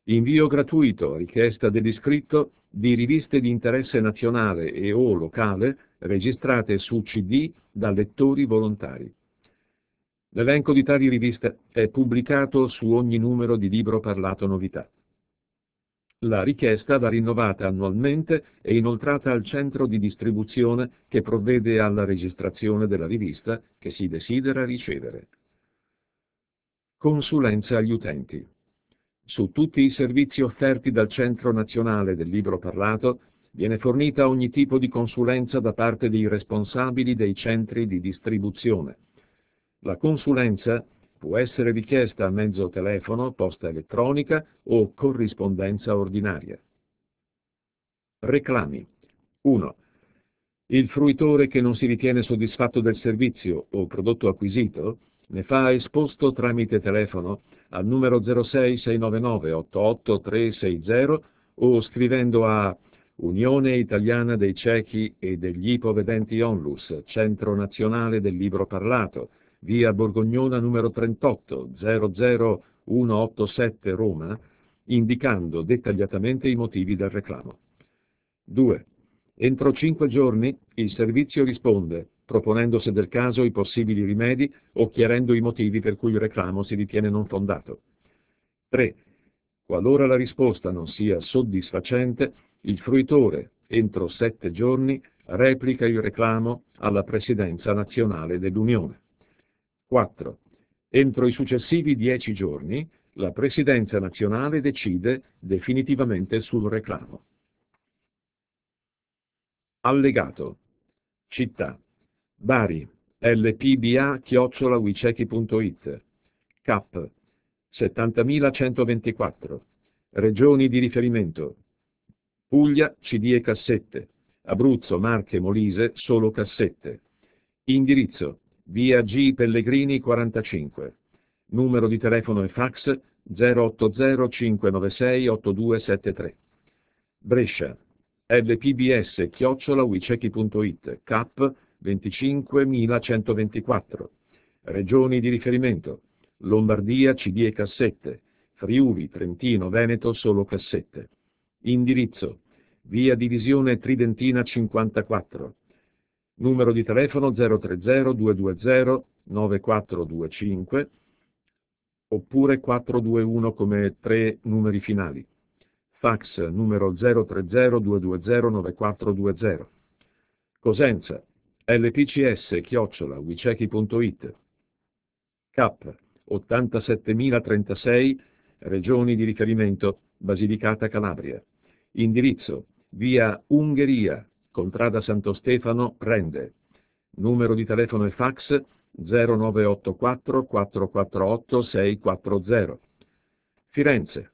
Invio gratuito, a richiesta dell'iscritto, di riviste di interesse nazionale e o locale registrate su CD da lettori volontari. L'elenco di tali riviste è pubblicato su ogni numero di Libro Parlato Novità. La richiesta va rinnovata annualmente e inoltrata al centro di distribuzione che provvede alla registrazione della rivista che si desidera ricevere. Consulenza agli utenti. Su tutti i servizi offerti dal Centro Nazionale del Libro Parlato viene fornita ogni tipo di consulenza da parte dei responsabili dei centri di distribuzione. La consulenza può essere richiesta a mezzo telefono, posta elettronica o corrispondenza ordinaria. Reclami. 1. Il fruitore che non si ritiene soddisfatto del servizio o prodotto acquisito ne fa esposto tramite telefono al numero 06-699-88360 o scrivendo a Unione Italiana dei Ciechi e degli Ipovedenti Onlus, Centro Nazionale del Libro Parlato, via Borgognona numero 38, 00187 Roma, indicando dettagliatamente i motivi del reclamo. 2. Entro 5 giorni il servizio risponde, proponendo se del caso i possibili rimedi o chiarendo i motivi per cui il reclamo si ritiene non fondato. 3. Qualora la risposta non sia soddisfacente, il fruitore, entro 7 giorni, replica il reclamo alla Presidenza nazionale dell'Unione. 4. Entro i successivi 10 giorni, la Presidenza nazionale decide definitivamente sul reclamo. Allegato. Città. Bari, lpba@wicechi.it. Cap. 70.124. Regioni di riferimento. Puglia, CD e cassette. Abruzzo, Marche, Molise, solo cassette. Indirizzo: via G. Pellegrini 45. Numero di telefono e fax 080 596 8273. Brescia, lpbs@wicechi.it. Cap 25.124. Regioni di riferimento: Lombardia, CD e cassette. Friuli, Trentino, Veneto, solo cassette. Indirizzo: via Divisione Tridentina 54. Numero di telefono 030-220-9425 oppure 421 come 3 numeri finali. Fax numero 030-220-9420. Cosenza, lpcs@wicechi.it. Cap 87.036, Regioni di riferimento: Basilicata, Calabria. Indirizzo: via Ungheria, Contrada Santo Stefano, Rende. Numero di telefono e fax 0984 448 640. Firenze,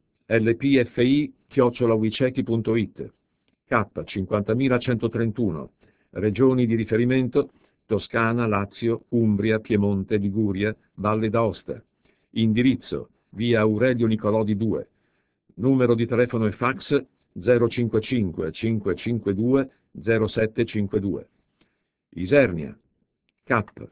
lpfi@wicechi.it. K 50.131, Regioni di riferimento: Toscana, Lazio, Umbria, Piemonte, Liguria, Valle d'Aosta. Indirizzo: via Aurelio Nicolodi 2. Numero di telefono e fax 055 552 0752. Isernia, Cap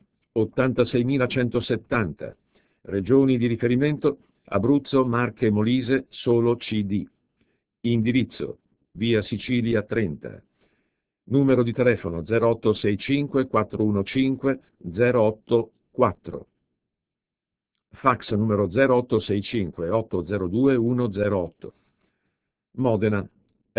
86.170, Regioni di riferimento: Abruzzo, Marche e Molise, solo CD. Indirizzo: via Sicilia 30. Numero di telefono 0865 415 084. Fax numero 0865 802 108. Modena,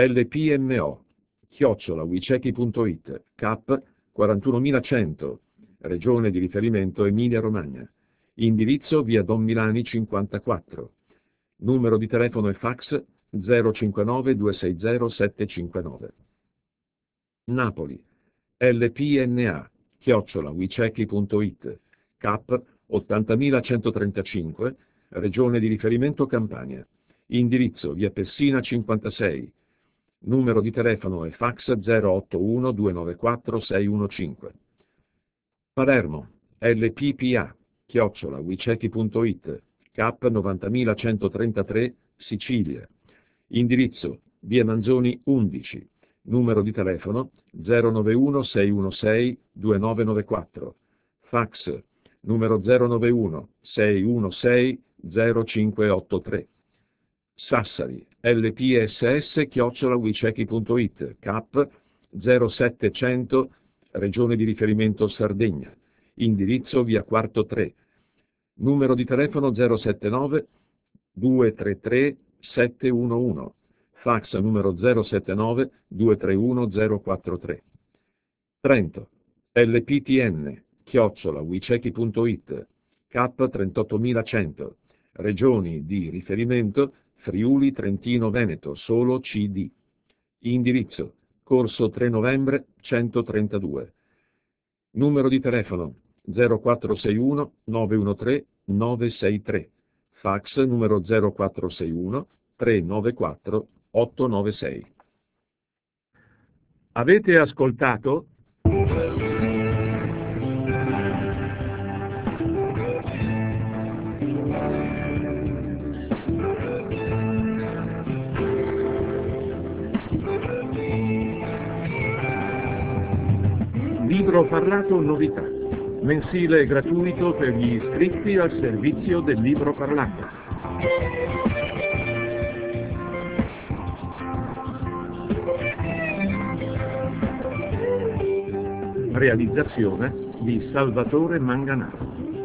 lpmo@wicechi.it. Cap 41.100, Regione di riferimento Emilia Romagna. Indirizzo: via Don Milani 54. Numero di telefono e fax 059 260 759. Napoli, lpna@wicechi.it. Cap 80.135, Regione di riferimento Campania. Indirizzo: via Pessina 56. Numero di telefono e fax 081 294 615. Palermo, lppa@wicechi.it. Cap 90.133, Sicilia. Indirizzo: via Manzoni 11. Numero di telefono 091 616 2994. Fax numero 091 616 0583. Sassari, lpss@wicechi.it, CAP 0700, Regione di riferimento Sardegna, indirizzo via Quarto 3, numero di telefono 079 233 711, fax numero 079 231 043. Trento, lptn@wicechi.it, CAP 38100, regioni di riferimento Friuli Trentino Veneto, solo CD, indirizzo Corso 3 Novembre 132, numero di telefono 0461 913 963, fax numero 0461 394 896. Avete ascoltato Libro Parlato Novità, mensile gratuito per gli iscritti al servizio del Libro Parlato. Realizzazione di Salvatore Manganaro.